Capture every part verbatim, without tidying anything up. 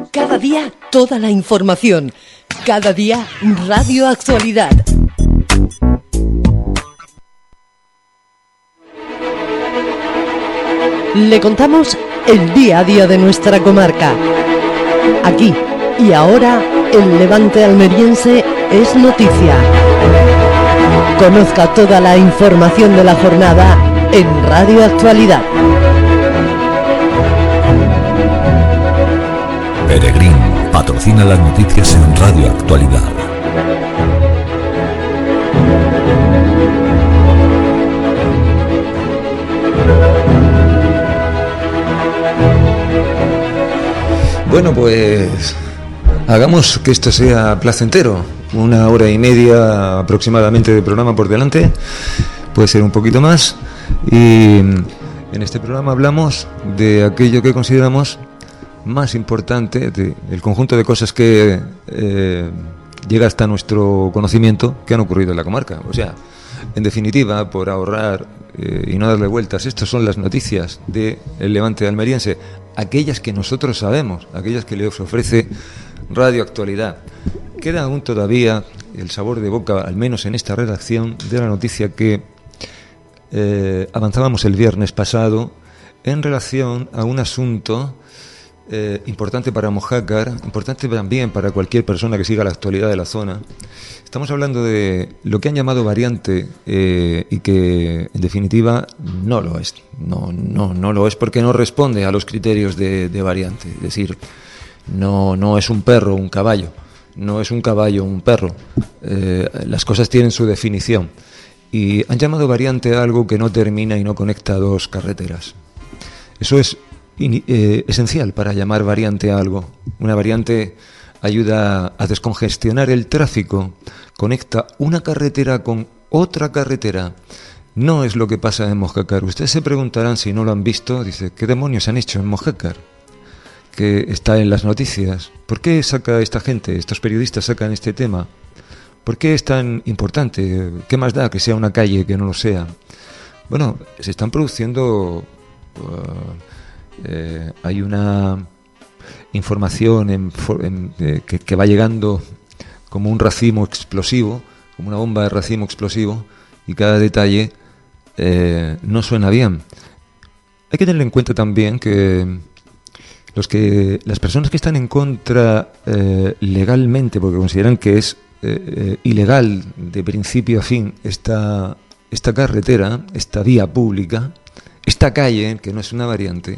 Cada día toda la información. Cada día Radio Actualidad. Le contamos el día a día de nuestra comarca. Aquí y ahora, el Levante almeriense es noticia. Conozca toda la información de la jornada en Radio Actualidad. Peregrín patrocina las noticias en Radio Actualidad. Bueno, pues hagamos que esto sea placentero. Una hora y media aproximadamente de programa por delante, puede ser un poquito más. Y en este programa hablamos de aquello que consideramos más importante, de el conjunto de cosas que eh, llega hasta nuestro conocimiento que han ocurrido en la comarca. O sea, en definitiva, por ahorrar eh, y no darle vueltas, estas son las noticias del Levante almeriense, aquellas que nosotros sabemos, aquellas que les ofrece Radio Actualidad. Queda aún todavía el sabor de boca, al menos en esta redacción, de la noticia que eh, avanzábamos el viernes pasado en relación a un asunto Eh, importante para Mojácar, importante también para cualquier persona que siga la actualidad de la zona. Estamos hablando de lo que han llamado variante eh, y que en definitiva no lo es. No, no, no lo es porque no responde a los criterios de, de variante. Es decir, no, no es un perro, un caballo. No es un caballo, un perro. Eh, las cosas tienen su definición. Y han llamado variante a algo que no termina y no conecta dos carreteras. Eso es Eh, esencial para llamar variante a algo. Una variante ayuda a descongestionar el tráfico, conecta una carretera con otra carretera. No es lo que pasa en Mojácar. Ustedes se preguntarán, si no lo han visto, dice, ¿qué demonios han hecho en Mojácar? Que está en las noticias. ¿Por qué saca esta gente, estos periodistas sacan este tema? ¿Por qué es tan importante? ¿Qué más da que sea una calle que no lo sea? Bueno, se están produciendo Uh, Eh, hay una información en, en, eh, que, que va llegando como un racimo explosivo, como una bomba de racimo explosivo, y cada detalle eh, no suena bien. Hay que tener en cuenta también que los que las personas que están en contra eh, legalmente, porque consideran que es eh, eh, ilegal de principio a fin esta, esta carretera, esta vía pública, esta calle, que no es una variante,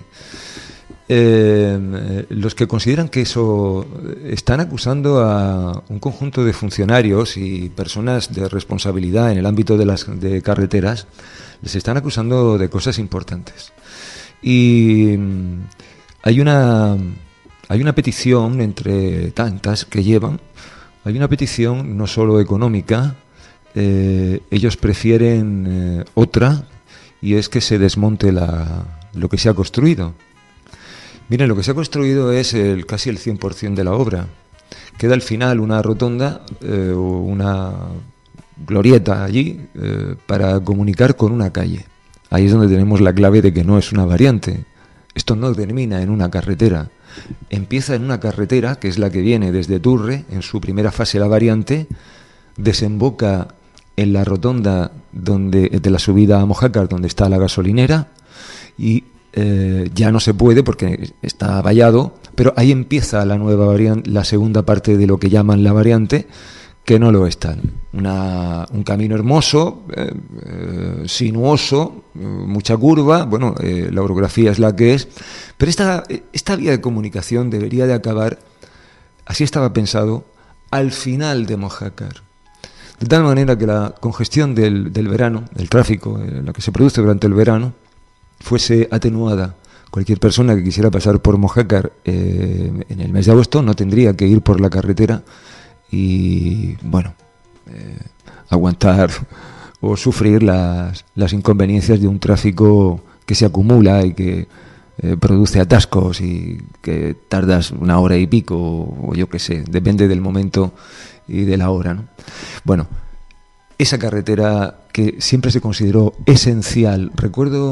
eh, los que consideran que eso, están acusando a un conjunto de funcionarios y personas de responsabilidad en el ámbito de las de carreteras, les están acusando de cosas importantes. Y hay una, hay una petición entre tantas que llevan, hay una petición no solo económica, eh, ellos prefieren eh, otra, y es que se desmonte la, lo que se ha construido. Miren, lo que se ha construido es el, casi el cien por ciento de la obra. Queda al final una rotonda, eh, una glorieta allí, eh, para comunicar con una calle. Ahí es donde tenemos la clave de que no es una variante. Esto no termina en una carretera. Empieza en una carretera, que es la que viene desde Turre, en su primera fase la variante, desemboca en la rotonda donde, de la subida a Mojácar, donde está la gasolinera, y eh, ya no se puede porque está vallado, pero ahí empieza la nueva variante, la segunda parte de lo que llaman la variante, que no lo está. Una, un camino hermoso, eh, eh, sinuoso, eh, mucha curva, bueno, eh, la orografía es la que es, pero esta, esta vía de comunicación debería de acabar, así estaba pensado, al final de Mojácar. De tal manera que la congestión del, del verano, del tráfico, eh, la que se produce durante el verano, fuese atenuada. Cualquier persona que quisiera pasar por Mojácar eh, en el mes de agosto no tendría que ir por la carretera y, bueno, eh, aguantar o sufrir las, las inconveniencias de un tráfico que se acumula y que eh, produce atascos y que tardas una hora y pico, o, o yo qué sé, depende del momento y de la hora, ¿no? Bueno, esa carretera que siempre se consideró esencial, recuerdo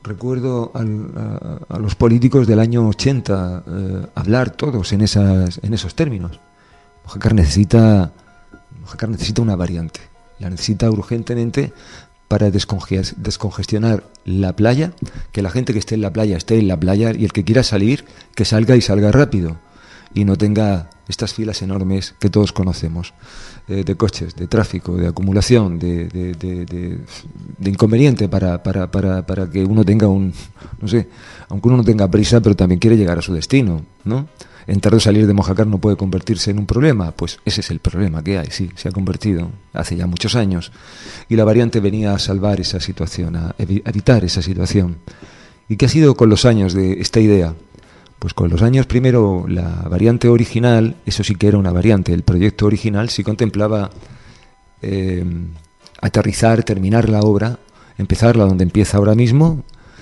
recuerdo al, a, a los políticos del año ochenta eh, hablar todos en, esas, en esos términos. Mojácar necesita, Mojácar necesita una variante, la necesita urgentemente para desconge- descongestionar la playa, que la gente que esté en la playa esté en la playa y el que quiera salir, que salga y salga rápido y no tenga estas filas enormes que todos conocemos, eh, de coches, de tráfico, de acumulación, de, de, de, de, de inconveniente para, para, para, para que uno tenga un, no sé, aunque uno no tenga prisa, pero también quiere llegar a su destino, ¿no? Entrar o salir de Mojácar no puede convertirse en un problema, pues ese es el problema que hay, sí, se ha convertido hace ya muchos años. Y la variante venía a salvar esa situación, a evi- evitar esa situación. ¿Y qué ha sido con los años de esta idea? Pues con los años, primero, la variante original, eso sí que era una variante, el proyecto original sí contemplaba eh, aterrizar, terminar la obra, empezarla donde empieza ahora mismo,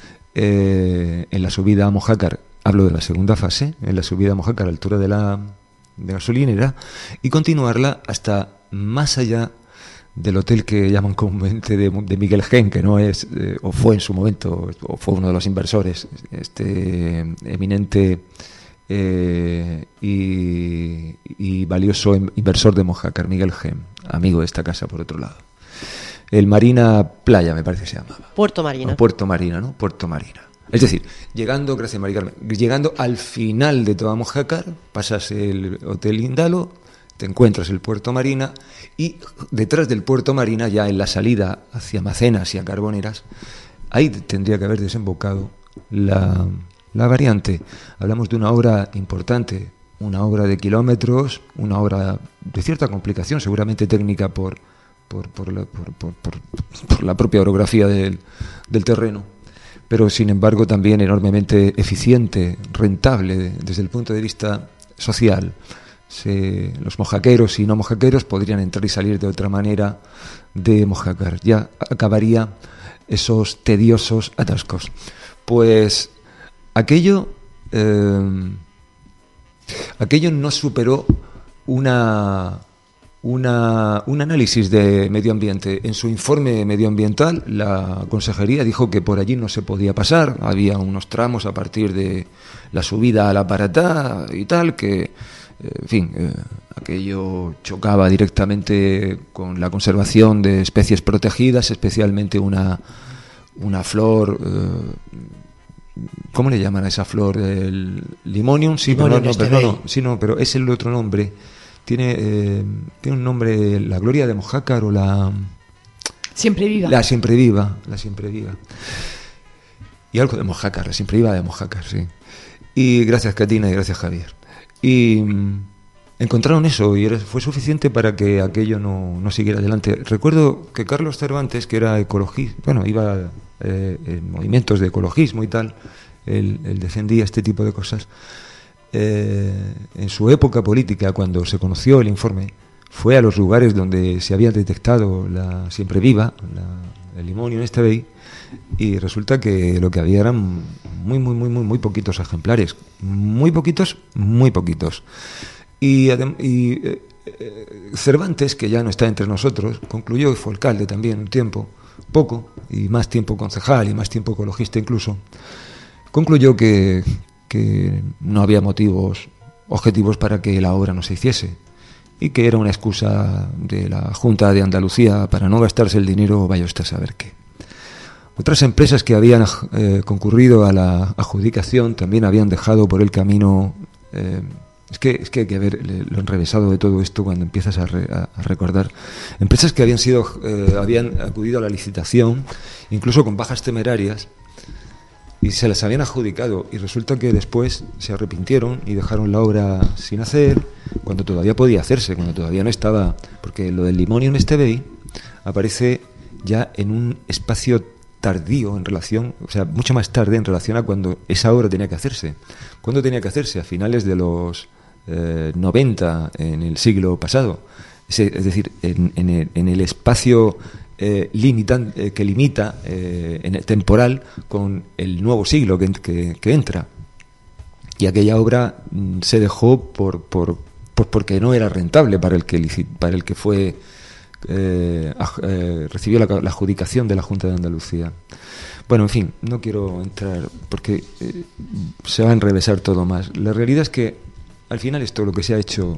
eh, en la subida a Mojácar. Hablo de la segunda fase, en la subida a Mojácar a la altura de la de gasolinera, y continuarla hasta más allá del hotel que llaman comúnmente de, de Miguel Gen, que no es, eh, o fue en su momento, o fue uno de los inversores, este eminente eh, y, y valioso inversor de Mojácar, Miguel Gen, amigo de esta casa por otro lado. El Marina Playa, me parece que se llamaba. Puerto Marina. O Puerto Marina, ¿no? Puerto Marina. Es decir, llegando, gracias Mari Carmen, llegando al final de toda Mojácar, pasas el Hotel Indalo, te encuentras el Puerto Marina y detrás del Puerto Marina, ya en la salida hacia Macenas y a Carboneras, ahí tendría que haber desembocado la, la variante. Hablamos de una obra importante, una obra de kilómetros, una obra de cierta complicación, seguramente técnica por, por, por, la, por, por, por, por la propia orografía del, del terreno, pero sin embargo también enormemente eficiente, rentable desde el punto de vista social. Se, los mojaqueros y no mojaqueros podrían entrar y salir de otra manera de Mojácar. Ya acabaría esos tediosos atascos. Pues aquello, eh, aquello no superó una... Una, un análisis de medio ambiente. En su informe medioambiental, la consejería dijo que por allí no se podía pasar. Había unos tramos a partir de la subida a la Paratá y tal, que, eh, en fin, eh, aquello chocaba directamente con la conservación de especies protegidas, especialmente una, una flor... Eh, ¿cómo le llaman a esa flor? El limonium, sí, Limonium pero no, no, pero no, no, sí, no, pero es el otro nombre. Tiene, eh, tiene un nombre, la Gloria de Mojácar o la... Siempre viva. La Siempre Viva, la Siempre Viva. Y algo de Mojácar, la Siempre Viva de Mojácar, sí. Y gracias Catina y gracias Javier. Y mm, encontraron eso y era, fue suficiente para que aquello no, no siguiera adelante. Recuerdo que Carlos Cervantes, que era ecologista, bueno, iba eh, en movimientos de ecologismo y tal, él, él defendía este tipo de cosas. Eh, en su época política, cuando se conoció el informe, fue a los lugares donde se había detectado la Siempre Viva, la, el limonio en este B I, y resulta que lo que había eran muy, muy, muy, muy, muy poquitos ejemplares, muy poquitos, muy poquitos. Y, y eh, Cervantes, que ya no está entre nosotros, concluyó, y fue alcalde también un tiempo, poco, y más tiempo concejal, y más tiempo ecologista incluso, concluyó que que no había motivos objetivos para que la obra no se hiciese y que era una excusa de la Junta de Andalucía para no gastarse el dinero, vaya usted a saber qué. Otras empresas que habían eh, concurrido a la adjudicación también habían dejado por el camino... Eh, es que es que hay que ver lo enrevesado de todo esto cuando empiezas a, re, a, a recordar. Empresas que habían sido eh, habían acudido a la licitación, incluso con bajas temerarias, y se las habían adjudicado y resulta que después se arrepintieron y dejaron la obra sin hacer cuando todavía podía hacerse, cuando todavía no estaba, porque lo del limonio en este B I aparece ya en un espacio tardío en relación, o sea, mucho más tarde en relación a cuando esa obra tenía que hacerse. ¿Cuándo tenía que hacerse? A finales de los eh, noventa en el siglo pasado, es, es decir, en, en, el, en el espacio Eh, limitan, eh, que limita eh, en el temporal con el nuevo siglo que, que, que entra, y aquella obra mm, se dejó por, por, por porque no era rentable para el que para el que fue eh, eh, recibió la, la adjudicación de la Junta de Andalucía. Bueno, en fin, no quiero entrar porque eh, se va a enrevesar todo más. La realidad es que al final esto lo que se ha hecho,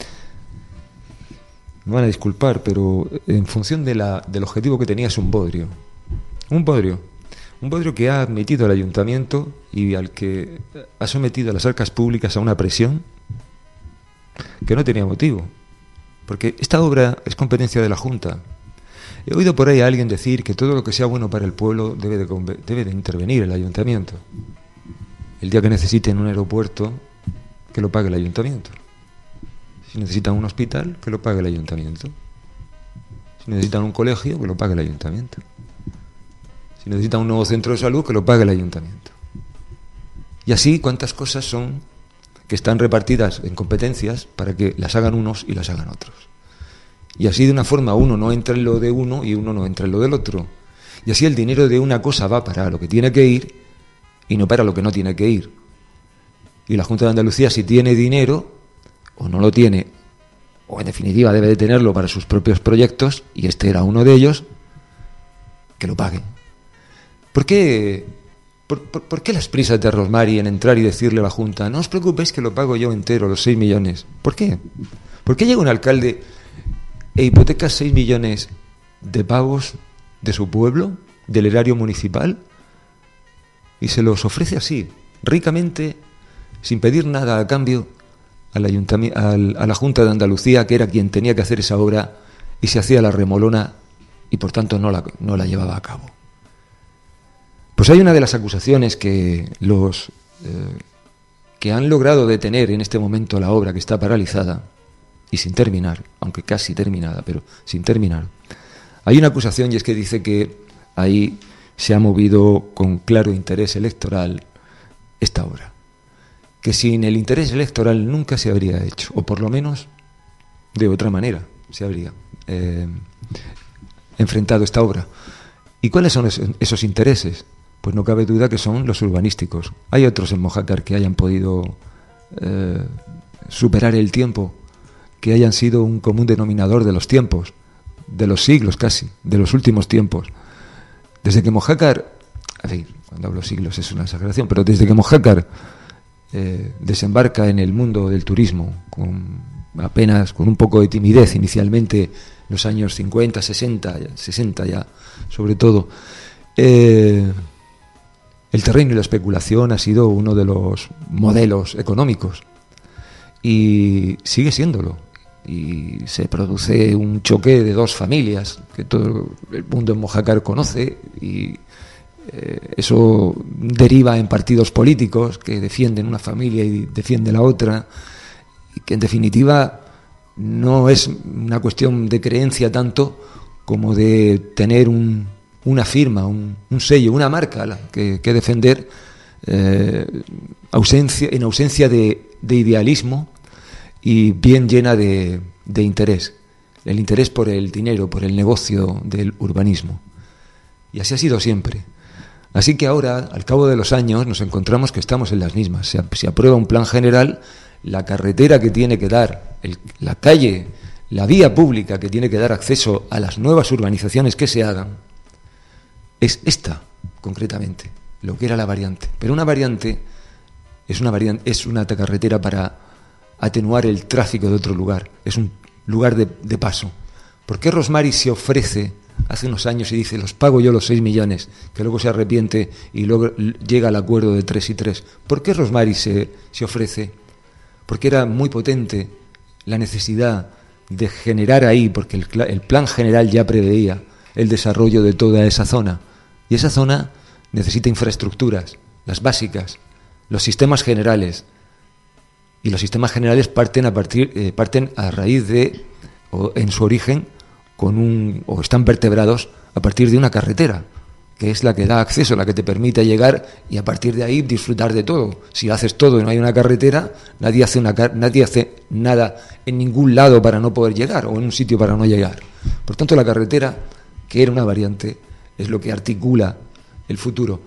me van a disculpar, pero en función de la, del objetivo que tenía es un bodrio. Un bodrio. Un bodrio que ha admitido al ayuntamiento y al que ha sometido a las arcas públicas a una presión que no tenía motivo. Porque esta obra es competencia de la Junta. He oído por ahí a alguien decir que todo lo que sea bueno para el pueblo debe de, debe de intervenir el ayuntamiento. El día que necesiten un aeropuerto, que lo pague el ayuntamiento. Si necesitan un hospital, que lo pague el ayuntamiento. Si necesitan un colegio, que lo pague el ayuntamiento. Si necesitan un nuevo centro de salud, que lo pague el ayuntamiento. Y así, ¿cuántas cosas son que están repartidas en competencias para que las hagan unos y las hagan otros? Y así de una forma uno no entra en lo de uno y uno no entra en lo del otro. Y así el dinero de una cosa va para lo que tiene que ir y no para lo que no tiene que ir. Y la Junta de Andalucía, si tiene dinero o no lo tiene, o en definitiva debe de tenerlo para sus propios proyectos, y este era uno de ellos, que lo pague. ¿Por qué, por, por, ¿Por qué las prisas de Rosmary en entrar y decirle a la Junta, no os preocupéis que lo pago yo entero, los seis millones? ¿Por qué? ¿Por qué llega un alcalde e hipoteca seis millones de pavos de su pueblo, del erario municipal, y se los ofrece así, ricamente, sin pedir nada a cambio, al ayuntamiento, al, a la Junta de Andalucía, que era quien tenía que hacer esa obra, y se hacía la remolona y por tanto no la, no la llevaba a cabo? Pues hay una de las acusaciones que los eh, que han logrado detener en este momento la obra, que está paralizada y sin terminar, aunque casi terminada, pero sin terminar. Hay una acusación, y es que dice que ahí se ha movido con claro interés electoral esta obra, que sin el interés electoral nunca se habría hecho, o por lo menos de otra manera se habría eh, enfrentado esta obra. ¿Y cuáles son esos intereses? Pues no cabe duda que son los urbanísticos. Hay otros en Mojácar que hayan podido eh, superar el tiempo, que hayan sido un común denominador de los tiempos, de los siglos casi, de los últimos tiempos. Desde que Mojácar, en fin, cuando hablo siglos es una exageración, pero desde que Mojácar eh, desembarca en el mundo del turismo, con apenas, con un poco de timidez inicialmente, en los años cincuenta, sesenta, sesenta ya, sobre todo, eh, el terreno y la especulación ha sido uno de los modelos económicos y sigue siéndolo. Y se produce un choque de dos familias que todo el mundo en Mojácar conoce, y eh, eso deriva en partidos políticos que defienden una familia y defienden la otra, y que en definitiva no es una cuestión de creencia tanto como de tener un, una firma, un, un sello, una marca que, que defender eh, ausencia, en ausencia de, de idealismo, y bien llena de, de interés, el interés por el dinero, por el negocio del urbanismo. Y así ha sido siempre. Así que ahora, al cabo de los años, nos encontramos que estamos en las mismas. Se, se aprueba un plan general, la carretera que tiene que dar, el, la calle, la vía pública que tiene que dar acceso a las nuevas urbanizaciones que se hagan, es esta, concretamente, lo que era la variante. Pero una variante es una, variante, es una carretera para atenuar el tráfico de otro lugar, es un lugar de, de paso. ¿Por qué Rosmary se ofrece hace unos años y dice, los pago yo los seis millones, que luego se arrepiente y luego llega al acuerdo de tres y tres? ¿Por qué Rosmary se, se ofrece? Porque era muy potente la necesidad de generar ahí, porque el, el plan general ya preveía el desarrollo de toda esa zona, y esa zona necesita infraestructuras, las básicas, los sistemas generales. Y los sistemas generales parten a partir eh, parten a raíz de, o en su origen, con un o están vertebrados a partir de una carretera, que es la que da acceso, la que te permite llegar y a partir de ahí disfrutar de todo. Si haces todo y no hay una carretera, nadie hace una nadie hace nada en ningún lado para no poder llegar, o en un sitio para no llegar. Por tanto, la carretera, que era una variante, es lo que articula el futuro.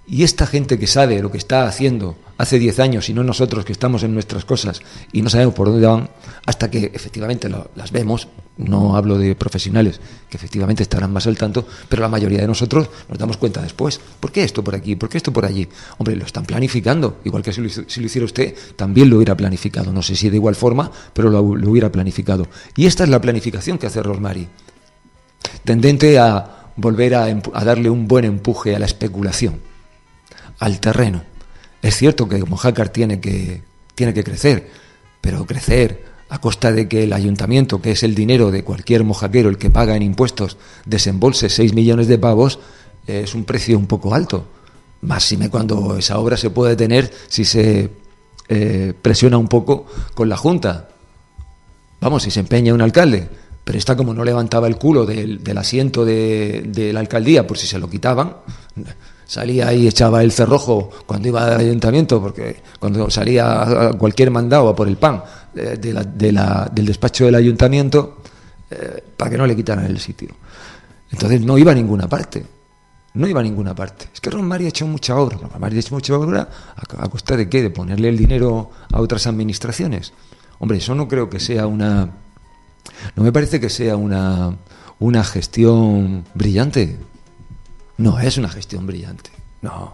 Y esta gente que sabe lo que está haciendo hace diez años, y no nosotros que estamos en nuestras cosas y no sabemos por dónde van, hasta que efectivamente lo, las vemos, no hablo de profesionales que efectivamente estarán más al tanto, pero la mayoría de nosotros nos damos cuenta después. ¿Por qué esto por aquí? ¿Por qué esto por allí? Hombre, lo están planificando, igual que si lo, si lo hiciera usted, también lo hubiera planificado. No sé si de igual forma, pero lo, lo hubiera planificado. Y esta es la planificación que hace Rosmary, tendente a volver a, a darle un buen empuje a la especulación, al terreno. Es cierto que Mojácar tiene que, tiene que crecer, pero crecer a costa de que el ayuntamiento, que es el dinero de cualquier mojaquero, el que paga en impuestos, desembolse seis millones de pavos, eh, es un precio un poco alto. Máxime cuando esa obra se puede tener si se eh, presiona un poco con la Junta. Vamos, si se empeña un alcalde. Pero esta, como no levantaba el culo del, del asiento de, de la alcaldía por si se lo quitaban, salía y echaba el cerrojo cuando iba al ayuntamiento, porque cuando salía a cualquier mandado a por el pan de, de la, de la, del despacho del ayuntamiento, eh, para que no le quitaran el sitio. Entonces no iba a ninguna parte, no iba a ninguna parte. Es que Rosmary ha hecho mucha obra, Rosmary ha hecho mucha obra a, a costa de qué, de ponerle el dinero a otras administraciones. Hombre, eso no creo que sea una... No me parece que sea una, una gestión brillante. No es una gestión brillante. No.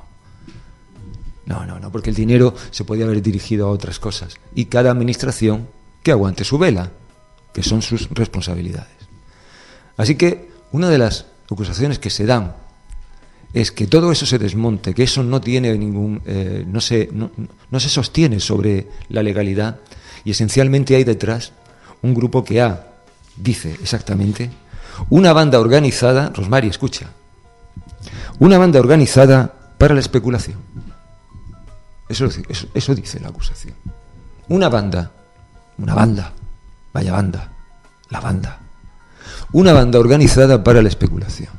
No, no, no, porque el dinero se podía haber dirigido a otras cosas. Y cada administración que aguante su vela, que son sus responsabilidades. Así que una de las acusaciones que se dan es que todo eso se desmonte, que eso no tiene ningún, eh, no se, no, no se sostiene sobre la legalidad, y esencialmente hay detrás un grupo que ha, dice exactamente, una banda organizada, Rosmary, escucha, una banda organizada para la especulación. Eso, eso, eso dice la acusación. Una banda, una banda, vaya banda, la banda, una banda organizada para la especulación.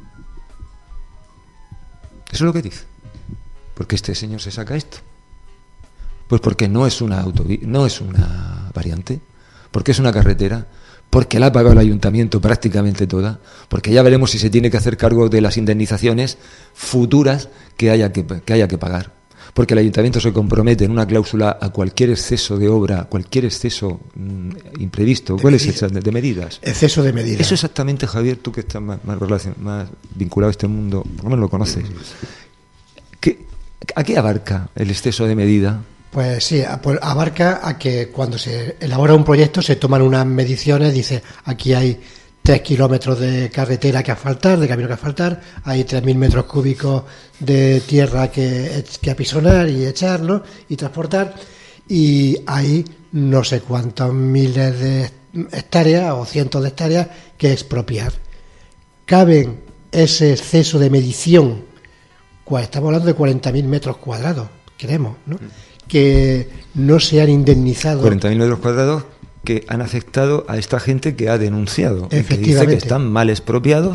Eso es lo que dice. ¿Por qué este señor se saca esto? Pues porque no es una autovía, no es una variante, porque es una carretera, porque la ha pagado el ayuntamiento prácticamente toda, porque ya veremos si se tiene que hacer cargo de las indemnizaciones futuras que haya que, que haya que pagar, porque el ayuntamiento se compromete en una cláusula a cualquier exceso de obra, cualquier exceso mmm, imprevisto. ¿Cuál es esa? De, de medidas. Exceso de medidas. Eso exactamente, Javier, tú que estás más, más, relacion, más vinculado a este mundo, por lo menos lo conoces. ¿Qué, ¿A qué abarca el exceso de medida? Pues sí, abarca a que cuando se elabora un proyecto se toman unas mediciones, dice aquí hay tres kilómetros de carretera que asfaltar, de camino que asfaltar, hay tres mil metros cúbicos de tierra que, que apisonar y echar, ¿no? Y transportar, y hay no sé cuántos miles de hectáreas o cientos de hectáreas que expropiar. ¿Caben ese exceso de medición? Pues estamos hablando de cuarenta mil metros cuadrados, queremos, ¿no? Que no se han indemnizado. cuarenta mil metros cuadrados que han afectado a esta gente que ha denunciado, que dice que están mal expropiados.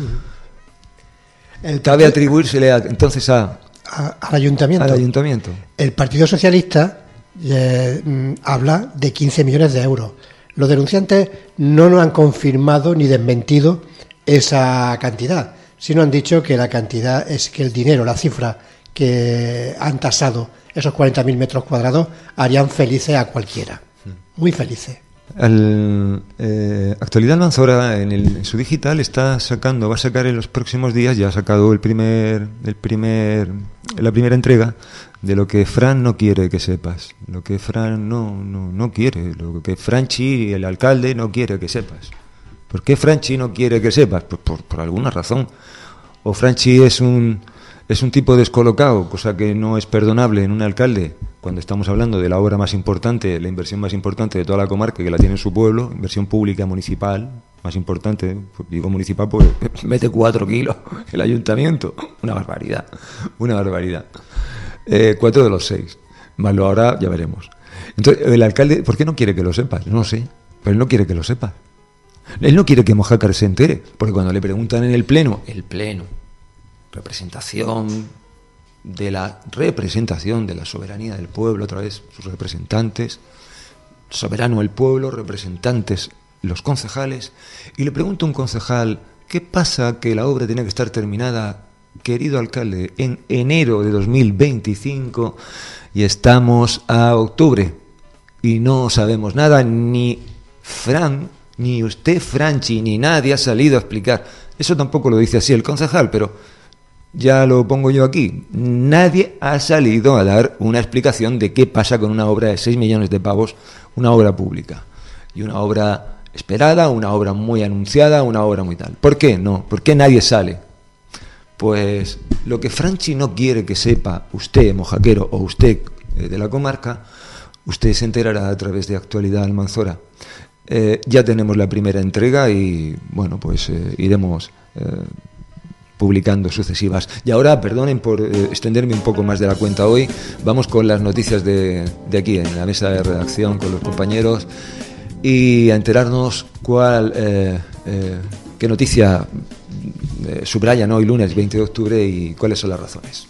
Uh-huh. Cabe atribuírsele a, entonces a, a, al, ayuntamiento. al ayuntamiento. El Partido Socialista eh, mm, habla de quince millones de euros. Los denunciantes no nos han confirmado ni desmentido esa cantidad, sino han dicho que la cantidad es que el dinero, la cifra que han tasado esos cuarenta mil metros cuadrados harían felices a cualquiera, muy felices. El, eh, Actualidad Almanzora en, el, en su digital está sacando, va a sacar en los próximos días, ya ha sacado el primer, el primer, la primera entrega de lo que Fran no quiere que sepas, lo que Fran no, no, no quiere, lo que Franchi, el alcalde, no quiere que sepas. ¿Por qué Franchi no quiere que sepas? Pues por, por alguna razón. O Franchi es un Es un tipo descolocado, cosa que no es perdonable en un alcalde, cuando estamos hablando de la obra más importante, la inversión más importante de toda la comarca, que la tiene en su pueblo, inversión pública municipal, más importante, digo municipal porque mete cuatro kilos el ayuntamiento, una barbaridad, una barbaridad. Eh, cuatro de los seis, más lo ahora ya veremos. Entonces, el alcalde, ¿por qué no quiere que lo sepas? No sé, pero él no quiere que lo sepas. Él no quiere que Mojácar se entere, porque cuando le preguntan en el pleno, el pleno, representación de la representación de la soberanía del pueblo, otra vez sus representantes, soberano el pueblo, representantes los concejales, y le pregunta un concejal, ¿qué pasa que la obra tiene que estar terminada querido alcalde, en enero de dos mil veinticinco y estamos a octubre y no sabemos nada, ni Fran, ni usted, Franchi, ni nadie ha salido a explicar. Eso tampoco lo dice así el concejal, pero ya lo pongo yo aquí. Nadie ha salido a dar una explicación de qué pasa con una obra de seis millones de pavos, una obra pública, y una obra esperada, una obra muy anunciada, una obra muy tal. ¿Por qué? No, ¿por qué nadie sale? Pues lo que Franchi no quiere que sepa usted, mojaquero, o usted eh, de la comarca, usted se enterará a través de Actualidad Almanzora. Eh, ya tenemos la primera entrega y, bueno, pues eh, iremos eh, publicando sucesivas. Y ahora, perdonen por eh, extenderme un poco más de la cuenta hoy, vamos con las noticias de, de aquí, en la mesa de redacción, con los compañeros, y a enterarnos cuál, eh, eh, qué noticia eh, subrayan hoy, lunes veinte de octubre, y cuáles son las razones.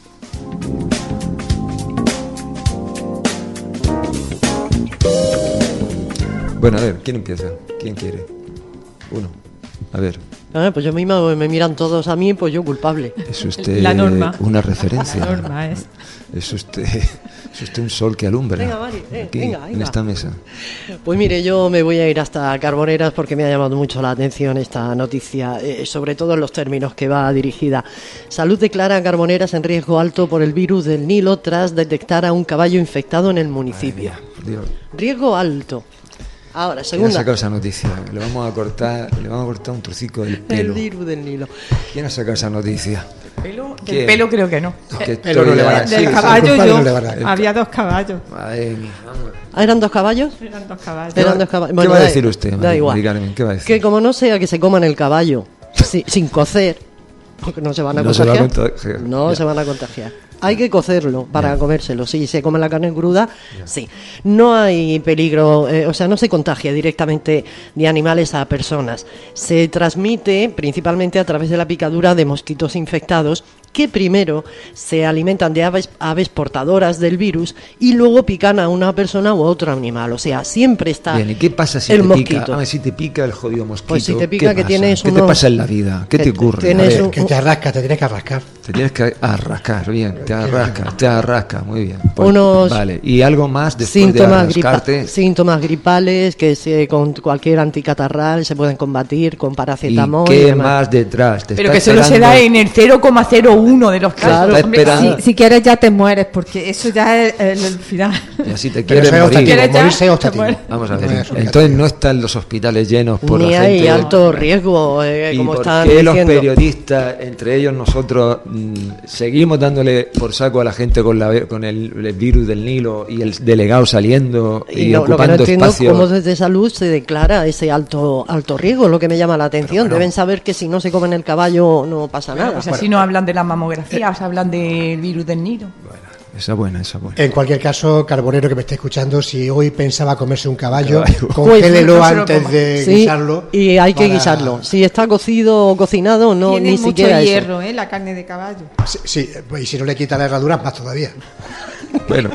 Bueno, a ver, ¿quién empieza? ¿Quién quiere? Uno. A ver. Ah, pues yo misma me miran todos a mí, pues yo culpable. Es usted La norma. una referencia. La norma es. Es usted, es usted un sol que alumbra. Venga, Mari, eh, aquí, venga, en venga. esta mesa. Pues mire, yo me voy a ir hasta Carboneras porque me ha llamado mucho la atención esta noticia, eh, sobre todo en los términos que va dirigida. Salud declara a Carboneras en riesgo alto por el virus del Nilo tras detectar a un caballo infectado en el municipio. Ay, por Dios. Riesgo alto. Ahora, ¿Quién ha segunda. sacado esa noticia? Le vamos a cortar, le vamos a cortar un trocico del El pelo. virus del Nilo. ¿Quién ha sacado esa noticia? Pelo, ¿Quién? del pelo creo que no. Que pelo estoy no le van a a- decir. Del sí, caballo culpable yo. no le van a dar. Había dos caballos. Madre mía, vamos. ¿Ah, eran dos caballos? Eran dos caballos. Eran dos caballos. ¿Qué Bueno, va a da- decir usted, Da Mari- igual. Mari Carmen? ¿Qué va a decir? Que como no sea que se coman el caballo si- sin cocer, porque no se van a No se va a contagiar. contagiar. No Ya. se van a contagiar. Hay que cocerlo para Ya. comérselo. Si se come la carne cruda, sí. No hay peligro, eh, o sea, no se contagia directamente de animales a personas. Se transmite principalmente a través de la picadura de mosquitos infectados que primero se alimentan de aves, aves portadoras del virus y luego pican a una persona u otro animal. O sea, siempre está Bien, ¿y qué pasa si el te mosquito. pica? Ah, si te pica el jodido mosquito. Pues si te ¿qué pica que pasa? tienes ¿Qué te unos- pasa en la vida? ¿Qué que te ocurre? tienes A ver, un- Que te arrasca, te tienes que arrascar. te tienes que arrascar, bien, te arrasca, te arrasca, muy bien. Pues, Unos vale, y algo más después síntomas, de gripa- arrascarte. síntomas gripales que se, con cualquier anticatarral se pueden combatir con ¿Y paracetamol. qué demás. más detrás? Te Pero está que solo se esperando- da en el cero coma cero uno de los casos. Claro. Está Hombre, esperando. si, si quieres ya te mueres, porque eso ya es el, el final. Y así te Pero quieres eso es morir. optativo, ¿Quieres ya? morirse es Te optativo. mueres. Vamos a No ver, es optativo. entonces no están los hospitales llenos por Ni la hay gente. alto riesgo, eh, ¿Y como por están qué los diciendo. periodistas, entre ellos nosotros, mm, seguimos dándole por saco a la gente con, la, con el, el virus del Nilo y el delegado saliendo y, Y no, lo que no ocupando entiendo es espacios? cómo desde salud se declara ese alto alto riesgo, lo que me llama la atención. Deben saber que si no se comen el caballo no pasa nada. Pues así no hablan de la mamografía, os hablan del virus del Nilo. Esa buena, esa buena. En cualquier caso, Carbonero que me esté escuchando, si hoy pensaba comerse un caballo, Caballo. congélelo Pues, no se lo antes coma. de Sí, guisarlo. y hay que para- guisarlo. Si está cocido o cocinado, no Tiene ni mucho siquiera eso. hierro, ¿eh? La carne de caballo. Sí, sí, pues, y si no le quita la herradura, más todavía. Bueno,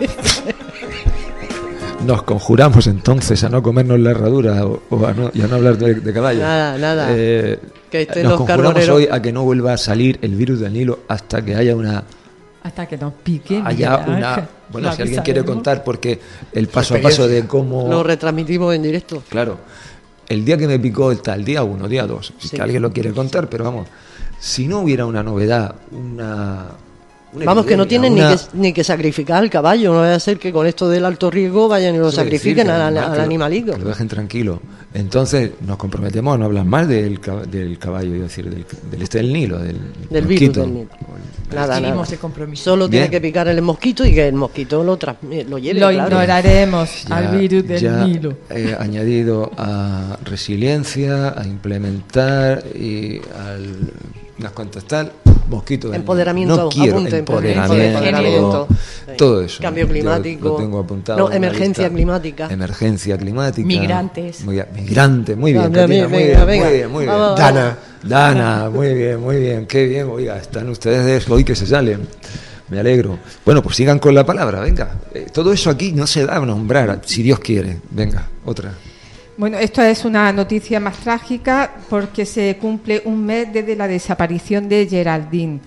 nos conjuramos entonces a no comernos la herradura o, o a no, y a no hablar de, de caballo. Nada, nada. Eh, Que estén nos los conjuramos carboneros. hoy a que no vuelva a salir el virus del Nilo hasta que haya una Hasta que nos pique. haya Miguel una Ángel. bueno, Lo si alguien quiere avisaremos. contar, porque el paso a paso de cómo Lo retransmitimos en directo. claro, el día que me picó está el día uno, día dos, si Sí. que alguien lo quiere contar, pero vamos, si no hubiera una novedad, una, una Vamos, que no epidemia, tienen una- ni, que, ni que sacrificar al caballo. No vaya a ser que con esto del alto riesgo vayan y lo Eso quiere sacrifiquen decir que al, además al que lo- animalico. que lo dejen tranquilo. Entonces nos comprometemos a no hablar más del, cab- del caballo, es decir, del, del este del Nilo, del, Del mosquito. virus del Nilo. Nada, Adquirimos nada. ese compromiso. Solo tiene Bien. que picar el mosquito y que el mosquito lo, tras- lo lleve. Lo claro. ignoraremos Ya- al virus del ya Nilo. he añadido a resiliencia, a implementar y al unas cuantas tal, mosquito del Empoderamiento, Nilo. No quiero apunte, empoderamiento, empoderamiento. Sí. todo eso. Cambio Yo climático. lo tengo apuntado. No, en una emergencia lista. climática. Emergencia climática. Migrantes. Muy bien, migrante, muy bien, Venga, Katina, muy venga, bien, venga. muy bien, muy bien. Vamos, Dana. Dana, muy bien, muy bien, qué bien, oiga, están ustedes hoy que se salen. Me alegro. Bueno, pues sigan con la palabra, venga. Eh, todo eso aquí no se da a nombrar, si Dios quiere. Venga, otra. Bueno, esto es una noticia más trágica porque se cumple un mes desde la desaparición de Geraldine.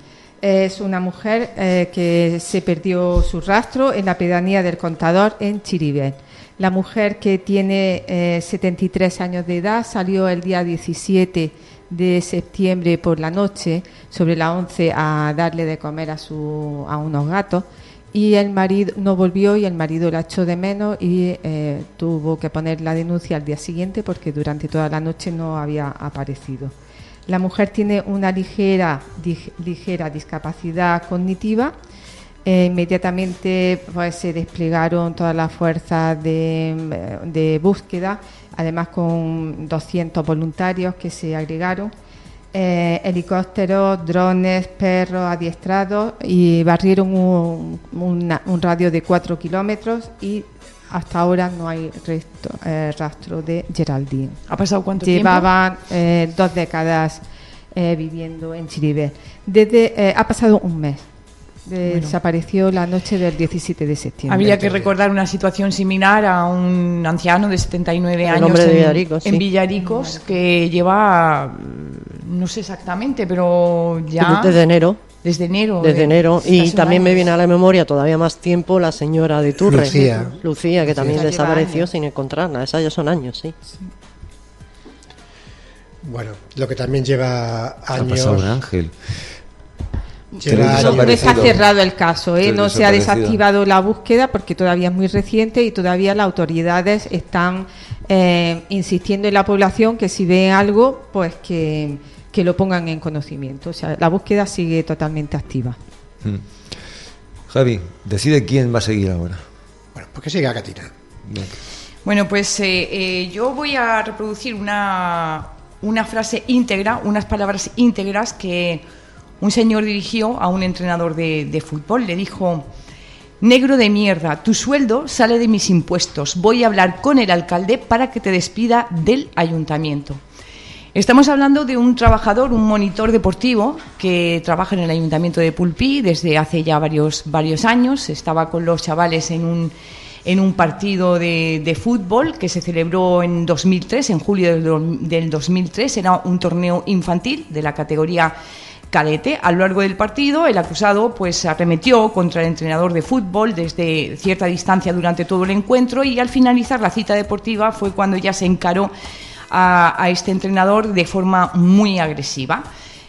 Es una mujer eh, que se perdió su rastro en la pedanía del Contador en Chiribén. La mujer, que tiene eh, setenta y tres años de edad, salió el día diecisiete de septiembre por la noche, sobre las once, a darle de comer a, su, a unos gatos, y el marido no volvió y el marido la echó de menos y eh, tuvo que poner la denuncia al día siguiente porque durante toda la noche no había aparecido. La mujer tiene una ligera, dig, ligera discapacidad cognitiva. Eh, inmediatamente pues, se desplegaron todas las fuerzas de, de búsqueda, además con doscientos voluntarios que se agregaron, eh, helicópteros, drones, perros adiestrados, y barrieron un, una, un radio de cuatro kilómetros y hasta ahora no hay resto, eh, rastro de Geraldine. ¿Ha pasado cuánto Llevaban, tiempo? Llevaban eh, dos décadas eh, viviendo en Chiribén. Desde, eh, ha pasado un mes. De, bueno. Desapareció la noche del diecisiete de septiembre. Había que recordar una situación similar a un anciano de setenta y nueve años hombre de en, Villaricos, en sí. Villaricos, que lleva, no sé exactamente, pero ya... Desde enero. Desde enero. Desde de, enero. Y también años. me viene a la memoria todavía más tiempo la señora de Turre. Lucía. Lucía, que también Lucía. desapareció sin encontrarla. Esas ya son años, sí. Sí. Bueno, lo que también lleva Ha años... pasado un ángel. Lleva Tres No, no años- está cerrado el caso, ¿eh? Tres No se ha desaparecidos. desactivado la búsqueda porque todavía es muy reciente y todavía las autoridades están eh, insistiendo en la población que si ve algo, pues que, que lo pongan en conocimiento. O sea, la búsqueda sigue totalmente activa. Mm. Javi, decide quién va a seguir ahora. Bueno, pues que siga Catina. Venga. Bueno, pues eh, eh, yo voy a reproducir una, una frase íntegra, unas palabras íntegras que un señor dirigió a un entrenador de, de fútbol. Le dijo: negro de mierda, tu sueldo sale de mis impuestos. Voy a hablar con el alcalde para que te despida del ayuntamiento. Estamos hablando de un trabajador, un monitor deportivo que trabaja en el ayuntamiento de Pulpí desde hace ya varios, varios años. Estaba con los chavales en un, en un partido de, de fútbol que se celebró en dos mil tres, en julio del, del dos mil tres. Era un torneo infantil de la categoría cadete. A lo largo del partido, el acusado pues arremetió contra el entrenador de fútbol desde cierta distancia durante todo el encuentro, y al finalizar la cita deportiva fue cuando ya se encaró a, a este entrenador de forma muy agresiva.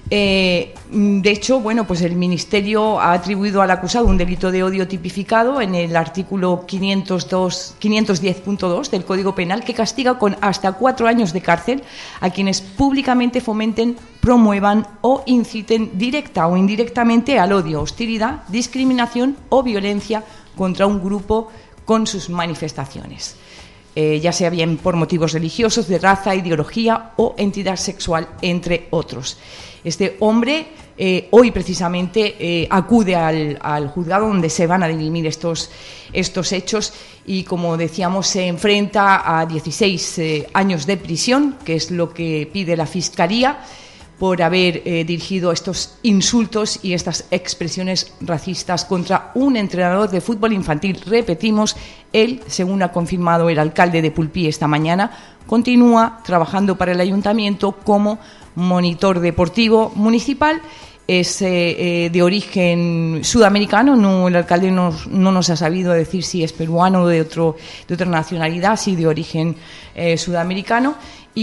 Eh, de hecho, bueno, pues el Ministerio ha atribuido al acusado un delito de odio tipificado en el artículo quinientos diez punto dos del Código Penal, que castiga con hasta cuatro años de cárcel a quienes públicamente fomenten, promuevan o inciten directa o indirectamente al odio, hostilidad, discriminación o violencia contra un grupo con sus manifestaciones. Eh, ya sea bien por motivos religiosos, de raza, ideología o entidad sexual, entre otros. Este hombre eh, hoy precisamente eh, acude al, al juzgado donde se van a dirimir estos, estos hechos, y, como decíamos, se enfrenta a dieciséis eh, años de prisión, que es lo que pide la Fiscalía, por haber eh, dirigido estos insultos y estas expresiones racistas contra un entrenador de fútbol infantil. Repetimos, él, según ha confirmado el alcalde de Pulpí esta mañana, continúa trabajando para el ayuntamiento como monitor deportivo municipal. Es eh, eh, de origen sudamericano. No, el alcalde no, no nos ha sabido decir si es peruano o de, otro, de otra nacionalidad, sí de origen eh, sudamericano.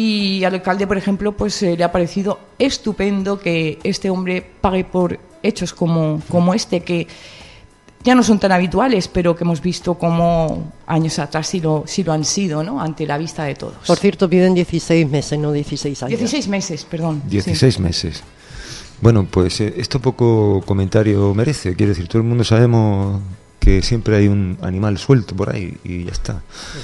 Y al alcalde, por ejemplo, pues eh, le ha parecido estupendo que este hombre pague por hechos como, como este, que ya no son tan habituales, pero que hemos visto como años atrás sí lo, sí lo han sido, ¿no?, ante la vista de todos. Por cierto, piden dieciséis meses, no dieciséis años. dieciséis meses, perdón. dieciséis sí. meses. Bueno, pues eh, esto poco comentario merece. Quiero decir, todo el mundo sabemos que siempre hay un animal suelto por ahí y ya está.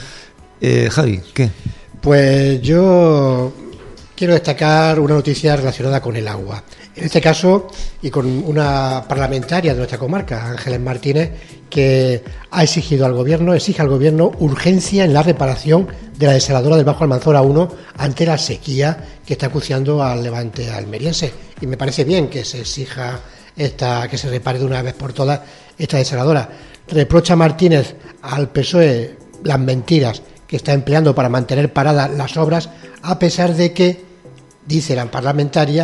Eh, Javi, ¿qué? Pues yo quiero destacar una noticia relacionada con el agua. En este caso, y con una parlamentaria de nuestra comarca, Ángeles Martínez, que ha exigido al gobierno, exige al gobierno urgencia en la reparación de la desaladora del Bajo Almanzora uno ante la sequía que está acuciando al levante almeriense. Y me parece bien que se exija esta, que se repare de una vez por todas esta desaladora. Reprocha Martínez al P S O E las mentiras que está empleando para mantener paradas las obras, a pesar de que, dice la parlamentaria,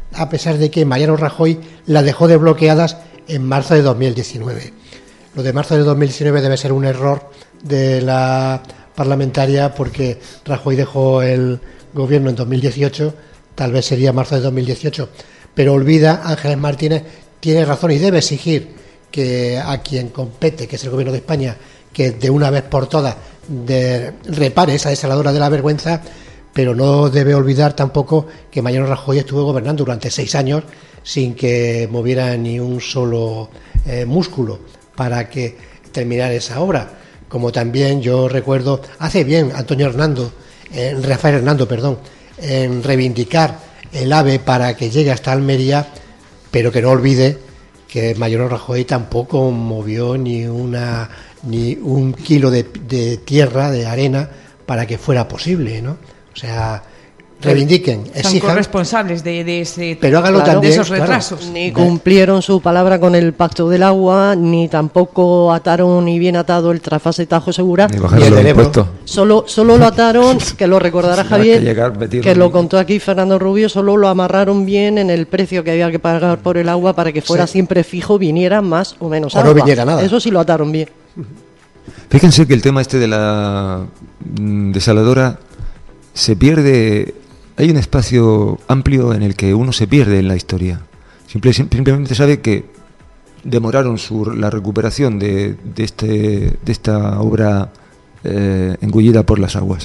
a pesar de que Mariano Rajoy las dejó desbloqueadas en marzo de dos mil diecinueve. Lo de marzo de dos mil diecinueve debe ser un error de la parlamentaria, porque Rajoy dejó el gobierno en dos mil dieciocho, tal vez sería marzo de dos mil dieciocho, pero olvida, Ángeles Martínez tiene razón y debe exigir que a quien compete, que es el gobierno de España, que de una vez por todas de, repare esa desaladora de la vergüenza, pero no debe olvidar tampoco que Mariano Rajoy estuvo gobernando durante seis años sin que moviera ni un solo eh, músculo para que terminara esa obra. Como también yo recuerdo, hace bien Antonio Hernando, eh, Rafael Hernando, perdón, en reivindicar el AVE para que llegue hasta Almería, pero que no olvide que Mariano Rajoy tampoco movió ni una ni un kilo de, de tierra, de arena, para que fuera posible, ¿no? O sea, reivindiquen, exijan. Son corresponsables de, de, ese, pero hágalo claro, también, de esos retrasos. Claro. Ni cumplieron su palabra con el pacto del agua, ni tampoco ataron ni bien atado el trasfase Tajo Segura. Ni bajaron los impuestos. Solo, solo lo ataron, que lo recordará Javier, que, llegar, que lo contó aquí Fernando Rubio, solo lo amarraron bien en el precio que había que pagar por el agua para que fuera sí. siempre fijo, viniera más o menos o agua. no viniera nada. Eso sí lo ataron bien. Fíjense que el tema este de la desaladora se pierde. Hay un espacio amplio en el que uno se pierde en la historia. Simple, simplemente sabe que demoraron su, la recuperación de, de, este, de esta obra eh, engullida por las aguas.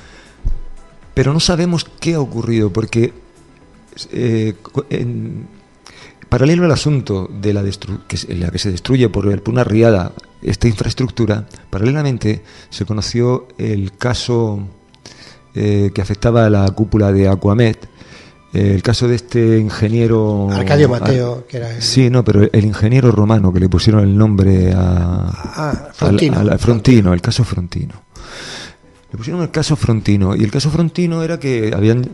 Pero no sabemos qué ha ocurrido, porque eh, en, paralelo al asunto de la, destru- que, en la que se destruye por, por una riada esta infraestructura, paralelamente se conoció el caso eh, que afectaba a la cúpula de Aquamet, eh, el caso de este ingeniero Arcadio Mateo, a, que era el... sí, no, pero el ingeniero romano que le pusieron el nombre a, ah, Frontino, a, a, a Frontino, el caso Frontino. Le pusieron el caso Frontino, y el caso Frontino era que habían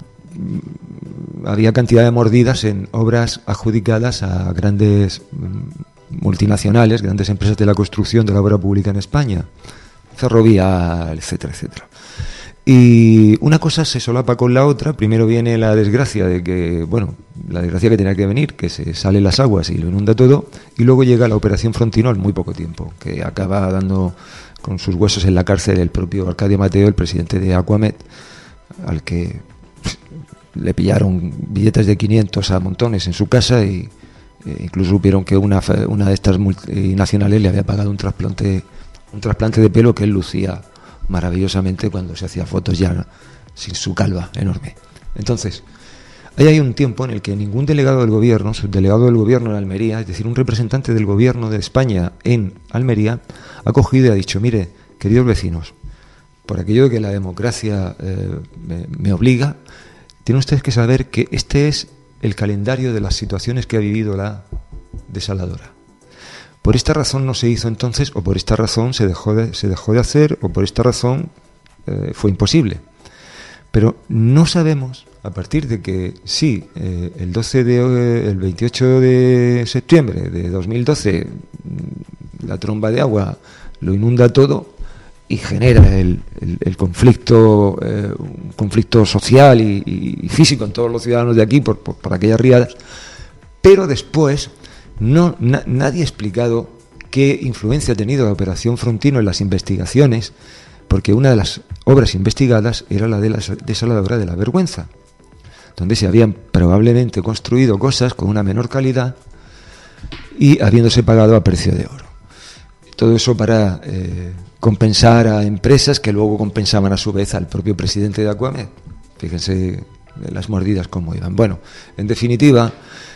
había cantidad de mordidas en obras adjudicadas a grandes multinacionales, grandes empresas de la construcción de la obra pública en España, Ferrovial, etcétera, etcétera. Y una cosa se solapa con la otra. Primero viene la desgracia de que, bueno, la desgracia que tenía que venir, que se salen las aguas y lo inunda todo, y luego llega la operación Frontino en muy poco tiempo, que acaba dando con sus huesos en la cárcel el propio Arcadio Mateo, el presidente de Aquamet, al que le pillaron billetes de quinientos a montones en su casa, y eh, incluso supieron que una, una de estas multinacionales le había pagado un trasplante, un trasplante de pelo que él lucía maravillosamente cuando se hacía fotos ya sin su calva enorme. Entonces, ahí hay un tiempo en el que ningún delegado del gobierno, subdelegado del gobierno en Almería, es decir, un representante del gobierno de España en Almería, ha cogido y ha dicho: mire, queridos vecinos, por aquello de que la democracia eh, me, me obliga, tienen ustedes que saber que este es el calendario de las situaciones que ha vivido la desaladora. Por esta razón no se hizo entonces, o por esta razón se dejó de, se dejó de hacer, o por esta razón eh, fue imposible. Pero no sabemos, a partir de que sí, eh, el doce de, el veintiocho de septiembre de dos mil doce, la tromba de agua lo inunda todo y genera el, el, el conflicto, eh, un conflicto social y, y, y físico en todos los ciudadanos de aquí por, por, por aquellas riadas, pero después no na, nadie ha explicado qué influencia ha tenido la operación Frontino en las investigaciones, porque una de las obras investigadas era la de la desaladora de la Vergüenza, donde se habían probablemente construido cosas con una menor calidad y habiéndose pagado a precio de oro. Todo eso para eh, compensar a empresas que luego compensaban a su vez al propio presidente de Aquamet. Fíjense las mordidas cómo iban. Bueno, en definitiva,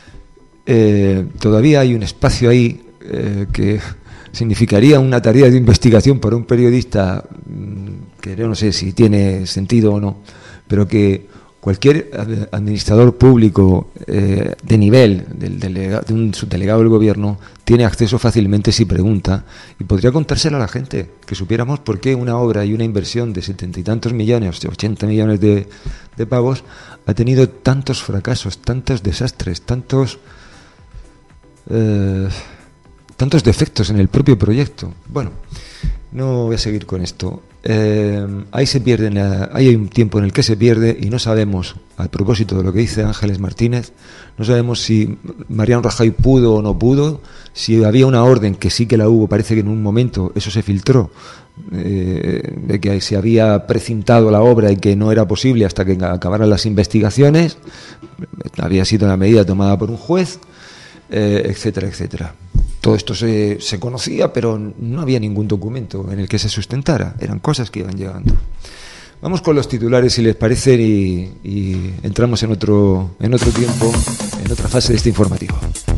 eh, todavía hay un espacio ahí eh, que significaría una tarea de investigación para un periodista que yo no sé si tiene sentido o no, pero que cualquier administrador público eh, de nivel, del delega, de un subdelegado del gobierno, tiene acceso fácilmente si pregunta, y podría contárselo a la gente, que supiéramos por qué una obra y una inversión de setenta y tantos millones, de ochenta millones de, de pavos, ha tenido tantos fracasos, tantos desastres, tantos eh, tantos defectos en el propio proyecto. Bueno, No voy a seguir con esto. Eh, ahí se pierde, la, ahí hay un tiempo en el que se pierde y no sabemos, a propósito de lo que dice Ángeles Martínez, no sabemos si Mariano Rajoy pudo o no pudo, si había una orden, que sí que la hubo, parece que en un momento eso se filtró, eh, de que se había precintado la obra y que no era posible hasta que acabaran las investigaciones, había sido una medida tomada por un juez, eh, etcétera, etcétera. Todo esto se, se conocía, pero no había ningún documento en el que se sustentara. Eran cosas que iban llegando. Vamos con los titulares, si les parece, y, y entramos en otro, en otro tiempo, en otra fase de este informativo.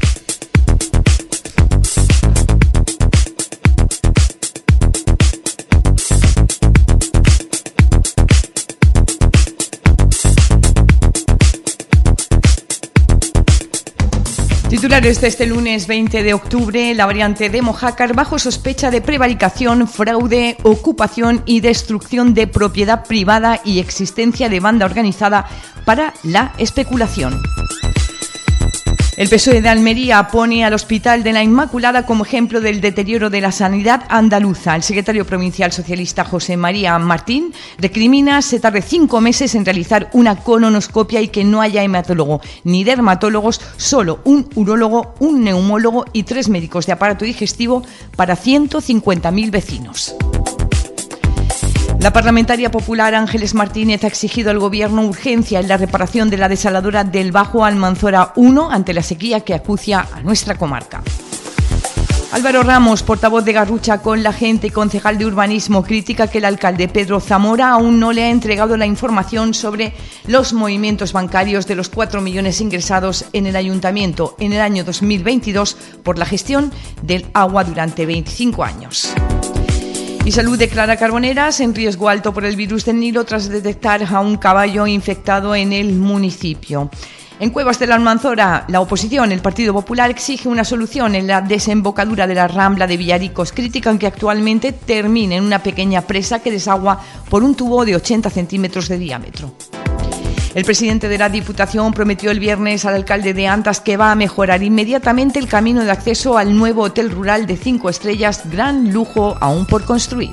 Titulares de este lunes veinte de octubre, la variante de Mojácar bajo sospecha de prevaricación, fraude, ocupación y destrucción de propiedad privada y existencia de banda organizada para la especulación. El P S O E de Almería pone al Hospital de la Inmaculada como ejemplo del deterioro de la sanidad andaluza. El secretario provincial socialista José María Martín recrimina se tarde cinco meses en realizar una colonoscopia y que no haya hematólogo ni dermatólogos, solo un urólogo, un neumólogo y tres médicos de aparato digestivo para ciento cincuenta mil vecinos. La parlamentaria popular Ángeles Martínez ha exigido al Gobierno urgencia en la reparación de la desaladora del Bajo Almanzora uno ante la sequía que acucia a nuestra comarca. Álvaro Ramos, portavoz de Garrucha con la Gente y concejal de urbanismo, critica que el alcalde Pedro Zamora aún no le ha entregado la información sobre los movimientos bancarios de los cuatro millones ingresados en el ayuntamiento en el año dos mil veintidós por la gestión del agua durante veinticinco años. Y Salud declara Carboneras en riesgo alto por el virus del Nilo tras detectar a un caballo infectado en el municipio. En Cuevas de la Almanzora, la oposición, el Partido Popular, exige una solución en la desembocadura de la Rambla de Villaricos. Critican que actualmente termine en una pequeña presa que desagua por un tubo de ochenta centímetros de diámetro. El presidente de la Diputación prometió el viernes al alcalde de Antas que va a mejorar inmediatamente el camino de acceso al nuevo hotel rural de cinco estrellas, gran lujo aún por construir.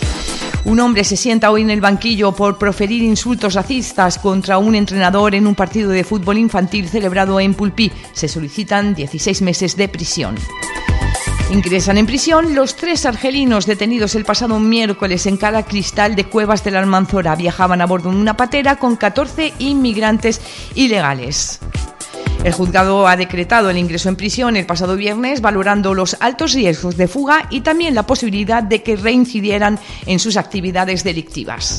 Un hombre se sienta hoy en el banquillo por proferir insultos racistas contra un entrenador en un partido de fútbol infantil celebrado en Pulpí. Se solicitan dieciséis meses de prisión. Ingresan en prisión los tres argelinos detenidos el pasado miércoles en Cala Cristal de Cuevas de la Almanzora. Viajaban a bordo de una patera con catorce inmigrantes ilegales. El juzgado ha decretado el ingreso en prisión el pasado viernes, valorando los altos riesgos de fuga y también la posibilidad de que reincidieran en sus actividades delictivas.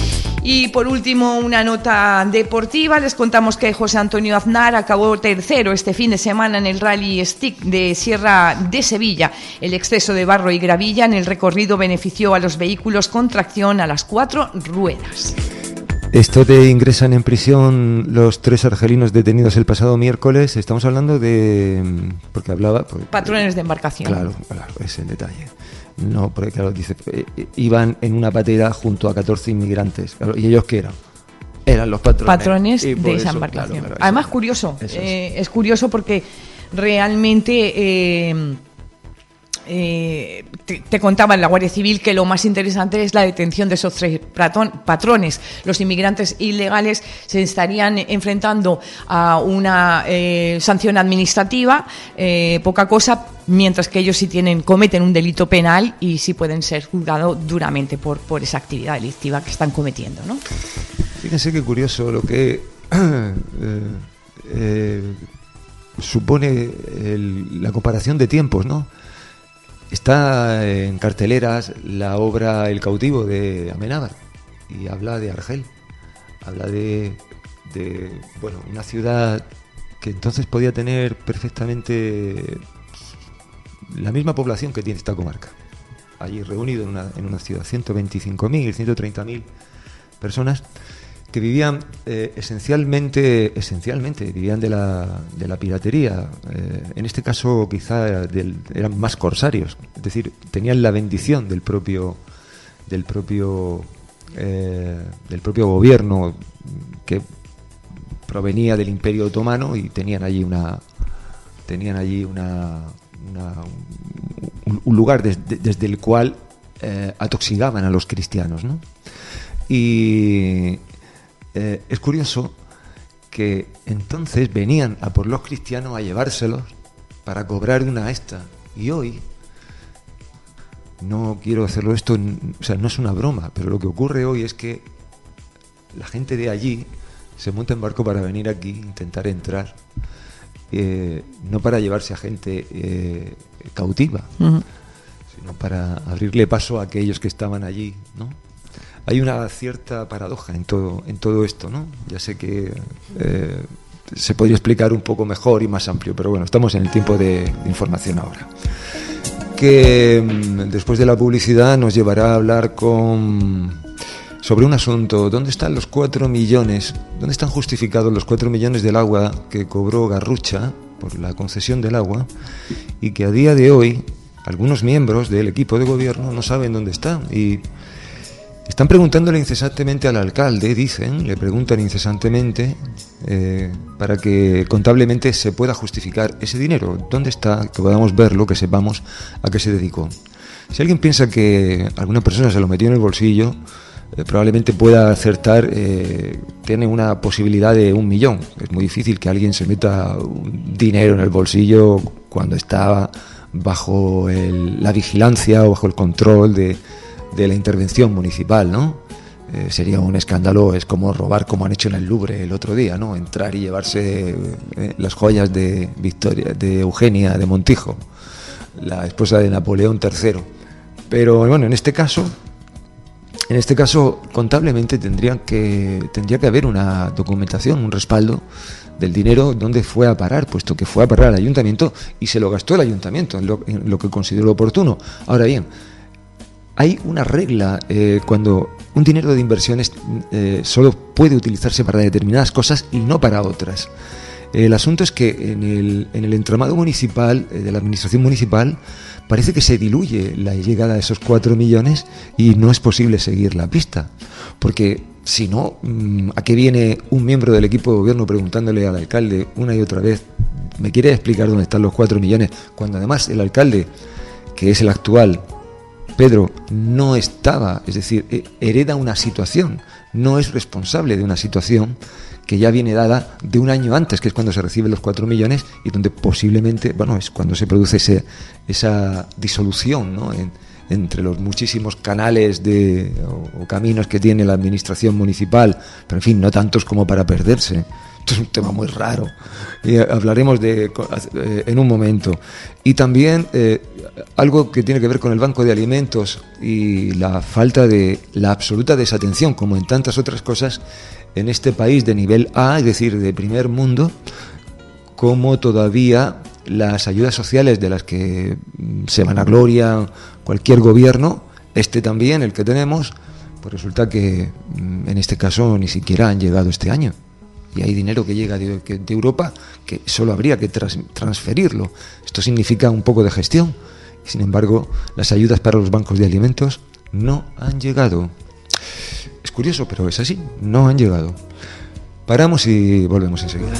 Y por último, una nota deportiva. Les contamos que José Antonio Aznar acabó tercero este fin de semana en el Rally Stick de Sierra de Sevilla. El exceso de barro y gravilla en el recorrido benefició a los vehículos con tracción a las cuatro ruedas. Esto de ingresan en prisión los tres argelinos detenidos el pasado miércoles. Estamos hablando de... porque hablaba... Pues, patrones de embarcación. Claro, claro, es el detalle. No, porque claro, dice, eh, iban en una patera junto a catorce inmigrantes. Claro, ¿y ellos qué eran? Eran los patrones. Patrones de esa eso, embarcación. Claro, claro, Además, eso, curioso. eso eh, es curioso porque realmente... Eh, Eh, te, te contaba en la Guardia Civil que lo más interesante es la detención de esos tres patron, patrones. Los inmigrantes ilegales se estarían enfrentando a una eh, sanción administrativa, eh, poca cosa, mientras que ellos sí tienen, cometen un delito penal y sí pueden ser juzgados duramente por, por esa actividad delictiva que están cometiendo, ¿no? Fíjense qué curioso lo que eh, eh, supone el, la comparación de tiempos, ¿no? Está en carteleras la obra El cautivo de Amenábar y habla de Argel, habla de, de bueno, una ciudad que entonces podía tener perfectamente la misma población que tiene esta comarca, allí reunido en una, en una ciudad, ciento veinticinco mil, ciento treinta mil personas que vivían eh, esencialmente, esencialmente vivían de la, de la piratería. Eh, en este caso quizá del, eran más corsarios, es decir, tenían la bendición del propio, del propio, eh, del propio gobierno que provenía del Imperio Otomano y tenían allí una, tenían allí una, una un, un lugar desde, desde el cual eh, atoxigaban a los cristianos, ¿no? Y eh, es curioso que entonces venían a por los cristianos a llevárselos para cobrar una esta. Y hoy, no quiero hacerlo esto, o sea, no es una broma, pero lo que ocurre hoy es que la gente de allí se monta en barco para venir aquí, intentar entrar, eh, no para llevarse a gente eh, cautiva, uh-huh. sino para abrirle paso a aquellos que estaban allí, ¿no? Hay una cierta paradoja en todo, en todo esto, ¿no? Ya sé que eh, se podría explicar un poco mejor y más amplio, pero bueno, estamos en el tiempo de, de información ahora. Que después de la publicidad nos llevará a hablar con sobre un asunto. ¿Dónde están los cuatro millones? ¿Dónde están justificados los cuatro millones del agua que cobró Garrucha por la concesión del agua y que a día de hoy algunos miembros del equipo de gobierno no saben dónde están? Y están preguntándole incesantemente al alcalde, dicen, le preguntan incesantemente eh, para que contablemente se pueda justificar ese dinero. ¿Dónde está? Que podamos verlo, que sepamos a qué se dedicó. Si alguien piensa que alguna persona se lo metió en el bolsillo, eh, probablemente pueda acertar, eh, tiene una posibilidad de un millón. Es muy difícil que alguien se meta un dinero en el bolsillo cuando está bajo el, la vigilancia o bajo el control de... de la intervención municipal, ¿no? Eh, sería un escándalo, es como robar como han hecho en el Louvre el otro día, ¿no? Entrar y llevarse eh, las joyas de Victoria, de Eugenia de Montijo, la esposa de Napoleón tercero. Pero bueno, en este caso, en este caso contablemente tendría que tendría que haber una documentación, un respaldo del dinero donde fue a parar, puesto que fue a parar al ayuntamiento y se lo gastó el ayuntamiento en lo, en lo que consideró oportuno. Ahora bien, hay una regla eh, cuando un dinero de inversiones eh, solo puede utilizarse para determinadas cosas y no para otras. El asunto es que en el, en el entramado municipal, eh, de la administración municipal, parece que se diluye la llegada de esos cuatro millones y no es posible seguir la pista. Porque si no, ¿a qué viene un miembro del equipo de gobierno preguntándole al alcalde una y otra vez, ¿me quiere explicar dónde están los cuatro millones? Cuando además el alcalde, que es el actual, Pedro, no estaba, es decir, hereda una situación, no es responsable de una situación que ya viene dada de un año antes, que es cuando se reciben los cuatro millones y donde posiblemente, bueno, es cuando se produce ese, esa disolución, ¿no? En, entre los muchísimos canales de, o, o caminos que tiene la administración municipal, pero en fin, no tantos como para perderse. Esto es un tema muy raro y hablaremos de eh, en un momento. Y también eh, algo que tiene que ver con el banco de alimentos y la falta de la absoluta desatención, como en tantas otras cosas en este país de nivel A, es decir, de primer mundo, como todavía las ayudas sociales de las que se vanagloria cualquier gobierno, este también, el que tenemos, pues resulta que en este caso ni siquiera han llegado este año. Y hay dinero que llega de, de Europa que solo habría que tras, transferirlo. Esto significa un poco de gestión. Sin embargo, las ayudas para los bancos de alimentos no han llegado. Es curioso, pero es así, no han llegado. Paramos y volvemos enseguida.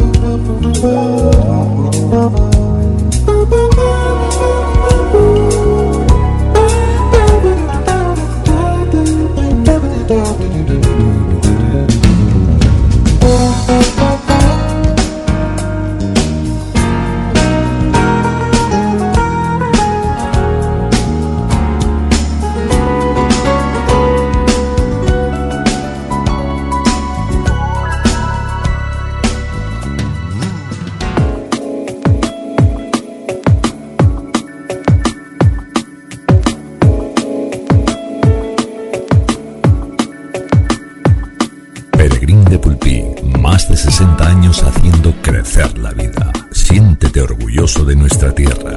sesenta años haciendo crecer la vida. Siéntete orgulloso de nuestra tierra.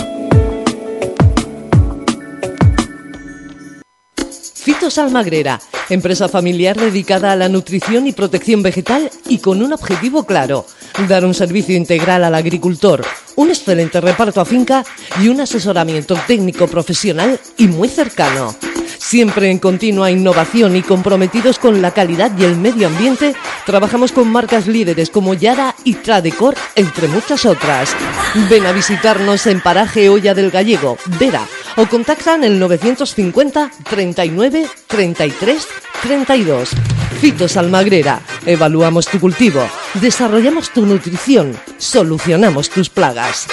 Fitos Almagrera, empresa familiar dedicada a la nutrición y protección vegetal y con un objetivo claro: dar un servicio integral al agricultor, un excelente reparto a finca y un asesoramiento técnico profesional y muy cercano. Siempre en continua innovación y comprometidos con la calidad y el medio ambiente, trabajamos con marcas líderes como Yara y Tradecor, entre muchas otras. Ven a visitarnos en Paraje Olla del Gallego, Vera, o contactan el novecientos cincuenta, treinta y nueve, treinta y tres, treinta y dos. Fitos Almagrera. Evaluamos tu cultivo, desarrollamos tu nutrición, solucionamos tus plagas.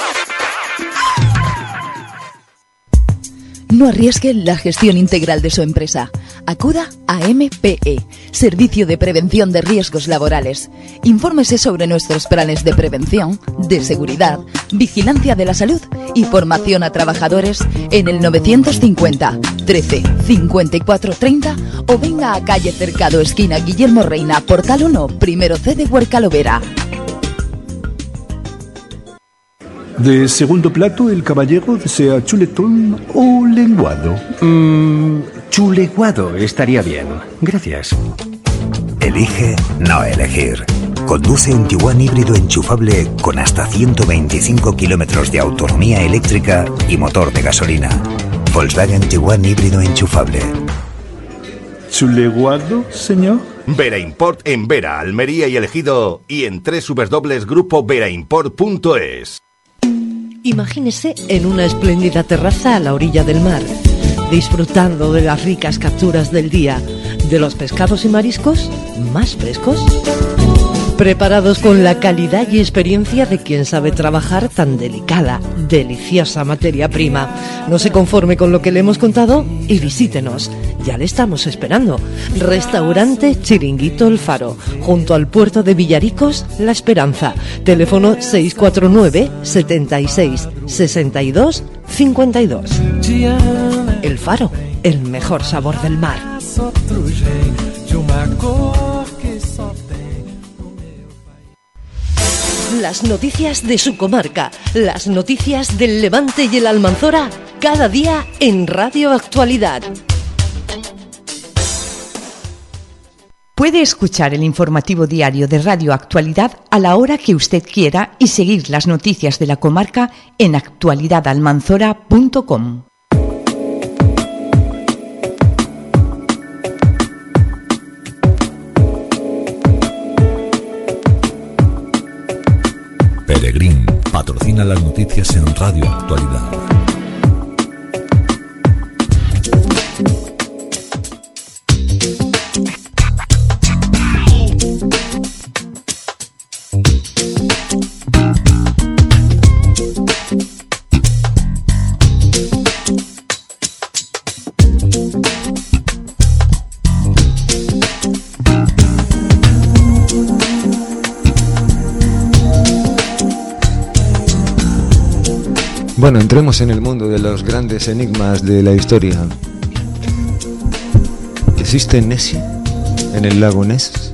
No arriesgue la gestión integral de su empresa. Acuda a M P E, Servicio de Prevención de Riesgos Laborales. Infórmese sobre nuestros planes de prevención, de seguridad, vigilancia de la salud y formación a trabajadores en el novecientos cincuenta, trece, cincuenta y cuatro, treinta o venga a calle Cercado, esquina Guillermo Reina, Portal uno, primero C de Huercalovera. De segundo plato, el caballero desea chuletón o lenguado. Mmm, chuleguado estaría bien. Gracias. Elige no elegir. Conduce un Tiguan híbrido enchufable con hasta ciento veinticinco kilómetros de autonomía eléctrica y motor de gasolina. Volkswagen Tiguan híbrido enchufable. ¿Chuleguado, señor? Vera Import en Vera, Almería y El Ejido y en doble u doble u doble u punto grupo vera import punto es. Imagínese en una espléndida terraza a la orilla del mar, disfrutando de las ricas capturas del día, de los pescados y mariscos más frescos, preparados con la calidad y experiencia de quien sabe trabajar tan delicada, deliciosa materia prima. No se conforme con lo que le hemos contado y visítenos. Ya le estamos esperando. Restaurante Chiringuito El Faro, junto al puerto de Villaricos, La Esperanza. Teléfono seis cuatro nueve, setenta y seis, sesenta y dos, cincuenta y dos. El Faro, el mejor sabor del mar. Las noticias de su comarca, las noticias del Levante y el Almanzora, cada día en Radio Actualidad. Puede escuchar el informativo diario de Radio Actualidad a la hora que usted quiera y seguir las noticias de la comarca en actualidad almanzora punto com. Peregrín patrocina las noticias en Radio Actualidad. Bueno, entremos en el mundo de los grandes enigmas de la historia. ¿Existe Nessie en el lago Ness?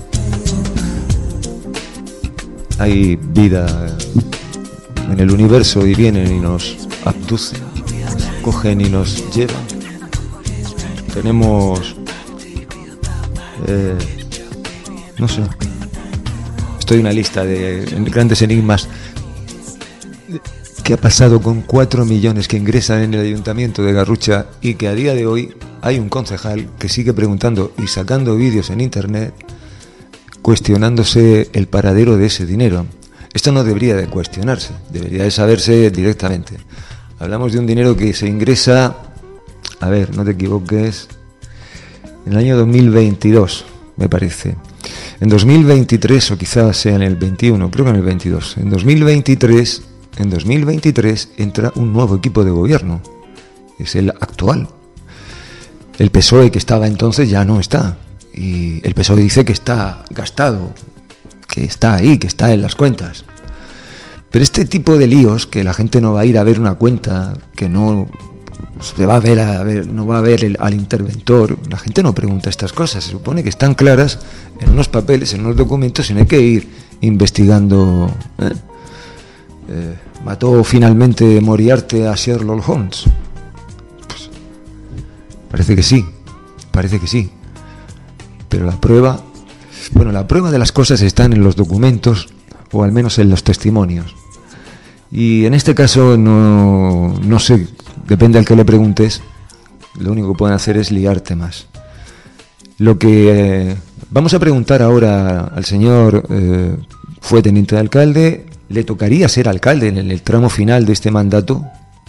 ¿Hay vida en el universo y vienen y nos abducen, cogen y nos llevan? Tenemos... Eh, no sé. Estoy en una lista de grandes enigmas. ¿Qué ha pasado con cuatro millones que ingresan en el ayuntamiento de Garrucha y que a día de hoy hay un concejal que sigue preguntando y sacando vídeos en internet cuestionándose el paradero de ese dinero? Esto no debería de cuestionarse, debería de saberse directamente. Hablamos de un dinero que se ingresa, a ver, no te equivoques, en el año dos mil veintidós, me parece. En dos mil veintitrés, o quizás sea en el veintiuno, creo que en el veintidós, en dos mil veintitrés... En dos mil veintitrés entra un nuevo equipo de gobierno, es el actual. El P S O E que estaba entonces ya no está, y el P S O E dice que está gastado, que está ahí, que está en las cuentas. Pero este tipo de líos, que la gente no va a ir a ver una cuenta, que no se va a ver, a ver no va a ver el, al interventor, la gente no pregunta estas cosas, se supone que están claras en unos papeles, en unos documentos, y no hay que ir investigando... ¿eh? Eh, ¿Mató finalmente Moriarty a Sherlock Holmes? Pues, parece que sí, parece que sí. Pero la prueba, bueno, la prueba de las cosas están en los documentos, o al menos en los testimonios. Y en este caso no, no sé, depende al que le preguntes, lo único que pueden hacer es liarte más. Lo que eh, vamos a preguntar ahora al señor, eh, fue teniente de alcalde. ¿Le tocaría ser alcalde en el tramo final de este mandato?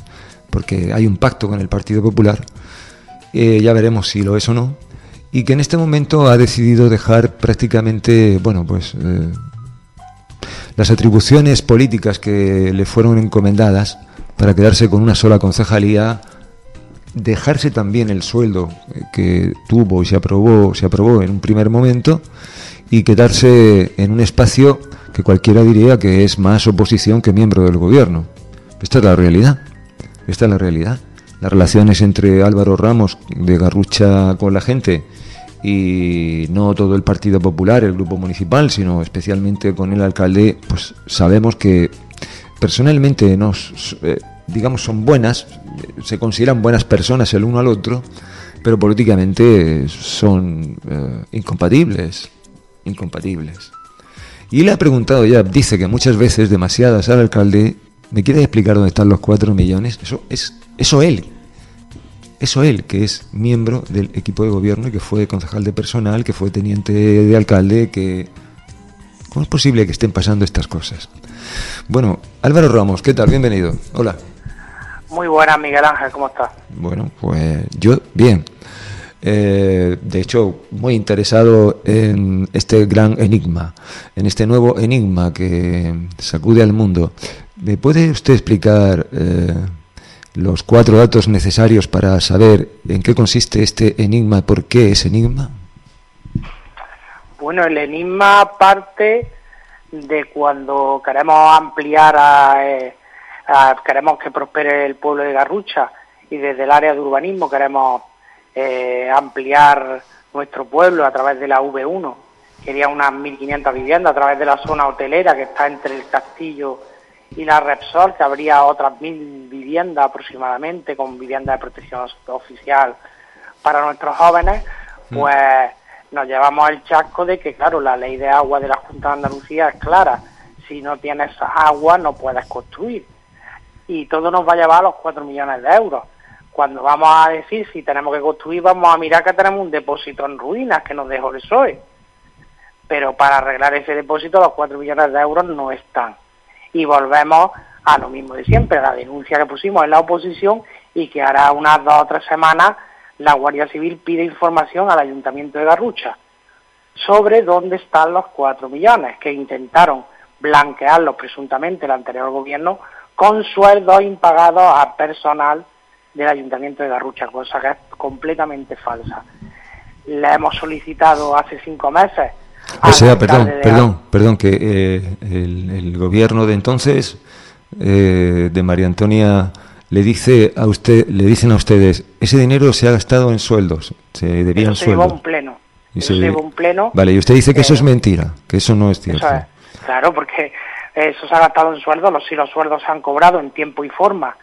porque hay un pacto con el Partido Popular, eh, ya veremos si lo es o no, y que en este momento ha decidido dejar prácticamente, bueno, pues eh, las atribuciones políticas que le fueron encomendadas para quedarse con una sola concejalía, dejarse también el sueldo que tuvo y se aprobó, se aprobó en un primer momento, y quedarse en un espacio que cualquiera diría que es más oposición que miembro del gobierno. Esta es la realidad. Esta es la realidad. Las relaciones entre Álvaro Ramos de Garrucha con la gente, y no todo el Partido Popular, el grupo municipal, sino especialmente con el alcalde, pues sabemos que personalmente nos, eh, digamos, son buenas, se consideran buenas personas el uno al otro, pero políticamente son eh, incompatibles, incompatibles. Y le ha preguntado ya, dice que muchas veces, demasiadas, al alcalde, ¿me quiere explicar dónde están los cuatro millones? Eso es, eso él, eso él, que es miembro del equipo de gobierno y que fue concejal de personal, que fue teniente de alcalde, que... ¿Cómo es posible que estén pasando estas cosas? Bueno, Álvaro Ramos, ¿qué tal? Bienvenido. Hola. Muy buenas, Miguel Ángel, ¿cómo estás? Bueno, pues yo, bien. Eh, de hecho, muy interesado en este gran enigma, en este nuevo enigma que sacude al mundo. ¿Me puede usted explicar eh, los cuatro datos necesarios para saber en qué consiste este enigma, por qué es enigma? Bueno, el enigma parte de cuando queremos ampliar, a, eh, a, queremos que prospere el pueblo de Garrucha, y desde el área de urbanismo queremos eh, ampliar nuestro pueblo a través de la V uno. Quería unas mil quinientas viviendas a través de la zona hotelera que está entre el Castillo y la Repsol, que habría otras mil viviendas aproximadamente, con viviendas de protección oficial para nuestros jóvenes. Pues nos llevamos el chasco de que, claro, la ley de agua de la Junta de Andalucía es clara: si no tienes agua no puedes construir, y todo nos va a llevar a los cuatro millones de euros. Cuando vamos a decir si tenemos que construir, vamos a mirar que tenemos un depósito en ruinas que nos dejó el P S O E, pero para arreglar ese depósito los cuatro millones de euros no están. Y volvemos a lo mismo de siempre, a la denuncia que pusimos en la oposición, y que hará unas dos o tres semanas la Guardia Civil pide información al Ayuntamiento de Garrucha sobre dónde están los cuatro millones que intentaron blanquearlos presuntamente el anterior gobierno con sueldos impagados a personal del Ayuntamiento de Garrucha, cosa que es completamente falsa. Le hemos solicitado hace cinco meses... O sea, perdón, de... perdón, perdón, que eh, el, el gobierno de entonces, eh, de María Antonia... Le dice a usted, le dicen a ustedes, ese dinero se ha gastado en sueldos, se debían sueldos. Se llevó un pleno. Y se llevó un pleno. Vale, y usted dice que eh, eso es mentira, que eso no es cierto. Eso es, claro, porque eso se ha gastado en sueldos, los, si los sueldos se han cobrado en tiempo y forma.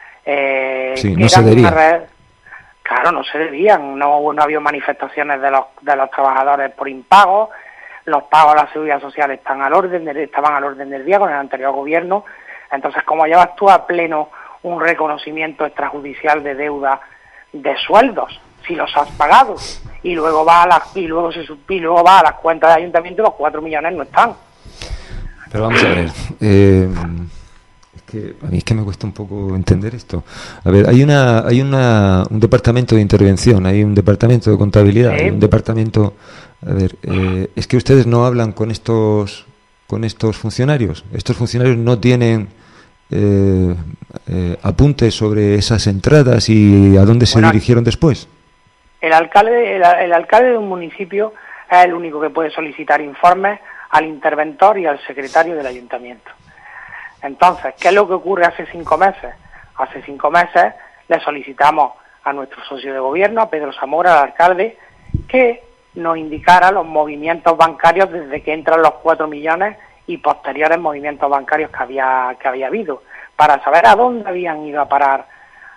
Eh, sí, no se debían. Red, claro, no se debían, no, no había manifestaciones de los, de los trabajadores por impago, los pagos a la seguridad social están al orden de, estaban al orden del día con el anterior gobierno. Entonces, como llevas tú a pleno un reconocimiento extrajudicial de deuda de sueldos, si los has pagado, y luego va a las y luego se y luego va a las cuentas del ayuntamiento, los cuatro millones no están. Pero vamos a ver, eh, es que a mí es que me cuesta un poco entender esto. A ver, hay una hay una un departamento de intervención, hay un departamento de contabilidad, ¿sí? Hay un departamento. A ver, eh, es que ustedes no hablan con estos con estos funcionarios. Estos funcionarios no tienen Eh, eh, apuntes sobre esas entradas y a dónde se bueno, dirigieron después. El alcalde, el, el alcalde de un municipio es el único que puede solicitar informes al interventor y al secretario del ayuntamiento. Entonces, ¿qué es lo que ocurre hace cinco meses? Hace cinco meses le solicitamos a nuestro socio de gobierno, a Pedro Zamora, al alcalde, que nos indicara los movimientos bancarios desde que entran los cuatro millones y posteriores movimientos bancarios que había que había habido, para saber a dónde habían ido a parar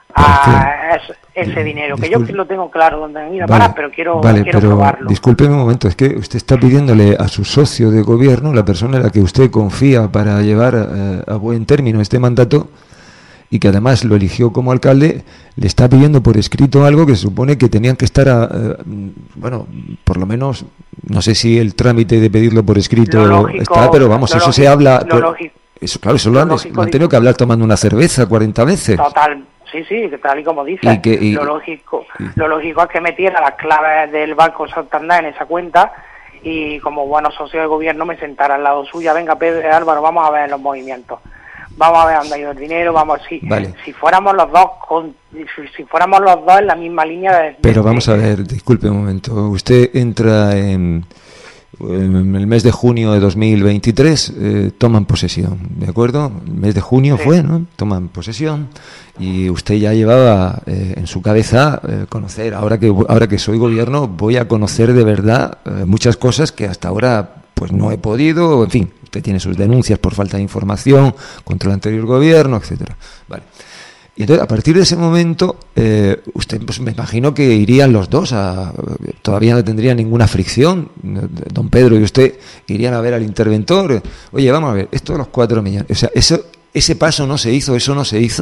a ese, ese dinero, que Disculpe. Yo lo tengo claro dónde han ido a vale, parar, pero quiero, vale, quiero pero probarlo. Discúlpeme un momento, es que usted está pidiéndole a su socio de gobierno, la persona en la que usted confía para llevar eh, a buen término este mandato, y que además lo eligió como alcalde, le está pidiendo por escrito algo que se supone que tenían que estar, a, eh, bueno, por lo menos, no sé si el trámite de pedirlo por escrito lógico, está, pero vamos, eso lógico, se habla... Por, eso, claro, eso lo, lo han, lo han tenido que hablar tomando una cerveza cuarenta veces. Total, Sí, sí, que tal y como dice. Y que, y, lo lógico, y... lo lógico es que metiera las claves del Banco Santander en esa cuenta y como buenos socios de gobierno me sentara al lado suya. Venga, Pedro, Álvaro, vamos a ver los movimientos. Vamos a ver dónde ha ido el dinero, vamos si, vale. si fuéramos los dos con, si, si fuéramos los dos en la misma línea de, Pero de, vamos a ver, disculpe un momento. Usted entra en, en el mes de junio de dos mil veintitrés, eh, toman posesión, ¿de acuerdo? El mes de junio sí. fue, ¿no? Toman posesión y usted ya llevaba eh, en su cabeza eh, conocer, ahora que ahora que soy gobierno voy a conocer de verdad eh, muchas cosas que hasta ahora pues no he podido, en fin. Usted tiene sus denuncias por falta de información contra el anterior gobierno, etcétera. Vale. Y entonces, a partir de ese momento, eh, usted, pues me imagino que irían los dos a... Todavía no tendría ninguna fricción. Don Pedro y usted irían a ver al interventor. Oye, vamos a ver, esto de los cuatro millones... O sea, eso, ese paso no se hizo, eso no se hizo.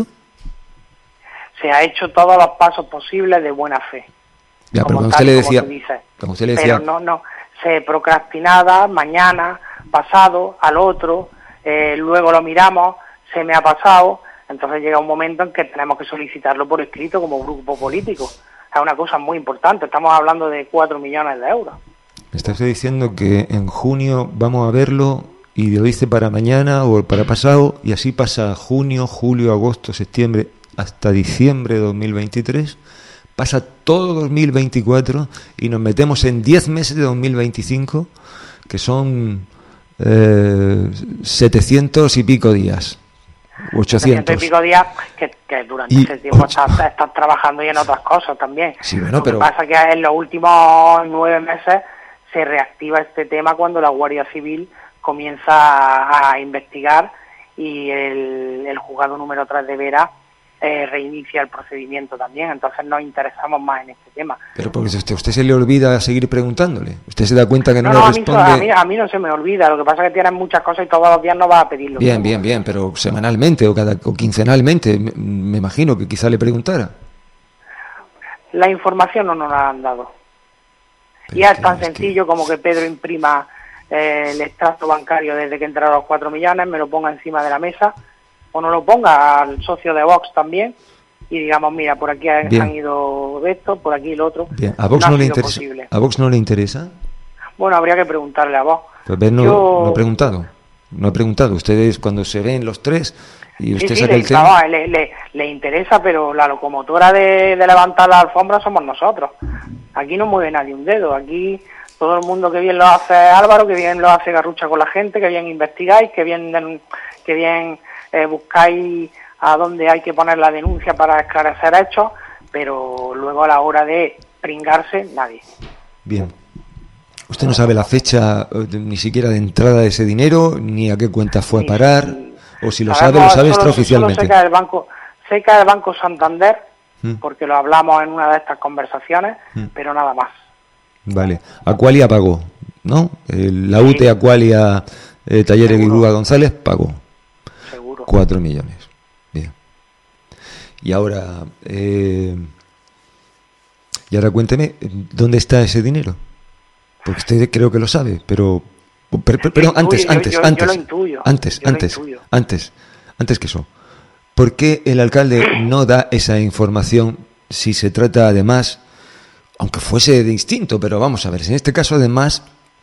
Se ha hecho todos los pasos posibles de buena fe. Ya, pero cuando usted le decía... Cuando usted le decía... Pero no, no, se procrastinaba mañana... pasado, al otro, eh, luego lo miramos, se me ha pasado, entonces llega un momento en que tenemos que solicitarlo por escrito como grupo político. Es una cosa muy importante, estamos hablando de cuatro millones de euros. Me está usted diciendo que en junio vamos a verlo y lo dice para mañana o para pasado y así pasa junio, julio, agosto, septiembre, hasta diciembre de dos mil veintitrés, pasa todo dos mil veinticuatro y nos metemos en diez meses de dos mil veinticinco, que son... Eh, setecientos y pico días, ochocientos y pico días que, que durante y ese tiempo estás, estás trabajando y en otras cosas también. Sí, bueno, Lo pero... que pasa es que en los últimos nueve meses se reactiva este tema cuando la Guardia Civil comienza a, a investigar y el, el juzgado número tres de Vera eh, reinicia el procedimiento también, entonces nos interesamos más en este tema. Pero porque usted, usted se le olvida seguir preguntándole, usted se da cuenta que no, no, le no responde... A mí, a, mí, a mí no se me olvida, lo que pasa es que tienes muchas cosas y todos los días no vas a pedirlo. Bien, bien, bien, pero semanalmente o cada o quincenalmente, me, me imagino que quizá le preguntara. La información no nos la han dado. Pero y es tan sencillo que... como que Pedro imprima eh, el extracto bancario desde que entraron los cuatro millones, me lo ponga encima de la mesa, o no lo ponga al socio de Vox también, y digamos, mira, por aquí han, han ido de esto, por aquí lo otro. Bien. ¿A Vox no, no le interesa? Posible. ¿A Vox no le interesa? Bueno, habría que preguntarle a Vox. Pues ver, no, Yo... no he preguntado. No he preguntado. Ustedes, cuando se ven los tres y usted sí, sí, saca le, el tema... No, le, le, le interesa, pero la locomotora de, de levantar la alfombra somos nosotros. Aquí no mueve nadie un dedo. Aquí todo el mundo, que bien lo hace Álvaro, que bien lo hace Garrucha con la gente, que bien investigáis, que bien, que bien eh, buscáis a dónde hay que poner la denuncia para esclarecer hechos, pero luego a la hora de pringarse, nadie. Bien. Usted no sabe la fecha ni siquiera de entrada de ese dinero, ni a qué cuenta fue a parar, sí, o si lo sabe, lo sabe extraoficialmente. Solo sé que del Banco, sé que del Banco Santander, ¿Mm? porque lo hablamos en una de estas conversaciones, ¿Mm? pero nada más. Vale. Aqualia pagó, ¿no? El, la U T E Aqualia eh, Talleres Guirúa González pagó. Seguro. Cuatro millones. Bien. Y ahora, eh, y ahora cuénteme, ¿dónde está ese dinero? Porque usted creo que lo sabe, pero... Pero, pero, pero antes, yo, antes, yo, antes, yo lo intuyo, antes, yo antes, lo intuyo. antes, antes que eso. ¿Por qué el alcalde no da esa información si se trata además, aunque fuese de instinto, pero vamos a ver, si en este caso además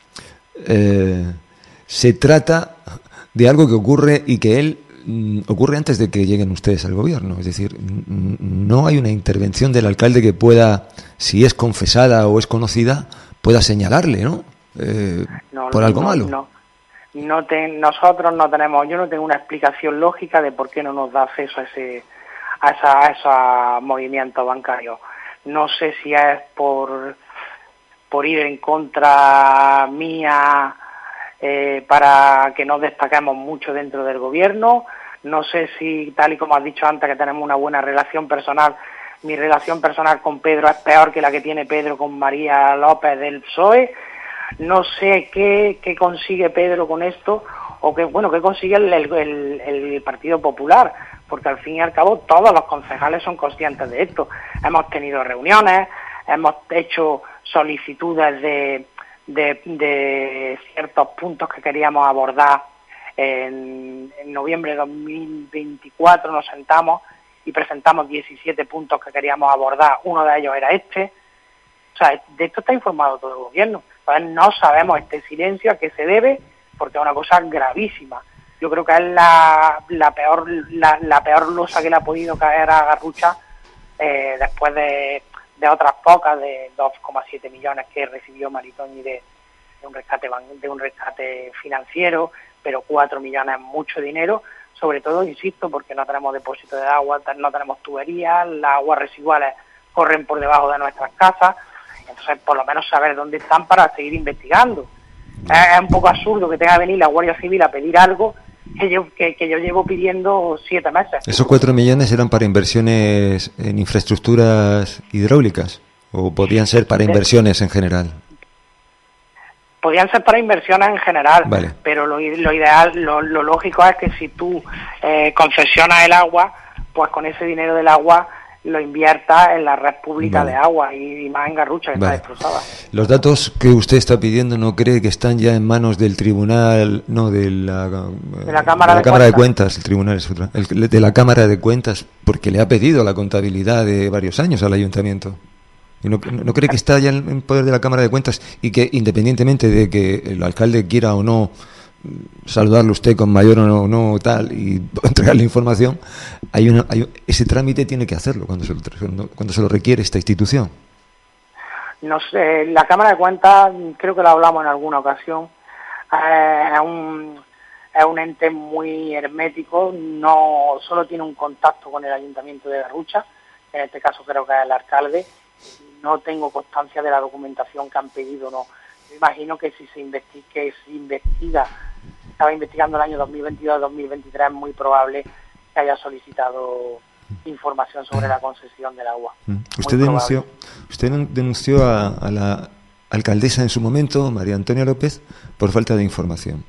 eh, se trata de algo que ocurre y que él mm, ocurre antes de que lleguen ustedes al gobierno? Es decir, n- no hay una intervención del alcalde que pueda, si es confesada o es conocida, pueda señalarle, ¿no? Eh, no por algo no, malo. No, no te, nosotros no tenemos, yo no tengo una explicación lógica de por qué no nos da acceso a ese, a, esa, a esos movimientos bancarios. No sé si es por, por ir en contra mía eh, para que nos destaquemos mucho dentro del gobierno. No sé si, tal y como has dicho antes, que tenemos una buena relación personal. Mi relación personal con Pedro es peor que la que tiene Pedro con María López del P S O E. No sé qué, qué consigue Pedro con esto, o qué, bueno, qué consigue el, el, el Partido Popular, porque al fin y al cabo todos los concejales son conscientes de esto. Hemos tenido reuniones, hemos hecho solicitudes de, de, de ciertos puntos que queríamos abordar. En, en noviembre de dos mil veinticuatro nos sentamos y presentamos diecisiete puntos que queríamos abordar, uno de ellos era este. O sea, de esto está informado todo el gobierno. Entonces no sabemos este silencio a qué se debe, porque es una cosa gravísima. Yo creo que es la, la peor la, la peor losa que le ha podido caer a Garrucha eh, después de, de otras pocas, de dos coma siete millones que recibió Maritoñi de, de un rescate de un rescate financiero, pero cuatro millones es mucho dinero, sobre todo, insisto, porque no tenemos depósito de agua, no tenemos tuberías, las aguas residuales corren por debajo de nuestras casas, entonces por lo menos saber dónde están para seguir investigando. Es un poco absurdo que tenga que venir la Guardia Civil a pedir algo que yo, que, que yo llevo pidiendo siete meses. ¿Esos cuatro millones eran para inversiones en infraestructuras hidráulicas o podían ser para inversiones en general? Podían ser para inversiones en general, vale. Pero lo, lo ideal, lo, lo lógico es que si tú eh, concesionas el agua, pues con ese dinero del agua lo inviertas en la red pública vale. de agua y, y más en Garrucha, que vale. está destrozada. Los datos que usted está pidiendo, ¿no cree que están ya en manos del tribunal, no, de la, de la Cámara, de, la de, Cámara de Cuentas? El tribunal es otra, el, de la Cámara de Cuentas, porque le ha pedido la contabilidad de varios años al ayuntamiento. ¿Y no, no cree que está ya en poder de la Cámara de Cuentas y que, independientemente de que el alcalde quiera o no saludarle usted con mayor o no, no tal y entregarle información, hay una, hay, ese trámite tiene que hacerlo cuando se, lo, cuando se lo requiere esta institución? No sé, la Cámara de Cuentas, creo que lo hablamos en alguna ocasión, eh, es, un, es un ente muy hermético, no solo tiene un contacto con el Ayuntamiento de Garrucha, en este caso creo que es el alcalde. No tengo constancia de la documentación que han pedido, no. Yo imagino que si se investiga, que se investiga, estaba investigando el año dos mil veintidós dos mil veintitrés, es muy probable que haya solicitado información sobre la concesión del agua. Usted denunció, usted denunció a, a la alcaldesa en su momento, María Antonia López, por falta de información.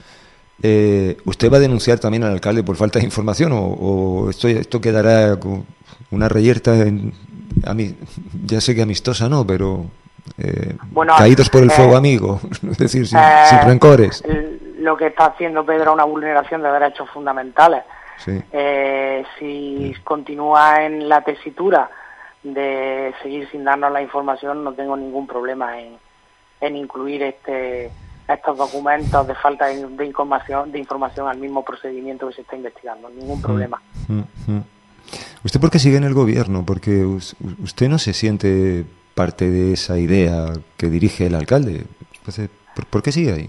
Eh, ¿Usted va a denunciar también al alcalde por falta de información o, o esto, esto quedará con una reyerta en, a mí, ya sé que amistosa no, pero eh, bueno, caídos por el fuego eh, amigo, es decir, sin, eh, sin rencores? Lo que está haciendo Pedro es una vulneración de derechos fundamentales. Sí. Eh, si sí. continúa en la tesitura de seguir sin darnos la información, no tengo ningún problema en, en incluir este estos documentos de falta de, de información de información al mismo procedimiento que se está investigando, ningún problema. Mm, mm. ¿Usted por qué sigue en el gobierno? Porque usted no se siente parte de esa idea que dirige el alcalde. Entonces, ¿por, ¿por qué sigue ahí?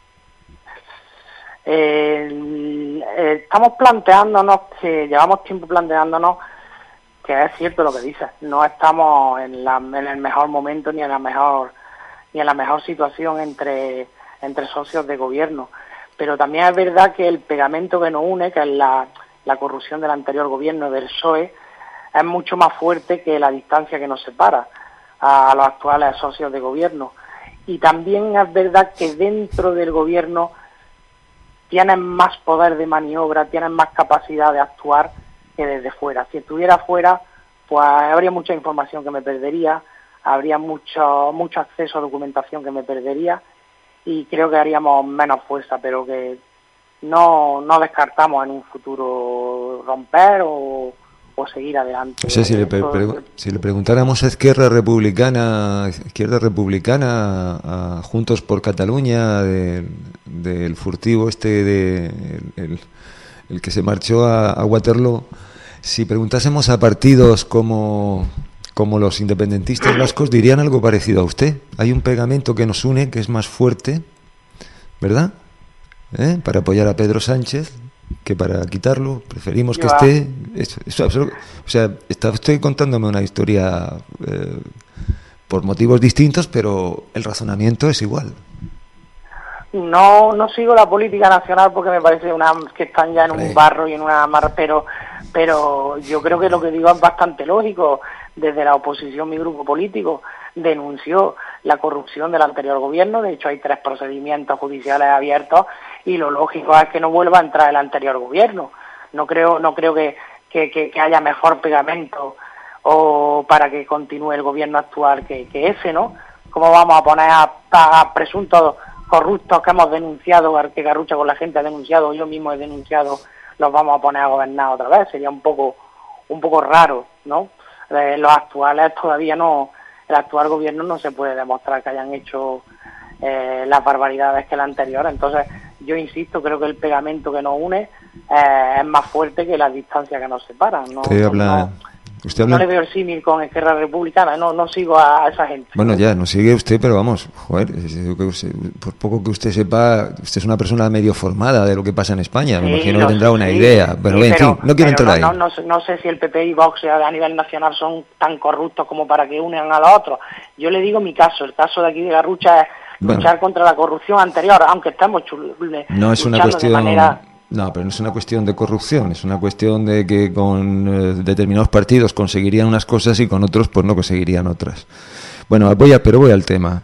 Eh, eh, estamos planteándonos, que llevamos tiempo planteándonos que es cierto lo que dice. No estamos en, la, en el mejor momento ni en la mejor ni en la mejor situación entre entre socios de gobierno. Pero también es verdad que el pegamento que nos une, que es la la corrupción del anterior gobierno del P S O E, es mucho más fuerte que la distancia que nos separa a los actuales socios de gobierno. Y también es verdad que dentro del gobierno tienen más poder de maniobra, tienen más capacidad de actuar que desde fuera. Si estuviera fuera, pues habría mucha información que me perdería, habría mucho mucho acceso a documentación que me perdería y creo que haríamos menos fuerza, pero que no no descartamos en un futuro romper o, o seguir adelante. O sea, si le, pre si le preguntáramos a Izquierda Republicana, Izquierda Republicana, a, a Juntos por Cataluña, de, del furtivo este, de el, el, el que se marchó a, a Waterloo, si preguntásemos a partidos como, como los independentistas vascos, dirían algo parecido a usted. Hay un pegamento que nos une, que es más fuerte, ¿verdad? ¿Eh? Para apoyar a Pedro Sánchez que para quitarlo, preferimos que esté eso, eso, eso, o sea, está usted contándome una historia eh, por motivos distintos, pero el razonamiento es igual. No no sigo la política nacional porque me parece una que están ya en un barro y en una mar, pero pero yo creo que lo que digo es bastante lógico. Desde la oposición, mi grupo político denunció la corrupción del anterior gobierno. De hecho, hay tres procedimientos judiciales abiertos y lo lógico es que no vuelva a entrar el anterior gobierno. No creo no creo que, que, que, que haya mejor pegamento o para que continúe el gobierno actual que, que ese, ¿no? ¿Cómo vamos a poner a, a presuntos corruptos que hemos denunciado, que Garrucha con la gente ha denunciado, yo mismo he denunciado, los vamos a poner a gobernar otra vez? Sería un poco un poco raro, ¿no? Eh, los actuales todavía no, el actual gobierno no se puede demostrar que hayan hecho eh, las barbaridades que el anterior. Entonces, yo insisto, creo que el pegamento que nos une eh, es más fuerte que las distancias que nos separan. No, Usted habla... no, Usted habla... no le veo el símil con Esquerra Republicana, no, no sigo a, a esa gente. Bueno, ya, no sigue usted, pero vamos, joder, por poco que usted sepa, usted es una persona medio formada de lo que pasa en España, me Sí, imagino lo que tendrá sé, una sí, idea, pero sí, en pero- fin, no quiero pero entrar ahí. no, no, no, no sé si el P P y Vox a nivel nacional son tan corruptos como para que unan a los otros. Yo le digo mi caso, el caso de aquí de Garrucha es Bueno. luchar contra la corrupción anterior, aunque estamos chul- No es una luchando cuestión... de manera... No, pero no es una cuestión de corrupción, es una cuestión de que con eh, determinados partidos conseguirían unas cosas y con otros pues no conseguirían otras. Bueno, voy a, pero voy al tema.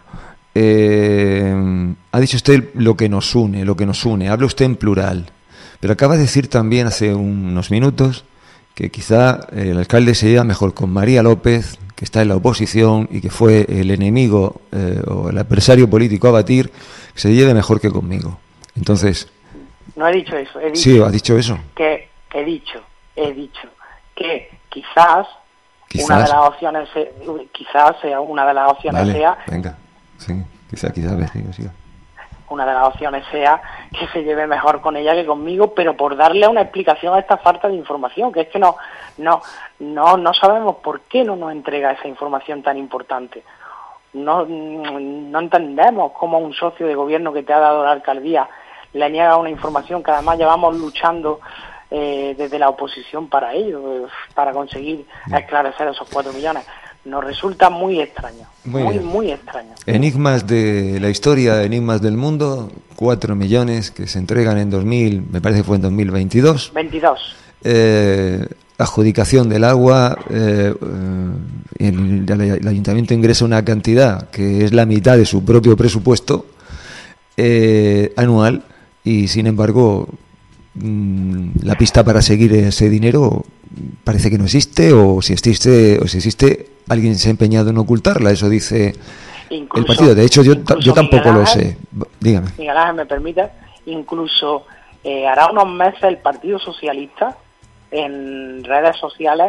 Eh, ha dicho usted lo que nos une, lo que nos une, habla usted en plural, pero acaba de decir también hace unos minutos que quizá el alcalde se lleva mejor con María López, que está en la oposición y que fue el enemigo eh, o el adversario político a batir, que se lleve mejor que conmigo. Entonces... No he dicho eso, he dicho Sí, ha dicho eso. que he dicho, he dicho que quizás, Quizás. una de las opciones se- quizás sea una de las opciones Vale, sea venga. Sí, quizá, quizá, a ver, siga, siga. una de las opciones sea que se lleve mejor con ella que conmigo, pero por darle una explicación a esta falta de información, que es que no no no no sabemos por qué no nos entrega esa información tan importante. No no entendemos cómo un socio de gobierno que te ha dado la alcaldía le niega una información que además llevamos luchando eh, desde la oposición para ello, eh, para conseguir esclarecer esos cuatro millones. Nos resulta muy extraño, Muy muy, bien. muy extraño. Enigmas de la historia, enigmas del mundo, cuatro millones que se entregan en dos mil, me parece que fue en dos mil veintidós. veintidós. Eh, adjudicación del agua, eh, eh, el, el ayuntamiento ingresa una cantidad que es la mitad de su propio presupuesto eh, anual y sin embargo mm, la pista para seguir ese dinero parece que no existe, o si existe o si existe alguien se ha empeñado en ocultarla, eso dice Incluso- el partido. De hecho yo, ta- incluso yo tampoco Miguel lo Ángel- sé. Dígame. Miguel Ángel, me permite, incluso eh, hará unos meses el Partido Socialista en redes sociales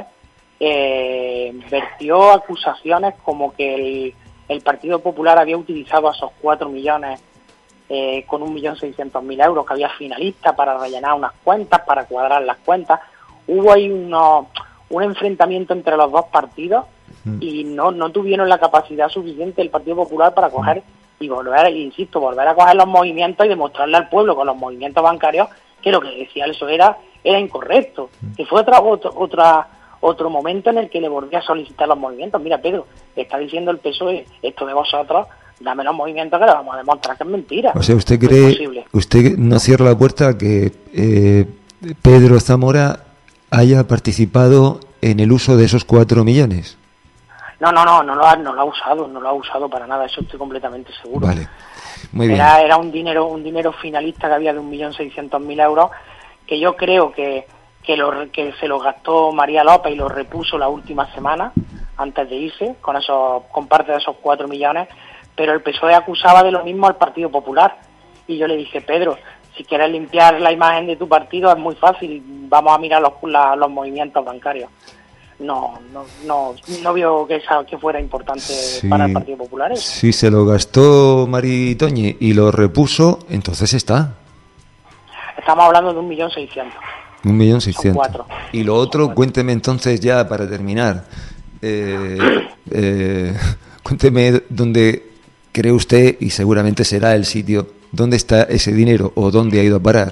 eh, vertió acusaciones como que el, el Partido Popular había utilizado esos cuatro millones eh, con un millón seiscientos mil euros, que había finalistas para rellenar unas cuentas, para cuadrar las cuentas. Hubo ahí uno, un enfrentamiento entre los dos partidos y no, no tuvieron la capacidad suficiente el Partido Popular para coger y volver, insisto, volver a coger los movimientos y demostrarle al pueblo con los movimientos bancarios que lo que decía eso era, era incorrecto. Que fue otra, otro, otra, otro momento en el que le volví a solicitar los movimientos. Mira, Pedro, está diciendo el P S O E esto de vosotros, dame los movimientos que le vamos a demostrar que es mentira. O sea, ¿usted No es cree, posible. usted no cierra la puerta a que eh, Pedro Zamora haya participado en el uso de esos cuatro millones? No, no, no, no lo ha, no lo ha usado, no lo ha usado para nada, eso estoy completamente seguro. Vale, muy bien. Era, era un dinero, un dinero finalista que había de un millón seiscientos mil euros, que yo creo que, que, lo, que se lo gastó María López y lo repuso la última semana, antes de irse, con esos, con parte de esos cuatro millones, pero el P S O E acusaba de lo mismo al Partido Popular. Y yo le dije, Pedro, si quieres limpiar la imagen de tu partido es muy fácil, vamos a mirar los, la- los movimientos bancarios. No, no, no, no vio que, esa, que fuera importante Sí. para el Partido Popular eso. Si se lo gastó Mari Toñi y lo repuso, entonces está. Estamos hablando de un millón seiscientos. Un millón seiscientos. cuatro. Y lo otro, cuénteme entonces ya para terminar. Eh, eh, cuénteme dónde cree usted, y seguramente será el sitio, dónde está ese dinero o dónde ha ido a parar.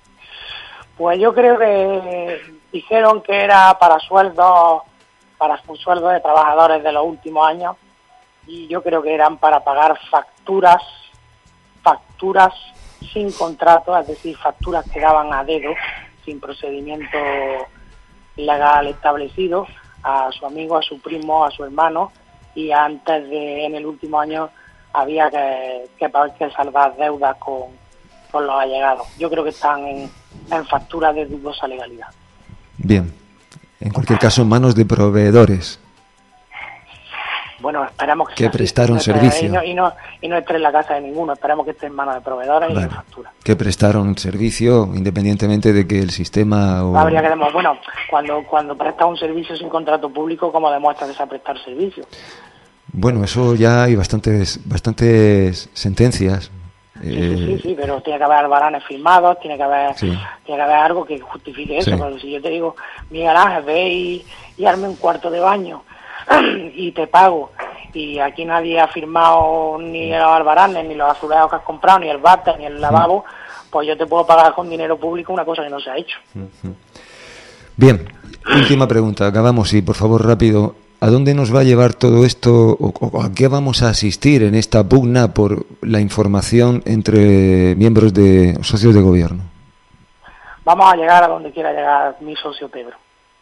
Pues yo creo que dijeron que era para sueldos, para un sueldo de trabajadores de los últimos años, y yo creo que eran para pagar facturas, facturas sin contrato, es decir, facturas que daban a dedo, sin procedimiento legal establecido, a su amigo, a su primo, a su hermano, y antes de, en el último año, había que, que, que saldar deudas con, con los allegados. Yo creo que están en, en facturas de dudosa legalidad. Bien. En cualquier caso, en manos de proveedores. Bueno, esperamos que, que prestaron así, servicio. Y no, y, no, y no esté en la casa de ninguno, esperamos que esté en manos de proveedores vale. y de factura. Que prestaron servicio independientemente de que el sistema... O... Habría que demostrar, bueno, cuando, cuando prestas un servicio sin contrato público, ¿cómo demuestras que se ha prestado el servicio? Bueno, eso ya hay bastantes, bastantes sentencias. Sí, eh... sí, sí, sí, pero tiene que haber albaranes firmados, tiene que haber, sí. tiene que haber algo que justifique eso, sí. Pero si yo te digo, Miguel Ángel, ve y, y arme un cuarto de baño y te pago, y aquí nadie ha firmado ni los albaranes, ni los azulejos que has comprado, ni el váter, ni el lavabo, sí. Pues yo te puedo pagar con dinero público una cosa que no se ha hecho. Bien, última pregunta, acabamos, y por favor rápido, ¿a dónde nos va a llevar todo esto, o, o a qué vamos a asistir en esta pugna por la información entre miembros de socios de gobierno? Vamos a llegar a donde quiera llegar mi socio Pedro.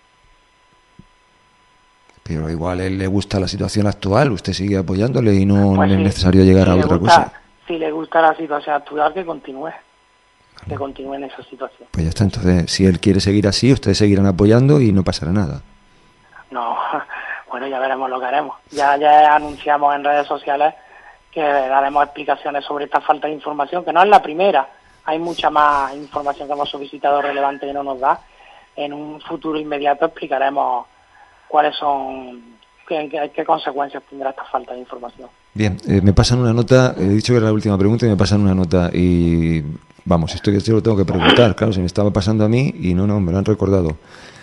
Pero igual a él le gusta la situación actual, usted sigue apoyándole y no, pues no sí, es necesario llegar si a otra gusta, cosa. Si le gusta la situación actual, que continúe, que continúe en esa situación. Pues ya está, entonces, si él quiere seguir así, ustedes seguirán apoyando y no pasará nada. No, bueno, ya veremos lo que haremos. Ya, ya anunciamos en redes sociales que daremos explicaciones sobre esta falta de información, que no es la primera. Hay mucha más información que hemos solicitado relevante que no nos da. En un futuro inmediato explicaremos cuáles son, qué, qué, qué consecuencias tendrá esta falta de información. Bien, eh, me pasan una nota, he dicho que era la última pregunta y me pasan una nota y vamos, esto yo lo tengo que preguntar, claro, se me estaba pasando a mí y no, no, me lo han recordado.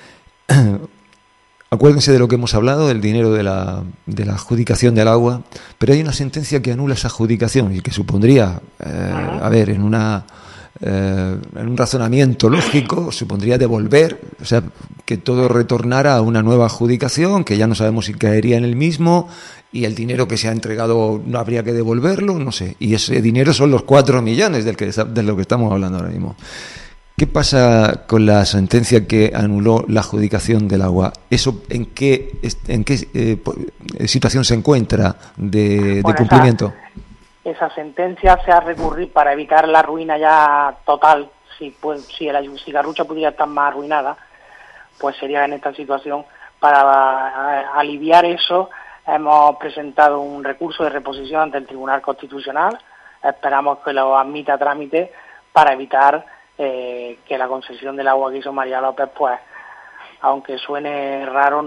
Acuérdense de lo que hemos hablado, del dinero de la, de la adjudicación del agua, pero hay una sentencia que anula esa adjudicación y que supondría, eh, a ver, en una... Eh, en un razonamiento lógico supondría devolver, o sea, que todo retornara a una nueva adjudicación, que ya no sabemos si caería en el mismo y el dinero que se ha entregado no habría que devolverlo, no sé, y ese dinero son los cuatro millones del que, de lo que estamos hablando ahora mismo. ¿Qué pasa con la sentencia que anuló la adjudicación del agua? ¿Eso en qué, en qué eh, situación se encuentra de, de cumplimiento? Esa sentencia se ha recurrido para evitar la ruina ya total. Si, pues, si, el, si Garrucha pudiera estar más arruinada, pues sería en esta situación. Para a, aliviar eso, hemos presentado un recurso de reposición ante el Tribunal Constitucional. Esperamos que lo admita a trámite para evitar eh, que la concesión del agua que hizo María López, pues, aunque suene raro,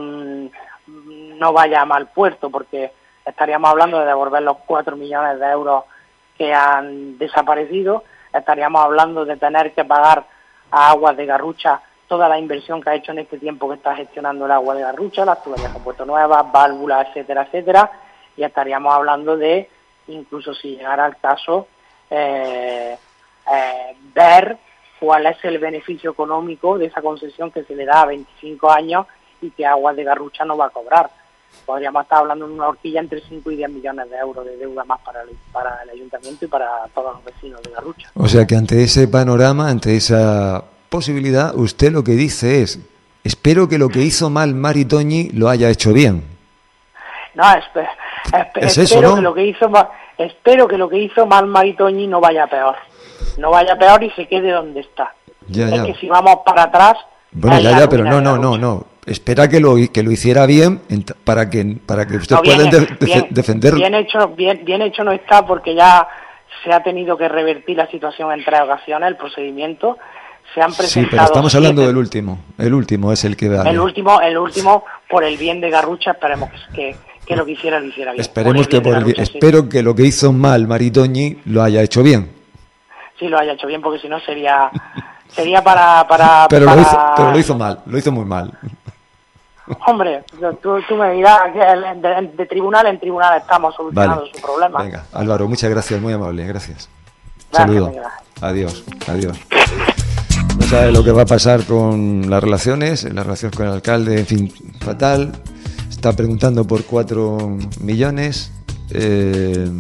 no vaya a mal puerto, porque estaríamos hablando de devolver los cuatro millones de euros que han desaparecido, estaríamos hablando de tener que pagar a Aguas de Garrucha toda la inversión que ha hecho en este tiempo que está gestionando el agua de Garrucha, las tuberías que ha puesto nuevas, válvulas, etcétera, etcétera, y estaríamos hablando de, incluso si llegara el caso, eh, eh, ver cuál es el beneficio económico de esa concesión que se le da a veinticinco años y que Aguas de Garrucha no va a cobrar. Podríamos estar hablando de una horquilla entre cinco y diez millones de euros de deuda más para el, para el ayuntamiento y para todos los vecinos de Garrucha. O sea que ante ese panorama, ante esa posibilidad, usted lo que dice es: espero que lo que hizo mal Mari Toñi lo haya hecho bien. No, espe espe ¿Es espero, eso, no? que lo que hizo mal, espero que lo que hizo mal Mari Toñi no vaya peor. No vaya peor y se quede donde está. Ya, es ya. que si vamos para atrás... Bueno, ya, ya, pero no, no, no, no. Espera que lo que lo hiciera bien para que para que usted no, pueda bien, de, bien, defenderlo. Bien hecho, bien, bien hecho no está, porque ya se ha tenido que revertir la situación en tres ocasiones, el procedimiento. Se han presentado... Sí, pero estamos hablando siete, del último. El último es el que va. El último, el último, por el bien de Garrucha, esperemos que, que lo que hiciera lo hiciera bien. Esperemos por que por Garrucha, sí. Espero que lo que hizo mal Mari Toñi lo haya hecho bien. Sí, lo haya hecho bien, porque si no sería sería para... para pero, para... Lo hizo, pero lo hizo mal, lo hizo muy mal. Hombre, tú, tú me dirás que de, de tribunal en tribunal estamos solucionando vale. su problema. Venga, Álvaro, muchas gracias, muy amable, gracias. gracias Saludo. Adiós, adiós. No sabe lo que va a pasar con las relaciones, las relaciones con el alcalde, en fin, fatal. Está preguntando por cuatro millones. Eh,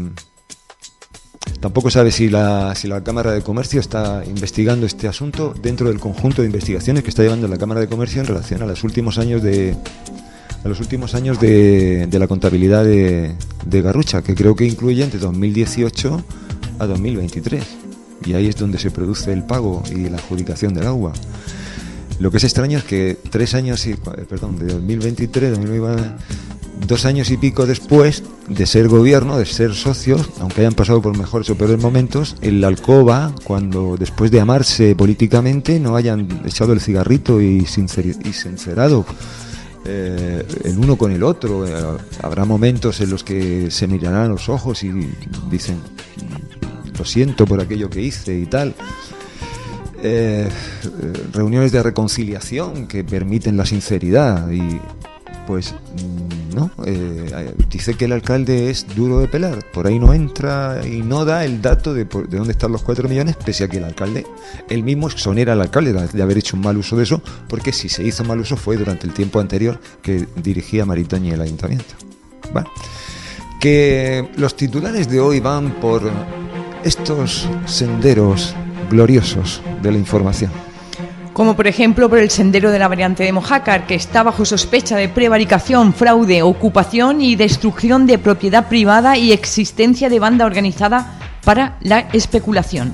tampoco sabe si la, si la Cámara de Comercio está investigando este asunto dentro del conjunto de investigaciones que está llevando la Cámara de Comercio en relación a los últimos años de a los últimos años de, de la contabilidad de, de Garrucha, que creo que incluye de dos mil dieciocho a dos mil veintitrés. Y ahí es donde se produce el pago y la adjudicación del agua. Lo que es extraño es que tres años y, perdón, de dos mil veintitrés, dos mil veinticuatro, dos años y pico después de ser gobierno, de ser socios, aunque hayan pasado por mejores o peores momentos, en la alcoba, cuando después de amarse políticamente no hayan echado el cigarrito y, sincer- y sincerado eh, el uno con el otro. Eh, habrá momentos en los que se mirarán a los ojos y dicen, lo siento por aquello que hice y tal. Eh, reuniones de reconciliación que permiten la sinceridad y pues no, eh, dice que el alcalde es duro de pelar, por ahí no entra y no da el dato de, por, de dónde están los cuatro millones, pese a que el alcalde, él mismo exonera al alcalde de haber hecho un mal uso de eso, porque si se hizo mal uso fue durante el tiempo anterior que dirigía Maritoñi el ayuntamiento. Bueno, que los titulares de hoy van por estos senderos gloriosos de la información. Como por ejemplo por el sendero de la variante de Mojácar, que está bajo sospecha de prevaricación, fraude, ocupación y destrucción de propiedad privada y existencia de banda organizada para la especulación.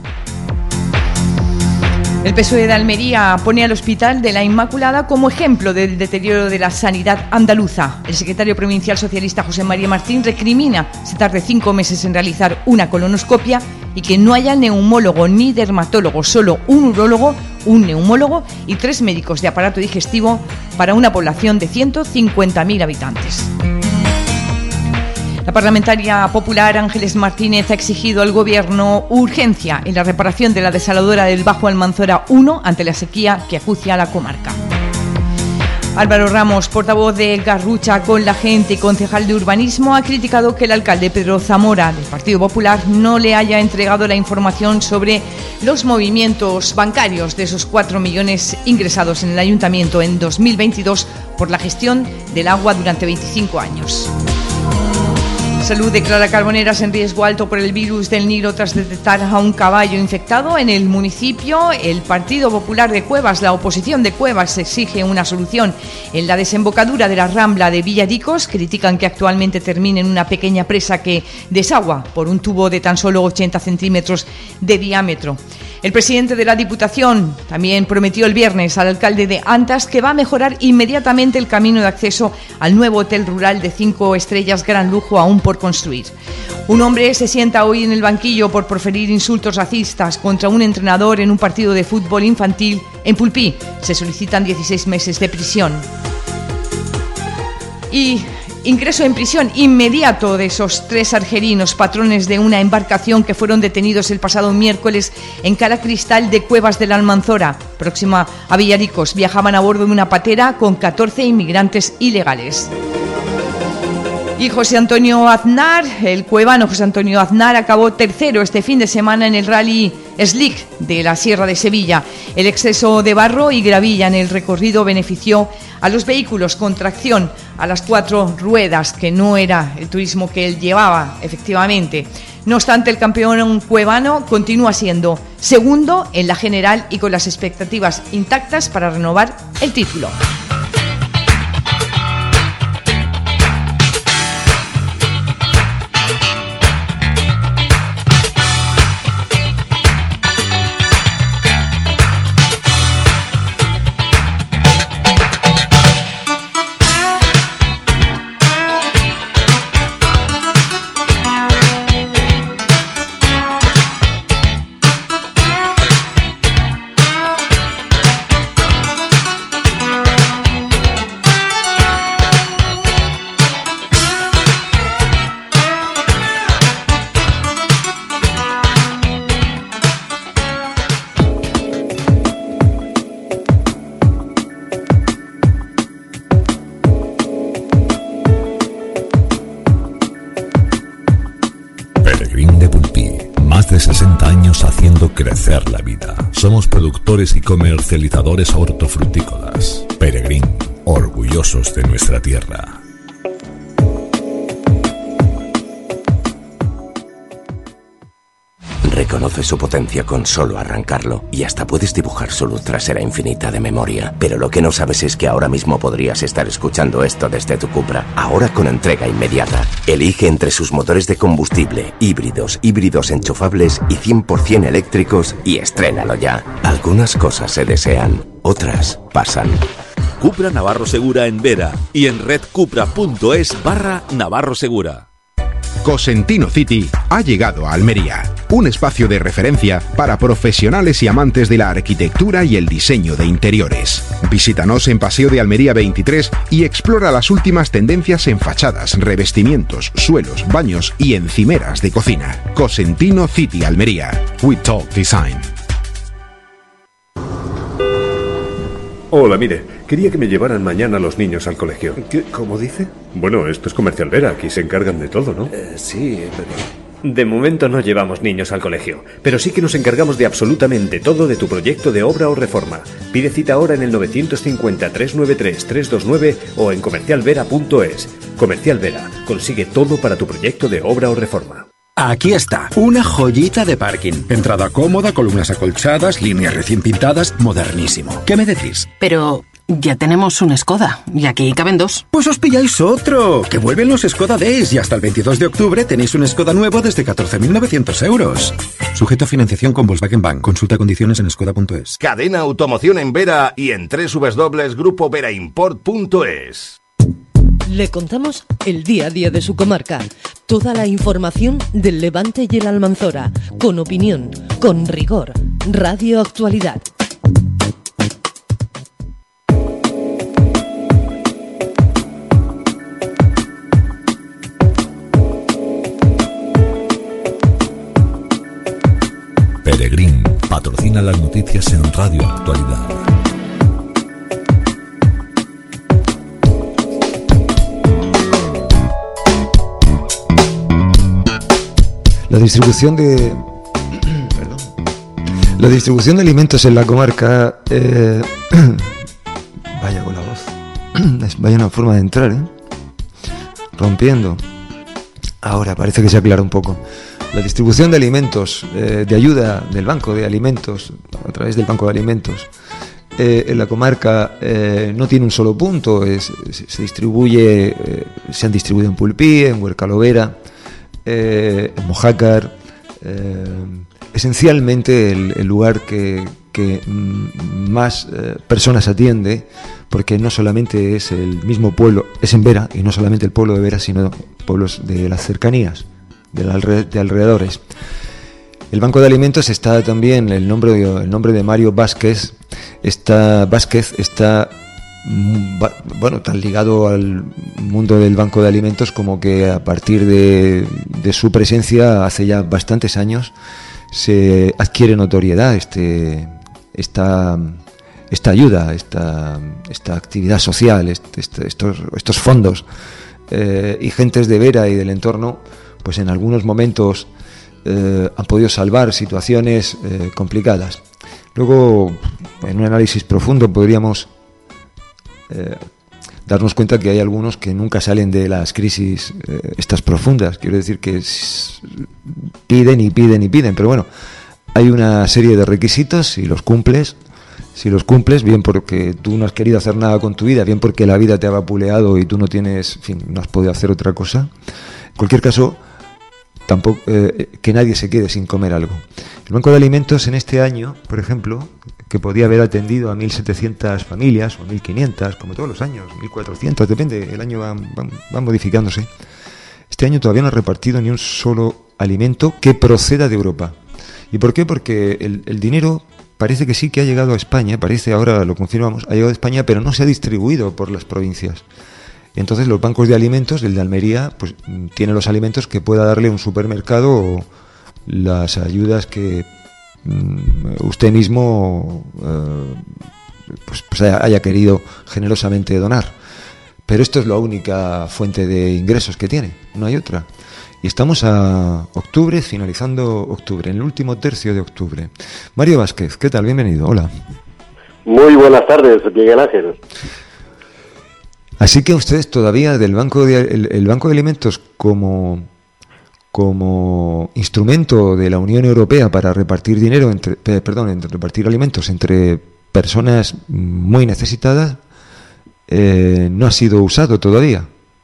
El P S O E de Almería pone al Hospital de la Inmaculada como ejemplo del deterioro de la sanidad andaluza. El secretario provincial socialista José María Martín recrimina se tarde cinco meses en realizar una colonoscopia y que no haya neumólogo ni dermatólogo, solo un urólogo, un neumólogo y tres médicos de aparato digestivo para una población de ciento cincuenta mil habitantes. La parlamentaria popular Ángeles Martínez ha exigido al Gobierno urgencia en la reparación de la desaladora del Bajo Almanzora uno ante la sequía que acucia a la comarca. Álvaro Ramos, portavoz de Garrucha con la Gente y concejal de urbanismo, ha criticado que el alcalde Pedro Zamora del Partido Popular no le haya entregado la información sobre los movimientos bancarios de esos cuatro millones ingresados en el ayuntamiento en dos mil veintidós por la gestión del agua durante veinticinco años. Salud declara Carboneras en riesgo alto por el virus del Nilo tras detectar a un caballo infectado en el municipio. El Partido Popular de Cuevas, la oposición de Cuevas, exige una solución en la desembocadura de la Rambla de Villaricos. Critican que actualmente termine en una pequeña presa que desagua por un tubo de tan solo ochenta centímetros de diámetro. El presidente de la Diputación también prometió el viernes al alcalde de Antas que va a mejorar inmediatamente el camino de acceso al nuevo hotel rural de cinco estrellas gran lujo aún por construir. Un hombre se sienta hoy en el banquillo por proferir insultos racistas contra un entrenador en un partido de fútbol infantil en Pulpí. Se solicitan dieciséis meses de prisión. Y ingreso en prisión inmediato de esos tres argelinos, patrones de una embarcación que fueron detenidos el pasado miércoles en Cala Cristal de Cuevas de la Almanzora, próxima a Villaricos. Viajaban a bordo de una patera con catorce inmigrantes ilegales. Y José Antonio Aznar, el cuevano José Antonio Aznar, acabó tercero este fin de semana en el Rally Slick de la Sierra de Sevilla. El exceso de barro y gravilla en el recorrido benefició a los vehículos con tracción a las cuatro ruedas, que no era el turismo que él llevaba, efectivamente. No obstante, el campeón cuevano continúa siendo segundo en la general y con las expectativas intactas para renovar el título. sesenta años haciendo crecer la vida. Somos productores y comercializadores hortofrutícolas. Peregrín, orgullosos de nuestra tierra. Reconoce su potencia con solo arrancarlo y hasta puedes dibujar su luz trasera infinita de memoria. Pero lo que no sabes es que ahora mismo podrías estar escuchando esto desde tu Cupra, ahora con entrega inmediata. Elige entre sus motores de combustible, híbridos, híbridos enchufables y cien por ciento eléctricos y estrénalo ya. Algunas cosas se desean, otras pasan. Cupra Navarro Segura en Vera y en redcupra.es barra Navarro Segura. Cosentino City ha llegado a Almería, un espacio de referencia para profesionales y amantes de la arquitectura y el diseño de interiores. Visítanos en Paseo de Almería veintitrés y explora las últimas tendencias en fachadas, revestimientos, suelos, baños y encimeras de cocina. Cosentino City Almería. We Talk Design. Hola, mire, quería que me llevaran mañana los niños al colegio. ¿Qué, ¿Cómo dice? Bueno, esto es Comercial Vera, aquí se encargan de todo, ¿no? Eh, sí, pero... De momento no llevamos niños al colegio, pero sí que nos encargamos de absolutamente todo de tu proyecto de obra o reforma. Pide cita ahora en el nueve cinco cero, tres nueve tres, tres dos nueve o en comercial vera punto es. Comercial Vera, consigue todo para tu proyecto de obra o reforma. Aquí está, una joyita de parking. Entrada cómoda, columnas acolchadas, líneas recién pintadas, modernísimo. ¿Qué me decís? Pero ya tenemos un Skoda y aquí caben dos. Pues os pilláis otro, que vuelven los Skoda Days y hasta el veintidós de octubre tenéis un Skoda nuevo desde catorce mil novecientos euros. Sujeto a financiación con Volkswagen Bank. Consulta condiciones en skoda punto es. Cadena Automoción en Vera y en doble u doble u doble u punto grupo vera import punto es. Le contamos el día a día de su comarca, toda la información del Levante y el Almanzora, con opinión, con rigor, Radio Actualidad. Peregrín patrocina las noticias en Radio Actualidad. La distribución de perdón, la distribución de alimentos en la comarca eh, vaya con la voz vaya una forma de entrar, ¿eh? Rompiendo. Ahora parece que se aclara un poco. La distribución de alimentos, eh, de ayuda del Banco de Alimentos, a través del Banco de Alimentos, eh, en la comarca eh, no tiene un solo punto. Es, se distribuye, eh, se han distribuido en Pulpí, en Huercalovera, Eh, en Mojácar, eh, esencialmente el, el lugar que, que más eh, personas atiende, porque no solamente es el mismo pueblo, es en Vera, y no solamente el pueblo de Vera, sino pueblos de las cercanías, de, la, de alrededores. El Banco de Alimentos está también, el nombre de, el nombre de Mario Vázquez, está, Vázquez está bueno, tan ligado al mundo del Banco de Alimentos como que a partir de, de su presencia hace ya bastantes años se adquiere notoriedad este, esta, esta ayuda, esta, esta actividad social, este, este, estos, estos fondos eh, y gentes de Vera y del entorno, pues en algunos momentos eh, han podido salvar situaciones eh, complicadas. Luego, en un análisis profundo podríamos Eh, darnos cuenta que hay algunos que nunca salen de las crisis eh, estas profundas. Quiero decir que s- piden y piden y piden, pero bueno, hay una serie de requisitos. Si los cumples, si los cumples, bien porque tú no has querido hacer nada con tu vida, bien porque la vida te ha vapuleado y tú no tienes, en fin, no has podido hacer otra cosa. En cualquier caso, tampoco eh, que nadie se quede sin comer algo. El Banco de Alimentos en este año, por ejemplo, que podía haber atendido a mil setecientas familias o mil quinientas, como todos los años, mil cuatrocientas, depende, el año va, va, va modificándose. Este año todavía no ha repartido ni un solo alimento que proceda de Europa. ¿Y por qué? Porque el, el dinero parece que sí que ha llegado a España, parece, ahora lo confirmamos, ha llegado a España, pero no se ha distribuido por las provincias. Entonces los bancos de alimentos, el de Almería, pues tiene los alimentos que pueda darle un supermercado o las ayudas que mm, usted mismo eh, pues, pues haya, haya querido generosamente donar. Pero esto es la única fuente de ingresos que tiene, no hay otra. Y estamos a octubre, finalizando octubre, en el último tercio de octubre. Mario Vázquez, ¿qué tal? Bienvenido, hola. Muy buenas tardes, Miguel Ángel. Así que ustedes todavía del banco de el, el Banco de Alimentos como como instrumento de la Unión Europea para repartir dinero entre perdón, entre repartir alimentos entre personas muy necesitadas eh, no ha sido usado todavía.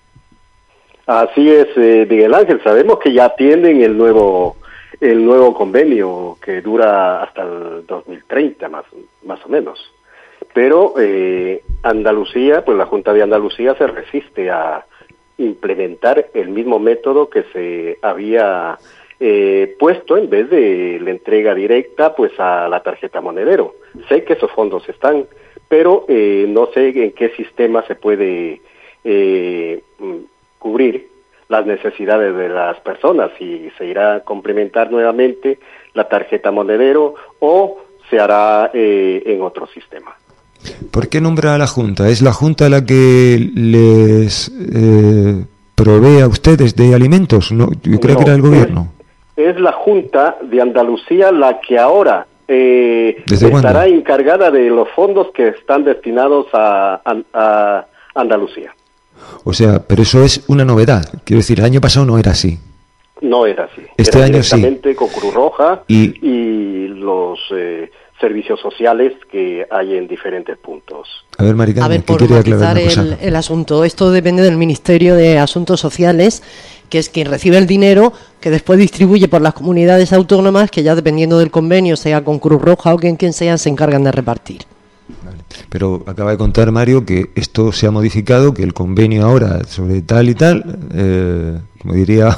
Así es, eh, Miguel Ángel. Sabemos que ya tienen el nuevo el nuevo convenio que dura hasta el dos mil treinta más más o menos. pero eh, Andalucía, pues la Junta de Andalucía se resiste a implementar el mismo método que se había eh, puesto en vez de la entrega directa pues a la tarjeta monedero. Sé que esos fondos están, pero eh, no sé en qué sistema se puede eh, cubrir las necesidades de las personas, si se irá a complementar nuevamente la tarjeta monedero o se hará eh, en otro sistema. ¿Por qué nombra a la Junta? ¿Es la Junta la que les eh, provee a ustedes de alimentos? No, yo creo No, que era el gobierno. Es, es la Junta de Andalucía la que ahora eh, estará cuándo? encargada de los fondos que están destinados a, a, a Andalucía. O sea, pero eso es una novedad. Quiero decir, el año pasado no era así. No era así. Este era año sí. directamente con Cruz Roja Y- y, los eh, servicios sociales que hay en diferentes puntos. A ver, Maricarmen, A ver, que por quiere aclarar matizar una cosa. el, el asunto, esto depende del Ministerio de Asuntos Sociales, que es quien recibe el dinero, que después distribuye por las comunidades autónomas, que ya dependiendo del convenio, sea con Cruz Roja o quien, quien sea, se encargan de repartir. Pero acaba de contar Mario que esto se ha modificado, que el convenio ahora sobre tal y tal, eh, como diría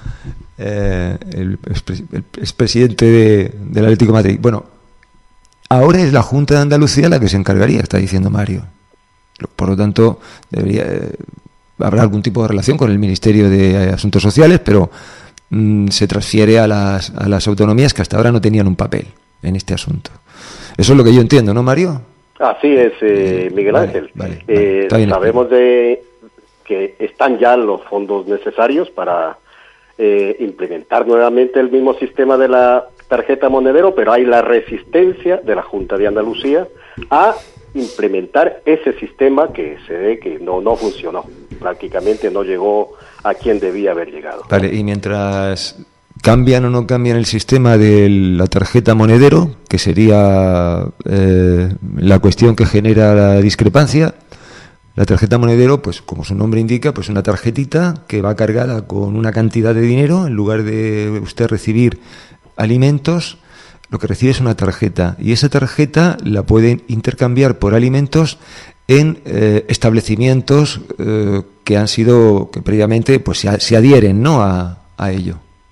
eh, el, expre- el expresidente de, del Atlético de Madrid. Bueno, ahora es la Junta de Andalucía la que se encargaría, está diciendo Mario. Por lo tanto, debería eh, habrá algún tipo de relación con el Ministerio de Asuntos Sociales, pero mm, se transfiere a las, a las autonomías que hasta ahora no tenían un papel en este asunto. Eso es lo que yo entiendo, ¿no, Mario? Así es, eh, Miguel vale, Ángel. vale, Eh, está bien sabemos de que están ya los fondos necesarios para eh, implementar nuevamente el mismo sistema de la tarjeta monedero, pero hay la resistencia de la Junta de Andalucía a implementar ese sistema que se ve que no, no funcionó. Prácticamente no llegó a quien debía haber llegado. Vale, y mientras cambian o no cambian el sistema de la tarjeta monedero, que sería eh, la cuestión que genera la discrepancia, la tarjeta monedero, pues como su nombre indica, pues una tarjetita que va cargada con una cantidad de dinero, en lugar de usted recibir alimentos, lo que recibe es una tarjeta, y esa tarjeta la pueden intercambiar por alimentos en eh, establecimientos eh, que han sido, que previamente pues se, se adhieren, ¿no?, a, a ello.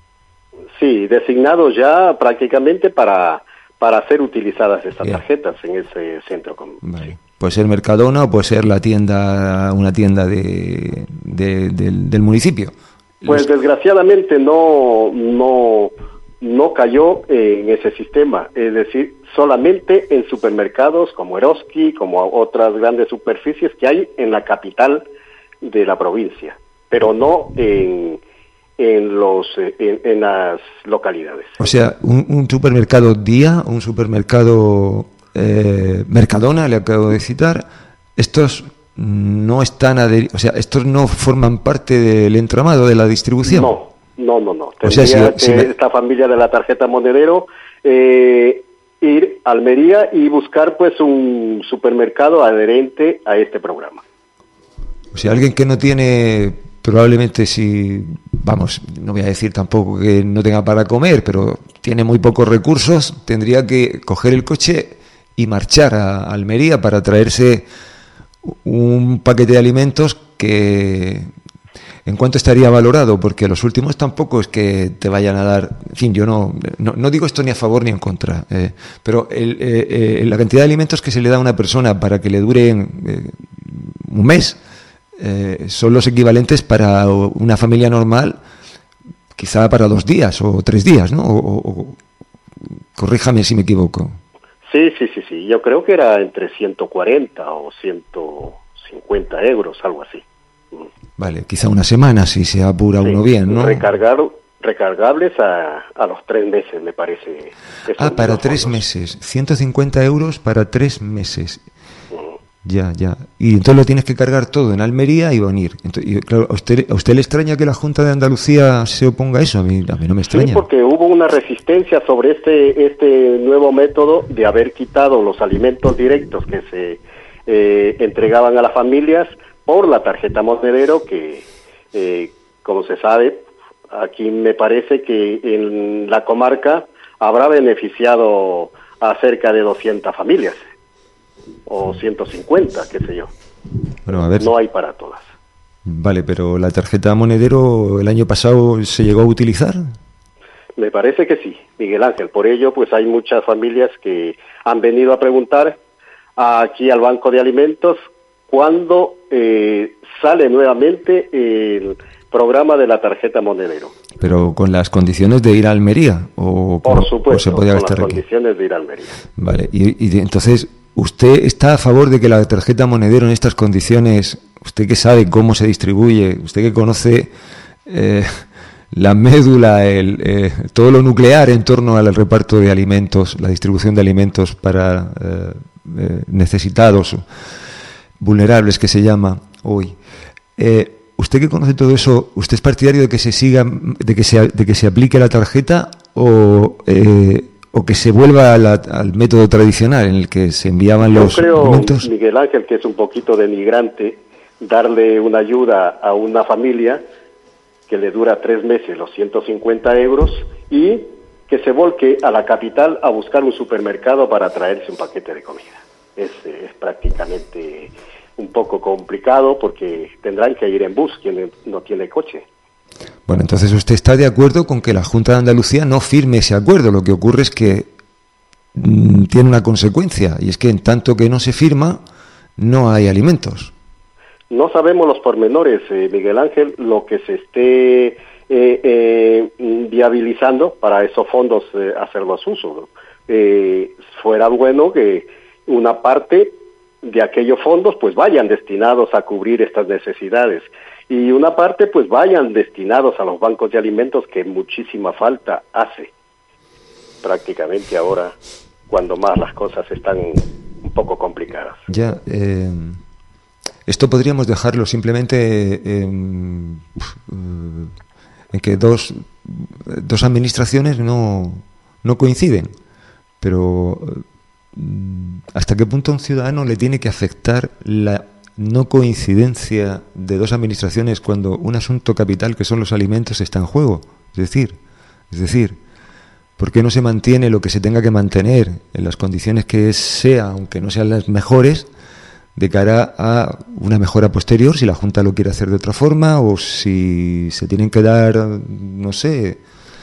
Sí, designados ya prácticamente para, para ser utilizadas estas tarjetas en ese centro común. Vale. Puede ser Mercadona o puede ser la tienda, una tienda de, de- del, del municipio. Pues desgraciadamente no, no, no cayó en ese sistema, es decir, solamente en supermercados como Eroski, como otras grandes superficies que hay en la capital de la provincia, pero no en, en, los, eh, en, en las localidades. O sea, un, un supermercado Día, un supermercado eh, Mercadona, le acabo de citar, estos no están adheri- o sea, estos no forman parte del entramado de la distribución. No, no, no, no. O sea, Tendría si- si que me- esta familia de la tarjeta monedero eh, ir a Almería y buscar pues un supermercado adherente a este programa. O sea, alguien que no tiene, probablemente si, vamos, no voy a decir tampoco que no tenga para comer, pero tiene muy pocos recursos, tendría que coger el coche y marchar a Almería para traerse un paquete de alimentos que, ¿en cuánto estaría valorado? Porque los últimos tampoco es que te vayan a dar, en fin, yo no, no, no digo esto ni a favor ni en contra, eh, pero el, eh, eh, la cantidad de alimentos que se le da a una persona para que le duren eh, un mes, eh, son los equivalentes para una familia normal, quizá para dos días o tres días, ¿no? O, o- o- corríjame si me equivoco. Sí, sí, sí, sí. Yo creo que era entre ciento cuarenta o ciento cincuenta euros, algo así. Vale, quizá una semana si se apura uno bien, ¿no? Recargar, recargables a, a los tres meses, me parece. Esos Ah, para mismos tres fondos. meses. ciento cincuenta euros para tres meses. Ya, ya. Y entonces lo tienes que cargar todo en Almería y venir. Entonces, y, claro, ¿a usted, ¿a usted le extraña que la Junta de Andalucía se oponga a eso? A mí, a mí no me Sí, extraña. porque hubo una resistencia sobre este este nuevo método de haber quitado los alimentos directos que se eh, entregaban a las familias por la tarjeta monedero que, eh, como se sabe, aquí me parece que en la comarca habrá beneficiado a cerca de doscientas familias. o ciento cincuenta, qué sé yo. Bueno, a ver. No hay para todas. Vale, pero la tarjeta monedero el año pasado se llegó a utilizar. Me parece que sí, Miguel Ángel. Por ello, pues hay muchas familias que han venido a preguntar aquí al Banco de Alimentos cuándo eh, sale nuevamente el programa de la tarjeta monedero. Pero con las condiciones de ir a Almería o por con, supuesto, o se podía con las estar aquí. condiciones de ir a Almería. Vale, y, y entonces usted está a favor de que la tarjeta monedero en estas condiciones, usted que sabe cómo se distribuye, usted que conoce eh, la médula, el, eh, todo lo nuclear en torno al reparto de alimentos, la distribución de alimentos para eh, eh, necesitados, vulnerables que se llama hoy. Eh, usted que conoce todo eso, ¿usted es partidario de que se siga, de que se, de que se aplique la tarjeta o eh, o que se vuelva a la, al método tradicional en el que se enviaban Yo los creo, alimentos? Miguel Ángel, que es un poquito denigrante darle una ayuda a una familia que le dura tres meses los ciento cincuenta euros y que se volque a la capital a buscar un supermercado para traerse un paquete de comida. Es, es prácticamente un poco complicado porque tendrán que ir en bus quien no tiene coche. Bueno, entonces usted está de acuerdo con que la Junta de Andalucía no firme ese acuerdo. Lo que ocurre es que mmm, tiene una consecuencia, y es que en tanto que no se firma, no hay alimentos. No sabemos los pormenores, eh, Miguel Ángel, lo que se esté eh, eh, viabilizando para esos fondos eh, hacerlos uso, ¿no? Eh, fuera bueno que una parte de aquellos fondos pues vayan destinados a cubrir estas necesidades y una parte pues vayan destinados a los bancos de alimentos que muchísima falta hace prácticamente ahora cuando más las cosas están un poco complicadas. Ya, eh, esto podríamos dejarlo simplemente en, en que dos, dos administraciones no, no coinciden, pero ¿hasta qué punto a un ciudadano le tiene que afectar la no coincidencia de dos administraciones cuando un asunto capital que son los alimentos está en juego? Es decir, es decir, ¿por qué no se mantiene lo que se tenga que mantener en las condiciones que sea, aunque no sean las mejores, de cara a una mejora posterior, si la Junta lo quiere hacer de otra forma o si se tienen que dar, no sé,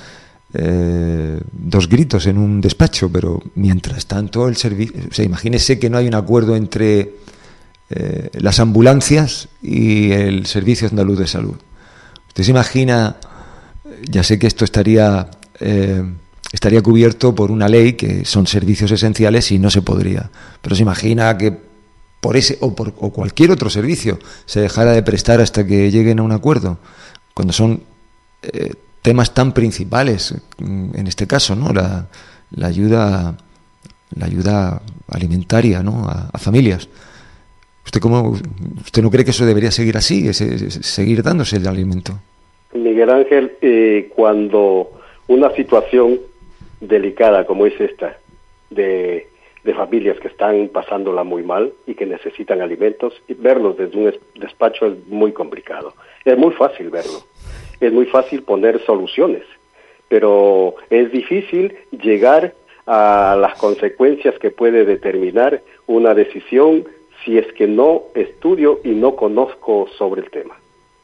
eh, dos gritos en un despacho, pero mientras tanto el servicio, o sea, imagínese que no hay un acuerdo entre eh, las ambulancias y el Servicio Andaluz de Salud. Usted se imagina, ya sé que esto estaría eh, estaría cubierto por una ley que son servicios esenciales y no se podría, pero se imagina que por ese o por o cualquier otro servicio se dejara de prestar hasta que lleguen a un acuerdo, cuando son eh, temas tan principales, en este caso, ¿no? La, la ayuda, la ayuda alimentaria, ¿no? A, a familias. ¿Usted cómo, usted no cree que eso debería seguir así, ese, ese, seguir dándose el alimento? Miguel Ángel, eh, cuando una situación delicada como es esta, de, de familias que están pasándola muy mal y que necesitan alimentos, verlos desde un despacho es muy complicado. Es muy fácil verlo. Es muy fácil poner soluciones, pero es difícil llegar a las consecuencias que puede determinar una decisión si es que no estudio y no conozco sobre el tema.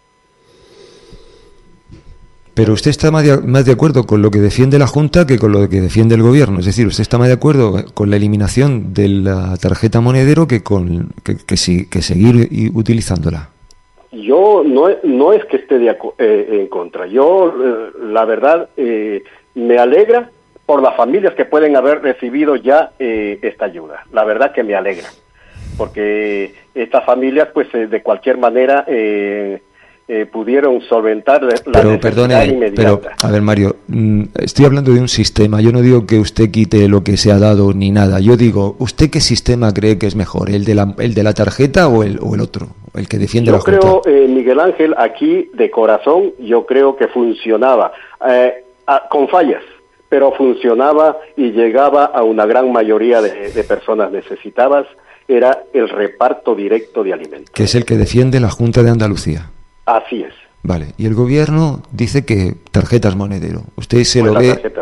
Pero usted está más de, más de acuerdo con lo que defiende la Junta que con lo que defiende el Gobierno. Es decir, usted está más de acuerdo con la eliminación de la tarjeta monedero que con que, que, que, que seguir utilizándola. Yo no, no es que esté de acu- eh, en contra. Yo, eh, la verdad, eh, me alegra por las familias que pueden haber recibido ya eh, esta ayuda. La verdad que me alegra, porque estas familias, pues, eh, de cualquier manera, eh, eh, pudieron solventar la pero, necesidad perdone, inmediata. Pero, a ver, Mario, estoy hablando de un sistema. Yo no digo que usted quite lo que se ha dado ni nada. Yo digo, ¿usted qué sistema cree que es mejor? ¿El de la, el de la tarjeta o el, o el otro? El que defiende yo la Junta. Yo creo, eh, Miguel Ángel, aquí de corazón, yo creo que funcionaba eh, a, con fallas, pero funcionaba y llegaba a una gran mayoría de, de personas necesitadas. Era el reparto directo de alimentos. Que es el que defiende la Junta de Andalucía. Así es. Vale, y el Gobierno dice que tarjetas monedero. ¿Usted se pues lo la ve? Tarjeta monedero.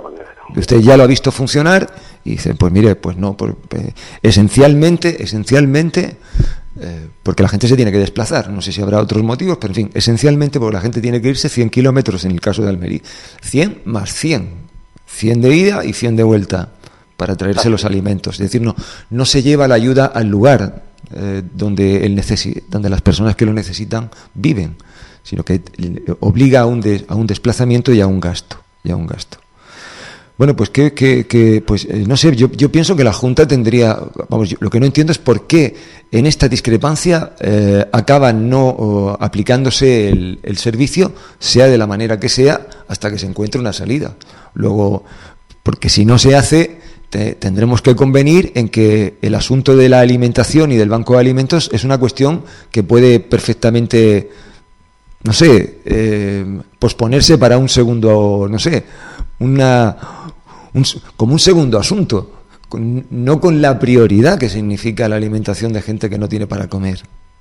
Usted ya lo ha visto funcionar y dice, pues mire, pues no, por, eh, esencialmente, esencialmente, eh, porque la gente se tiene que desplazar, no sé si habrá otros motivos, pero en fin, esencialmente porque la gente tiene que irse cien kilómetros en el caso de Almería, cien más cien, cien de ida y cien de vuelta para traerse los alimentos, es decir, no, no se lleva la ayuda al lugar eh, donde, el necesi- donde las personas que lo necesitan viven, sino que obliga a un, de, a un desplazamiento y a un gasto, y a un gasto. Bueno, pues que, que, que pues eh, no sé, yo, yo pienso que la Junta tendría, vamos, yo, lo que no entiendo es por qué en esta discrepancia eh, acaba no oh, aplicándose el, el servicio, sea de la manera que sea, hasta que se encuentre una salida. Luego, porque si no se hace, te, tendremos que convenir en que el asunto de la alimentación y del banco de alimentos es una cuestión que puede perfectamente, no sé, eh, posponerse para un segundo, no sé, una un, como un segundo asunto, con, no con la prioridad que significa la alimentación de gente que no tiene para comer.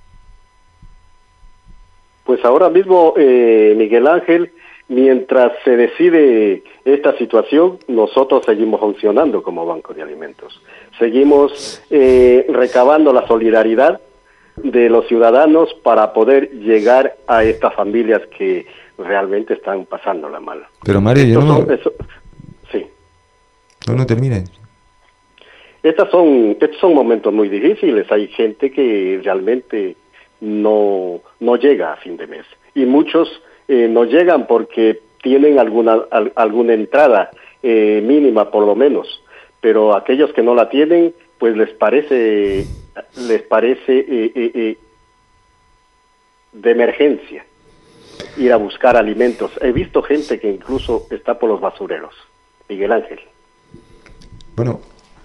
Pues ahora mismo, eh, Miguel Ángel, mientras se decide esta situación, nosotros seguimos funcionando como Banco de Alimentos. Seguimos eh, recabando la solidaridad de los ciudadanos para poder llegar a estas familias que realmente están pasándola mal. Pero Mario, yo no... Son, eso, sí. No, no termine. Estas son, estos son momentos muy difíciles. Hay gente que realmente no, no llega a fin de mes. Y muchos eh, no llegan porque tienen alguna, al, alguna entrada eh, mínima por lo menos. Pero aquellos que no la tienen, pues les parece, les parece eh, eh, eh, de emergencia ir a buscar alimentos. He visto gente que incluso está por los basureros. Miguel Ángel. Bueno,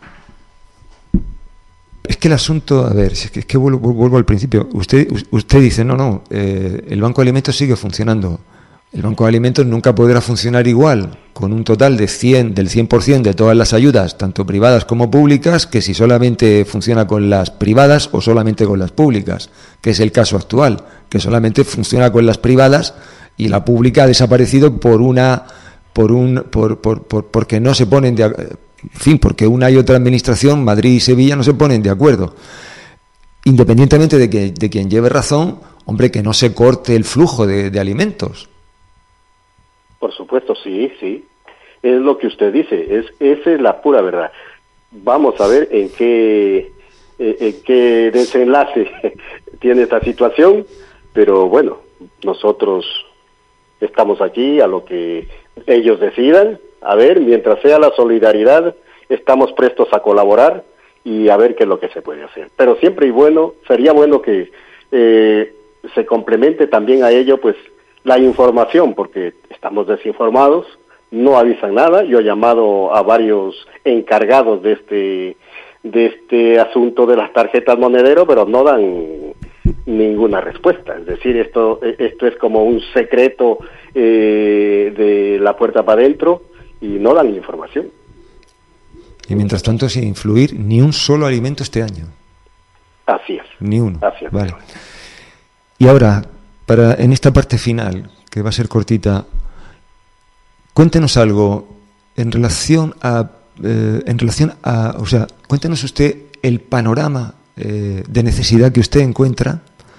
es que el asunto, a ver, es que, es que vuelvo, vuelvo al principio. Usted usted dice, no, no, eh, el Banco de Alimentos sigue funcionando. El Banco de Alimentos nunca podrá funcionar igual con un total de cien, del cien por ciento de todas las ayudas, tanto privadas como públicas, que si solamente funciona con las privadas o solamente con las públicas, que es el caso actual, que solamente funciona con las privadas y la pública ha desaparecido por una, por un, por, por, por porque no se ponen de, en fin, porque una y otra administración, Madrid y Sevilla, no se ponen de acuerdo. Independientemente de que de quien lleve razón, hombre, que no se corte el flujo de, de alimentos. Por supuesto, sí, sí. Es lo que usted dice, es esa es la pura verdad. Vamos a ver en qué, en qué desenlace tiene esta situación, pero bueno, nosotros estamos aquí a lo que ellos decidan. A ver, mientras sea la solidaridad, estamos prestos a colaborar y a ver qué es lo que se puede hacer. Pero siempre y bueno, sería bueno que eh, se complemente también a ello, pues, la información, porque estamos desinformados, no avisan nada. Yo he llamado a varios encargados de este de este asunto de las tarjetas monedero, pero no dan ninguna respuesta. Es decir, esto esto es como un secreto eh, de la puerta para adentro y no dan información. Y mientras tanto, sin influir ni un solo alimento este año. Así es. Ni uno. Así es. Vale. Y ahora, para en esta parte final, que va a ser cortita, cuéntenos algo en relación a, eh, en relación a, o sea, cuéntenos usted el panorama eh, de necesidad que usted encuentra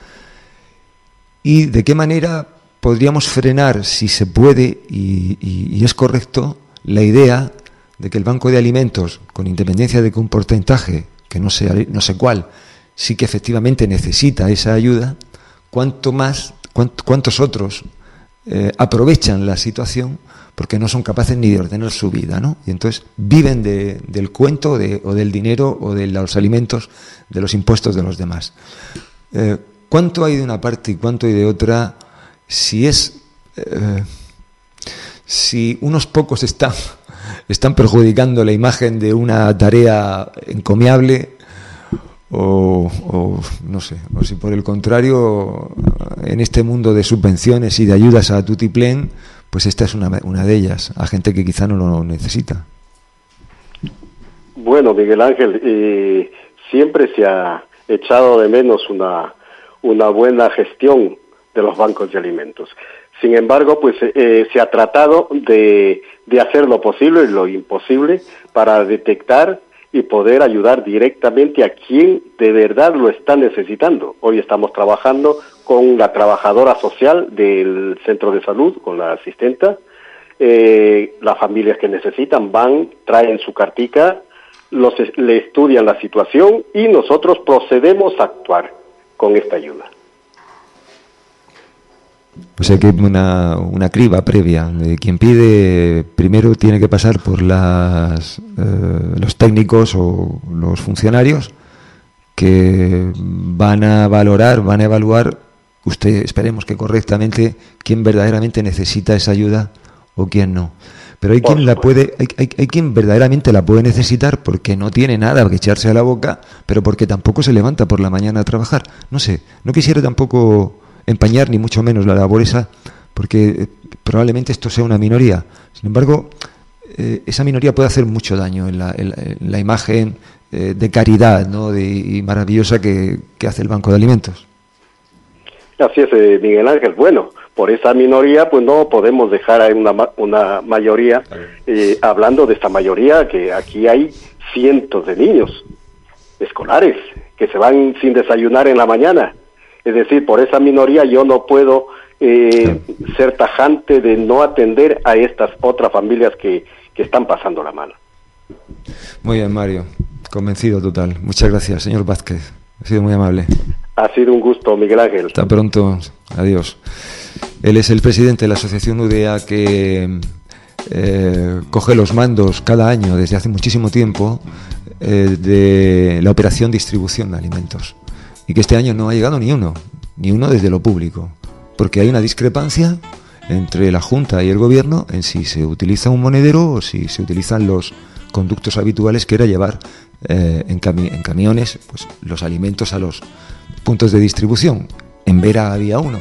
y de qué manera podríamos frenar, si se puede y, y, y es correcto, la idea de que el Banco de Alimentos, con independencia de que un porcentaje, que no sé, no sé cuál, sí que efectivamente necesita esa ayuda, cuánto más, cuánto, cuántos otros eh, aprovechan la situación porque no son capaces ni de ordenar su vida, ¿no? Y entonces viven de, del cuento de, o del dinero o de los alimentos, de los impuestos de los demás. Eh, ¿Cuánto hay de una parte y cuánto hay de otra? Si es, eh, si unos pocos están, están perjudicando la imagen de una tarea encomiable, O, o no sé, o si por el contrario, en este mundo de subvenciones y de ayudas a tutiplén, pues esta es una, una de ellas, a gente que quizá no lo necesita. Bueno, Miguel Ángel, eh, siempre se ha echado de menos una, una buena gestión de los bancos de alimentos. Sin embargo, pues eh, se ha tratado de, de hacer lo posible y lo imposible para detectar y poder ayudar directamente a quien de verdad lo está necesitando. Hoy estamos trabajando con la trabajadora social del centro de salud, con la asistenta. Eh, las familias que necesitan van, traen su cartica, los, le estudian la situación y nosotros procedemos a actuar con esta ayuda. O sea que una, una criba previa. De quien pide, primero tiene que pasar por las, eh, los técnicos o los funcionarios que van a valorar, van a evaluar, usted esperemos que correctamente, quién verdaderamente necesita esa ayuda o quién no. Pero hay quien la puede, hay, hay, hay quien verdaderamente la puede necesitar porque no tiene nada que echarse a la boca, pero porque tampoco se levanta por la mañana a trabajar. No sé, no quisiera tampoco empañar ni mucho menos la labor esa, porque eh, probablemente esto sea una minoría. Sin embargo, eh, esa minoría puede hacer mucho daño en la, en la, en la imagen eh, de caridad, ¿no?, de, y maravillosa que, que hace el Banco de Alimentos. Así es, eh, Miguel Ángel. Bueno, por esa minoría, pues no podemos dejar a una, una mayoría, eh, hablando de esta mayoría, que aquí hay cientos de niños escolares que se van sin desayunar en la mañana. Es decir, por esa minoría yo no puedo eh, ser tajante de no atender a estas otras familias que, que están pasando la mano. Muy bien, Mario. Convencido total. Muchas gracias, señor Vázquez. Ha sido muy amable. Ha sido un gusto, Miguel Ángel. Hasta pronto. Adiós. Él es el presidente de la Asociación U D A que eh, coge los mandos cada año, desde hace muchísimo tiempo, eh, de la operación distribución de alimentos. Y que este año no ha llegado ni uno, ni uno desde lo público, porque hay una discrepancia entre la Junta y el Gobierno en si se utiliza un monedero o si se utilizan los conductos habituales, que era llevar eh, en, cami- en camiones pues los alimentos a los puntos de distribución. En Vera había uno.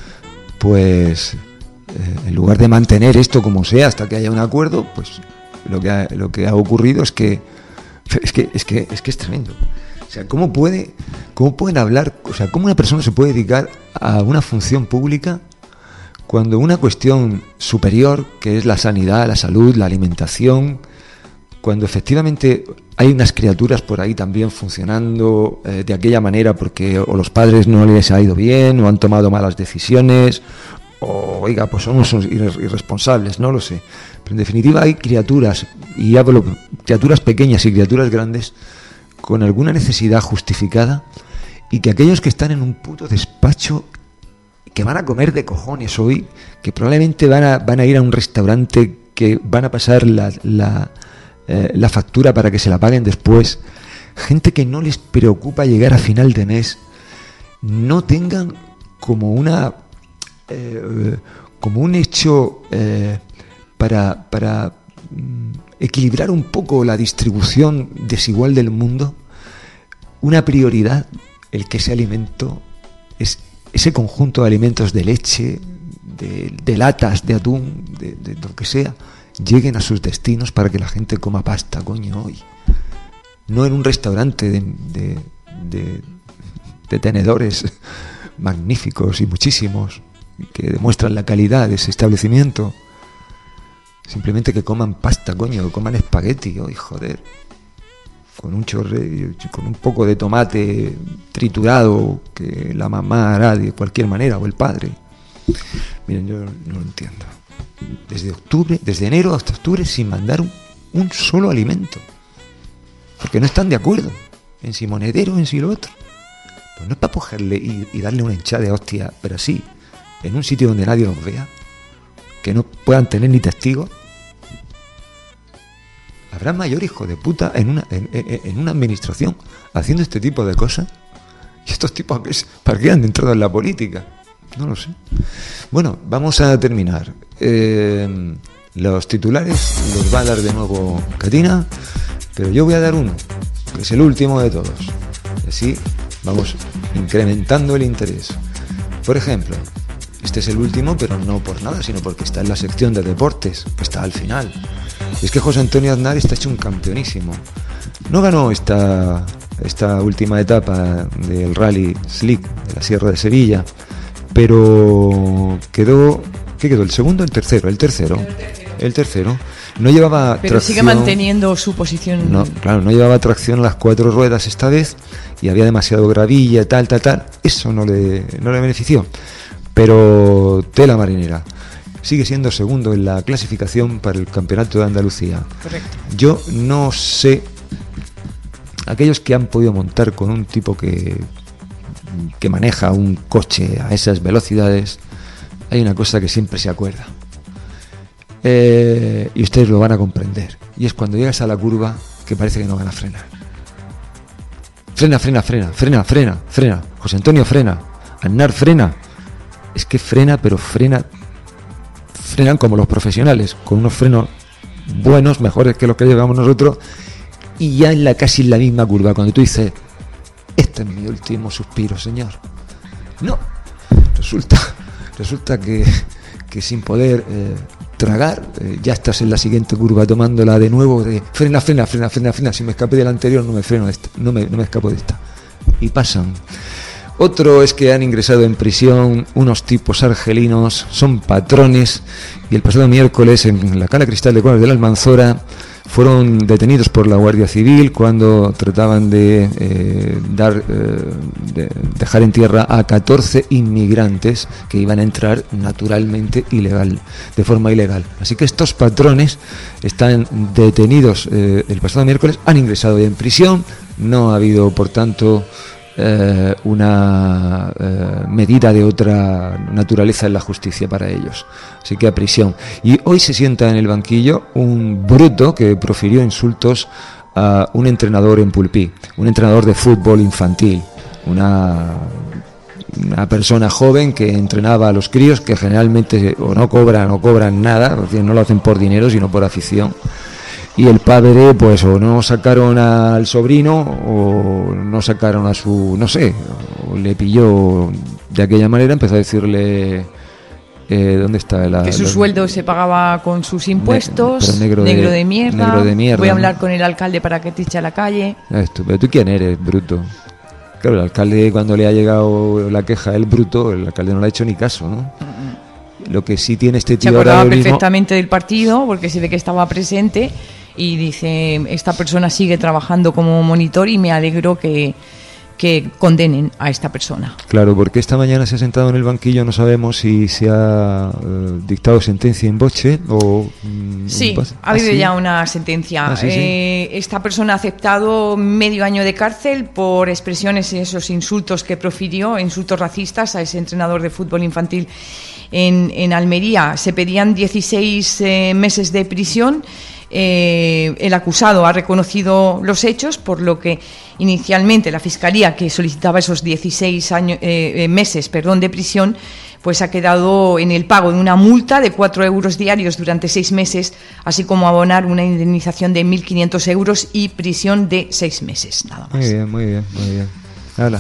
Pues eh, en lugar de mantener esto como sea hasta que haya un acuerdo, pues lo que ha, lo que ha ocurrido es que es que es que es que es tremendo. O sea, ¿cómo puede, cómo pueden hablar, o sea, cómo una persona se puede dedicar a una función pública cuando una cuestión superior, que es la sanidad, la salud, la alimentación, cuando efectivamente hay unas criaturas por ahí también funcionando eh, de aquella manera porque o los padres no les ha ido bien, o han tomado malas decisiones, o oiga, pues son unos irresponsables, no lo sé. Pero en definitiva hay criaturas, y hablo criaturas pequeñas y criaturas grandes, con alguna necesidad justificada, y que aquellos que están en un puto despacho, que van a comer de cojones hoy, que probablemente van a, van a ir a un restaurante, que van a pasar la, la, eh, la factura para que se la paguen después, gente que no les preocupa llegar a final de mes, no tengan como una eh, como un hecho eh, para, para equilibrar un poco la distribución desigual del mundo, una prioridad el que ese alimento, es ese conjunto de alimentos, de leche, de, de latas, de atún, de, de lo que sea, lleguen a sus destinos para que la gente coma pasta, coño, hoy. No en un restaurante de, de, de, de tenedores magníficos y muchísimos, que demuestran la calidad de ese establecimiento. Simplemente que coman pasta, coño, que coman espagueti, hoy, joder. Con un chorre, con un poco de tomate triturado que la mamá hará de cualquier manera, o el padre. Miren, yo no lo entiendo. Desde octubre, desde enero hasta octubre, sin mandar un, un solo alimento. Porque no están de acuerdo en si monedero, en si lo otro. Pues no es para cogerle y, y darle una hinchada de hostia, pero sí, en un sitio donde nadie los vea, que no puedan tener ni testigos. ¿Habrá mayor hijo de puta en una, en, en, en una administración haciendo este tipo de cosas? ¿Y estos tipos que parquean dentro de la política? No lo sé. Bueno, vamos a terminar. Eh, los titulares los va a dar de nuevo Katina, pero yo voy a dar uno, que es el último de todos. Y así vamos incrementando el interés. Por ejemplo, este es el último, pero no por nada, sino porque está en la sección de deportes, que está al final. Y es que José Antonio Aznar está hecho un campeonísimo. No ganó esta, esta última etapa del Rally Slick de la Sierra de Sevilla, pero quedó ¿Qué quedó? ¿El segundo o el tercero? El tercero. El tercero. No llevaba Pero tracción, sigue manteniendo su posición. No, claro, no llevaba tracción las cuatro ruedas esta vez y había demasiado gravilla, tal, tal, tal. Eso no le, no le benefició. Pero tela marinera. Sigue siendo segundo en la clasificación para el Campeonato de Andalucía. Correcto. Yo no sé, aquellos que han podido montar con un tipo que, que maneja un coche a esas velocidades, hay una cosa que siempre se acuerda. Eh, y ustedes lo van a comprender. Y es cuando llegas a la curva que parece que no van a frenar. Frena, frena, frena, frena, frena, frena. José Antonio frena. Aznar frena. Es que frena, pero frena. Frenan como los profesionales, con unos frenos buenos, mejores que los que llevamos nosotros. Y ya en la casi en la misma curva, cuando tú dices, este es mi último suspiro, señor. No. Resulta, resulta que, que sin poder eh, tragar, eh, ya estás en la siguiente curva tomándola de nuevo, de frena, frena, frena, frena, frena. Si me escapé del anterior, no me freno de esta, no me, no me escapo de esta. Y pasan. Otro es que han ingresado en prisión unos tipos argelinos, son patrones, y el pasado miércoles en la Cala Cristal de Cuadras de la Almanzora fueron detenidos por la Guardia Civil cuando trataban de, eh, dar, eh, de dejar en tierra a catorce inmigrantes que iban a entrar naturalmente ilegal, de forma ilegal. Así que estos patrones están detenidos eh, el pasado miércoles, han ingresado en prisión, no ha habido, por tanto, Eh, una eh, medida de otra naturaleza en la justicia para ellos, así que a prisión. Y hoy se sienta en el banquillo un bruto que profirió insultos a un entrenador en Pulpí, un entrenador de fútbol infantil, una una persona joven que entrenaba a los críos que generalmente o no cobran o cobran nada, no lo hacen por dinero sino por afición. Y el padre, pues, o no sacaron al sobrino, o no sacaron a su, no sé, o le pilló de aquella manera, empezó a decirle, eh, ¿dónde está? La, que su la, sueldo se pagaba con sus impuestos, ne negro, negro, de, de mierda, negro de mierda, voy a hablar ¿no? con el alcalde para que te eche a la calle. Esto, pero ¿tú quién eres, bruto? Claro, el alcalde, cuando le ha llegado la queja el bruto, el alcalde no le ha hecho ni caso, ¿no? Mm-mm. Lo que sí tiene este tío... Se acordaba ahora perfectamente mismo... del partido, porque se ve que estaba presente... Y dice, esta persona sigue trabajando como monitor y me alegro que, que condenen a esta persona. Claro, porque esta mañana se ha sentado en el banquillo, no sabemos si se ha eh, dictado sentencia en boche o... Mm, sí, un ha habido ¿Ah, sí? ya una sentencia. Ah, sí, sí. Eh, esta persona ha aceptado medio año de cárcel por expresiones y esos insultos que profirió, insultos racistas a ese entrenador de fútbol infantil en, en Almería. Se pedían dieciséis eh, meses de prisión. Eh, el acusado ha reconocido los hechos, por lo que inicialmente la Fiscalía, que solicitaba esos dieciséis años, eh, meses perdón, de prisión, pues ha quedado en el pago de una multa de cuatro euros diarios durante seis meses, así como abonar una indemnización de mil quinientos euros y prisión de seis meses, nada más. Muy bien, muy bien, muy bien. Hala.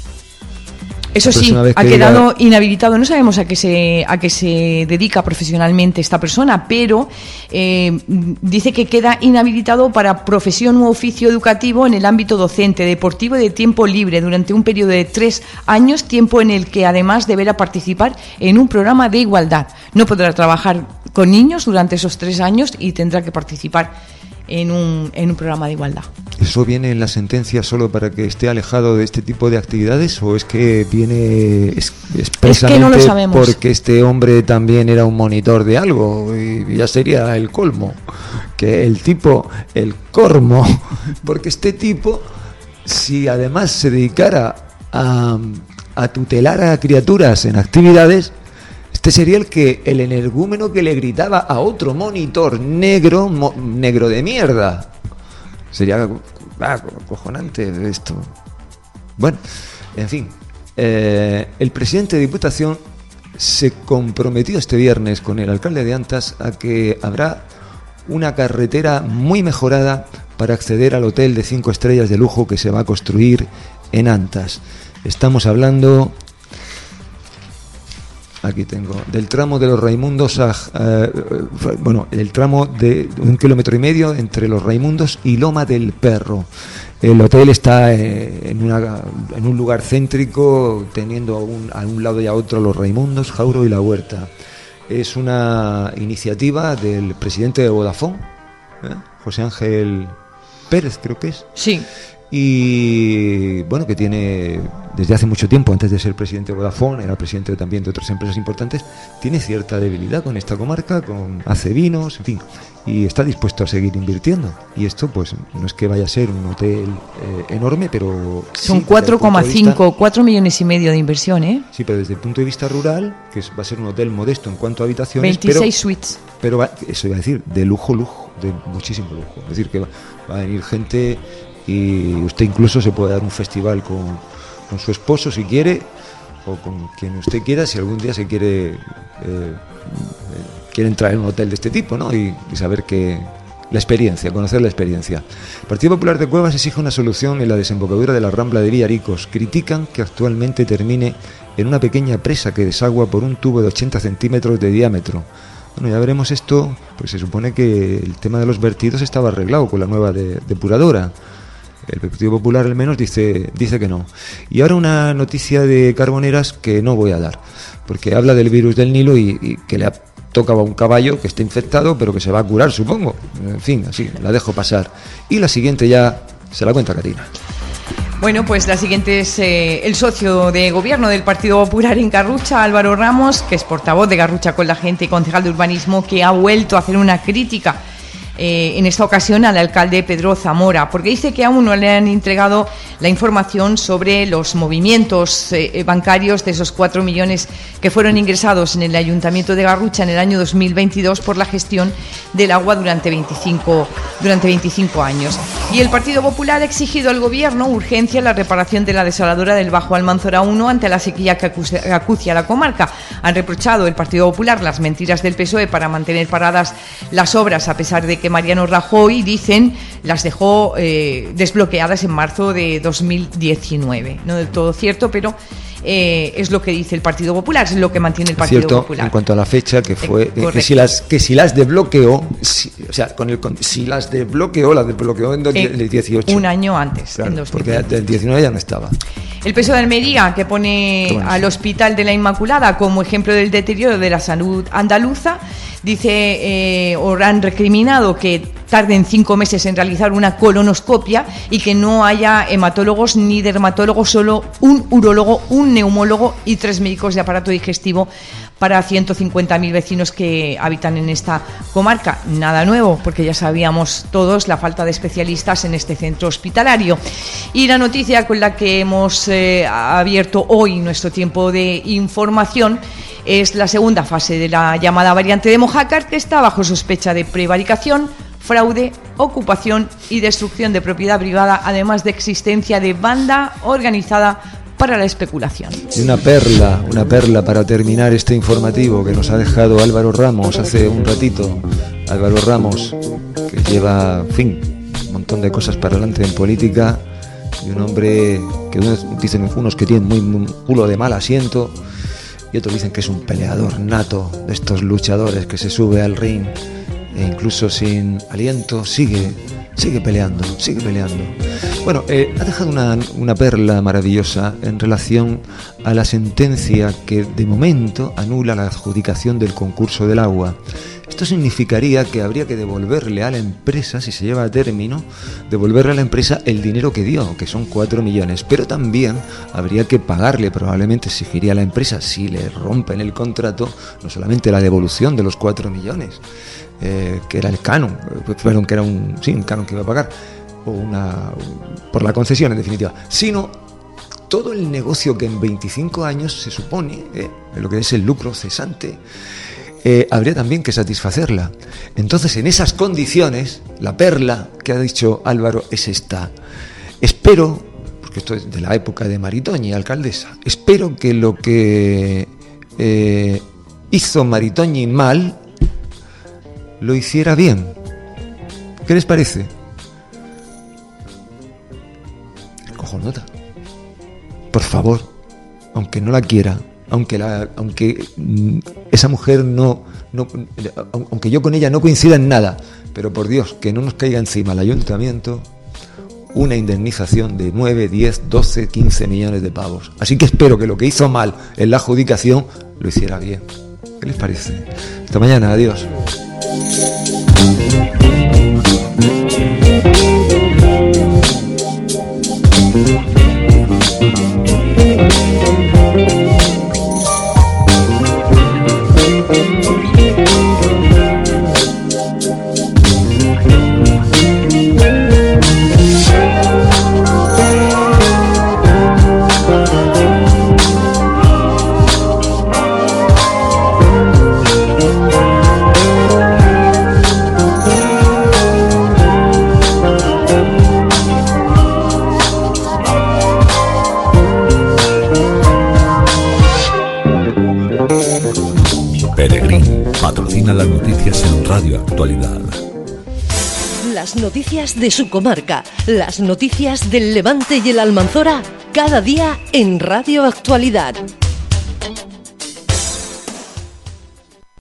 Eso sí, ha quedado inhabilitado. No sabemos a qué se a qué se dedica profesionalmente esta persona, pero eh, dice que queda inhabilitado para profesión u oficio educativo en el ámbito docente, deportivo y de tiempo libre durante un periodo de tres años, tiempo en el que además deberá participar en un programa de igualdad. No podrá trabajar con niños durante esos tres años y tendrá que participar en un, en un programa de igualdad. ¿Eso viene en la sentencia solo para que esté alejado de este tipo de actividades o es que viene es, expresamente es que no lo sabemos. Porque este hombre también era un monitor de algo y ya sería el colmo? Que el tipo, el cormo, porque este tipo, si además se dedicara a, a tutelar a criaturas en actividades, este sería el que el energúmeno que le gritaba a otro monitor negro, mo, negro de mierda. Sería ah, cojonante esto. Bueno, en fin, eh, el presidente de Diputación se comprometió este viernes con el alcalde de Antas a que habrá una carretera muy mejorada para acceder al hotel de cinco estrellas de lujo que se va a construir en Antas. Estamos hablando... Aquí tengo, del tramo de los Raimundos a, eh, bueno, el tramo de un kilómetro y medio entre los Raimundos y Loma del Perro. El hotel está eh, en, una, en un lugar céntrico, teniendo a un, a un lado y a otro los Raimundos, Jauro y La Huerta. es una iniciativa del presidente de Vodafone, ¿eh? José Ángel Pérez, creo que es. Sí. Y bueno, que tiene desde hace mucho tiempo, antes de ser presidente de Vodafone, era presidente también de otras empresas importantes, tiene cierta debilidad con esta comarca, con hace vinos, en fin, y está dispuesto a seguir invirtiendo. Y esto pues no es que vaya a ser un hotel eh, enorme, pero son sí, cuatro coma cinco, cuatro millones y medio de inversión, ¿eh? Sí, pero desde el punto de vista rural, que es, va a ser un hotel modesto en cuanto a habitaciones, veintiséis pero, suites. Pero va, eso iba a decir, de lujo, lujo, de muchísimo lujo. Es decir, que va, va a venir gente y usted incluso se puede dar un festival con, con su esposo si quiere, o con quien usted quiera, si algún día se quiere eh, eh, quiere entrar en un hotel de este tipo, ¿no? Y, y saber que la experiencia, conocer la experiencia. El Partido Popular de Cuevas exige una solución en la desembocadura de la Rambla de Villaricos. Critican que actualmente termine en una pequeña presa que desagua por un tubo de ochenta centímetros de diámetro. Bueno, ya veremos esto, pues se supone que el tema de los vertidos estaba arreglado con la nueva de, depuradora. El Partido Popular al menos dice, dice que no. Y ahora una noticia de Carboneras que no voy a dar, porque habla del virus del Nilo y, y que le ha tocado a un caballo que está infectado, pero que se va a curar, supongo. En fin, así, la dejo pasar. Y la siguiente ya se la cuenta Karina. Bueno, pues la siguiente es eh, el socio de gobierno del Partido Popular en Garrucha, Álvaro Ramos, que es portavoz de Garrucha con la Gente y concejal de urbanismo, que ha vuelto a hacer una crítica Eh, en esta ocasión al alcalde Pedro Zamora, porque dice que aún no le han entregado la información sobre los movimientos eh, bancarios de esos cuatro millones que fueron ingresados en el Ayuntamiento de Garrucha en el año dos mil veintidós por la gestión del agua durante veinticinco, durante veinticinco años. Y el Partido Popular ha exigido al Gobierno urgencia en la reparación de la desaladora del Bajo Almanzora uno ante la sequía que acucia a la comarca. Han reprochado el Partido Popular las mentiras del P S O E para mantener paradas las obras, a pesar de que Mariano Rajoy, dicen, las dejó eh, desbloqueadas en marzo de dos mil diecinueve. No del todo cierto, pero eh, es lo que dice el Partido Popular, es lo que mantiene el Partido Cierto, Popular. En cuanto a la fecha, que fue eh, que si las que si las desbloqueó, si, o sea, con el con, si las desbloqueó, las desbloqueó en el eh, dieciocho. Un año antes, claro, en dos mil veinte. porque el diecinueve ya no estaba. El P S O E de Almería, que pone bueno, al Hospital de la Inmaculada como ejemplo del deterioro de la salud andaluza, dice, eh, o han recriminado que tarden cinco meses en realizar una colonoscopia y que no haya hematólogos ni dermatólogos, solo un urólogo, un neumólogo y tres médicos de aparato digestivo para ciento cincuenta mil vecinos que habitan en esta comarca. Nada nuevo, porque ya sabíamos todos la falta de especialistas en este centro hospitalario. Y la noticia con la que hemos eh, abierto hoy nuestro tiempo de información es la segunda fase de la llamada variante de Mojácar, que está bajo sospecha de prevaricación, fraude, ocupación y destrucción de propiedad privada, además de existencia de banda organizada para la especulación. Y una perla, una perla para terminar este informativo que nos ha dejado Álvaro Ramos hace un ratito. Álvaro Ramos, que lleva, en fin, un montón de cosas para adelante en política, y un hombre que unos dicen unos que tiene muy, muy culo de mal asiento, y otros dicen que es un peleador nato, de estos luchadores que se sube al ring e incluso sin aliento sigue sigue peleando, sigue peleando. Bueno, eh, ha dejado una, una perla maravillosa en relación a la sentencia que de momento anula la adjudicación del concurso del agua. Esto significaría que habría que devolverle a la empresa, si se lleva a término, devolverle a la empresa el dinero que dio, que son cuatro millones, pero también habría que pagarle, probablemente exigiría a la empresa, si le rompen el contrato, no solamente la devolución de los cuatro millones, eh, que era el canon, perdón, que era un, sí, un canon que iba a pagar, o una, por la concesión en definitiva, sino todo el negocio que en veinticinco años se supone, eh, lo que es el lucro cesante, eh, habría también que satisfacerla. Entonces, en esas condiciones, la perla que ha dicho Álvaro es esta. Espero, porque esto es de la época de Maritoñi, alcaldesa, espero que lo que eh, hizo Maritoñi mal lo hiciera bien. ¿Qué les parece? Cojonota. Por favor, aunque no la quiera, aunque la, aunque mm, esa mujer no, no, aunque yo con ella no coincida en nada, pero por Dios, que no nos caiga encima al ayuntamiento una indemnización de nueve, diez, doce, quince millones de pavos. Así que espero que lo que hizo mal en la adjudicación lo hiciera bien. ¿Qué les parece? Hasta mañana, adiós. Peregrín patrocina las noticias en Radio Actualidad. Las noticias de su comarca, las noticias del Levante y el Almanzora, cada día en Radio Actualidad.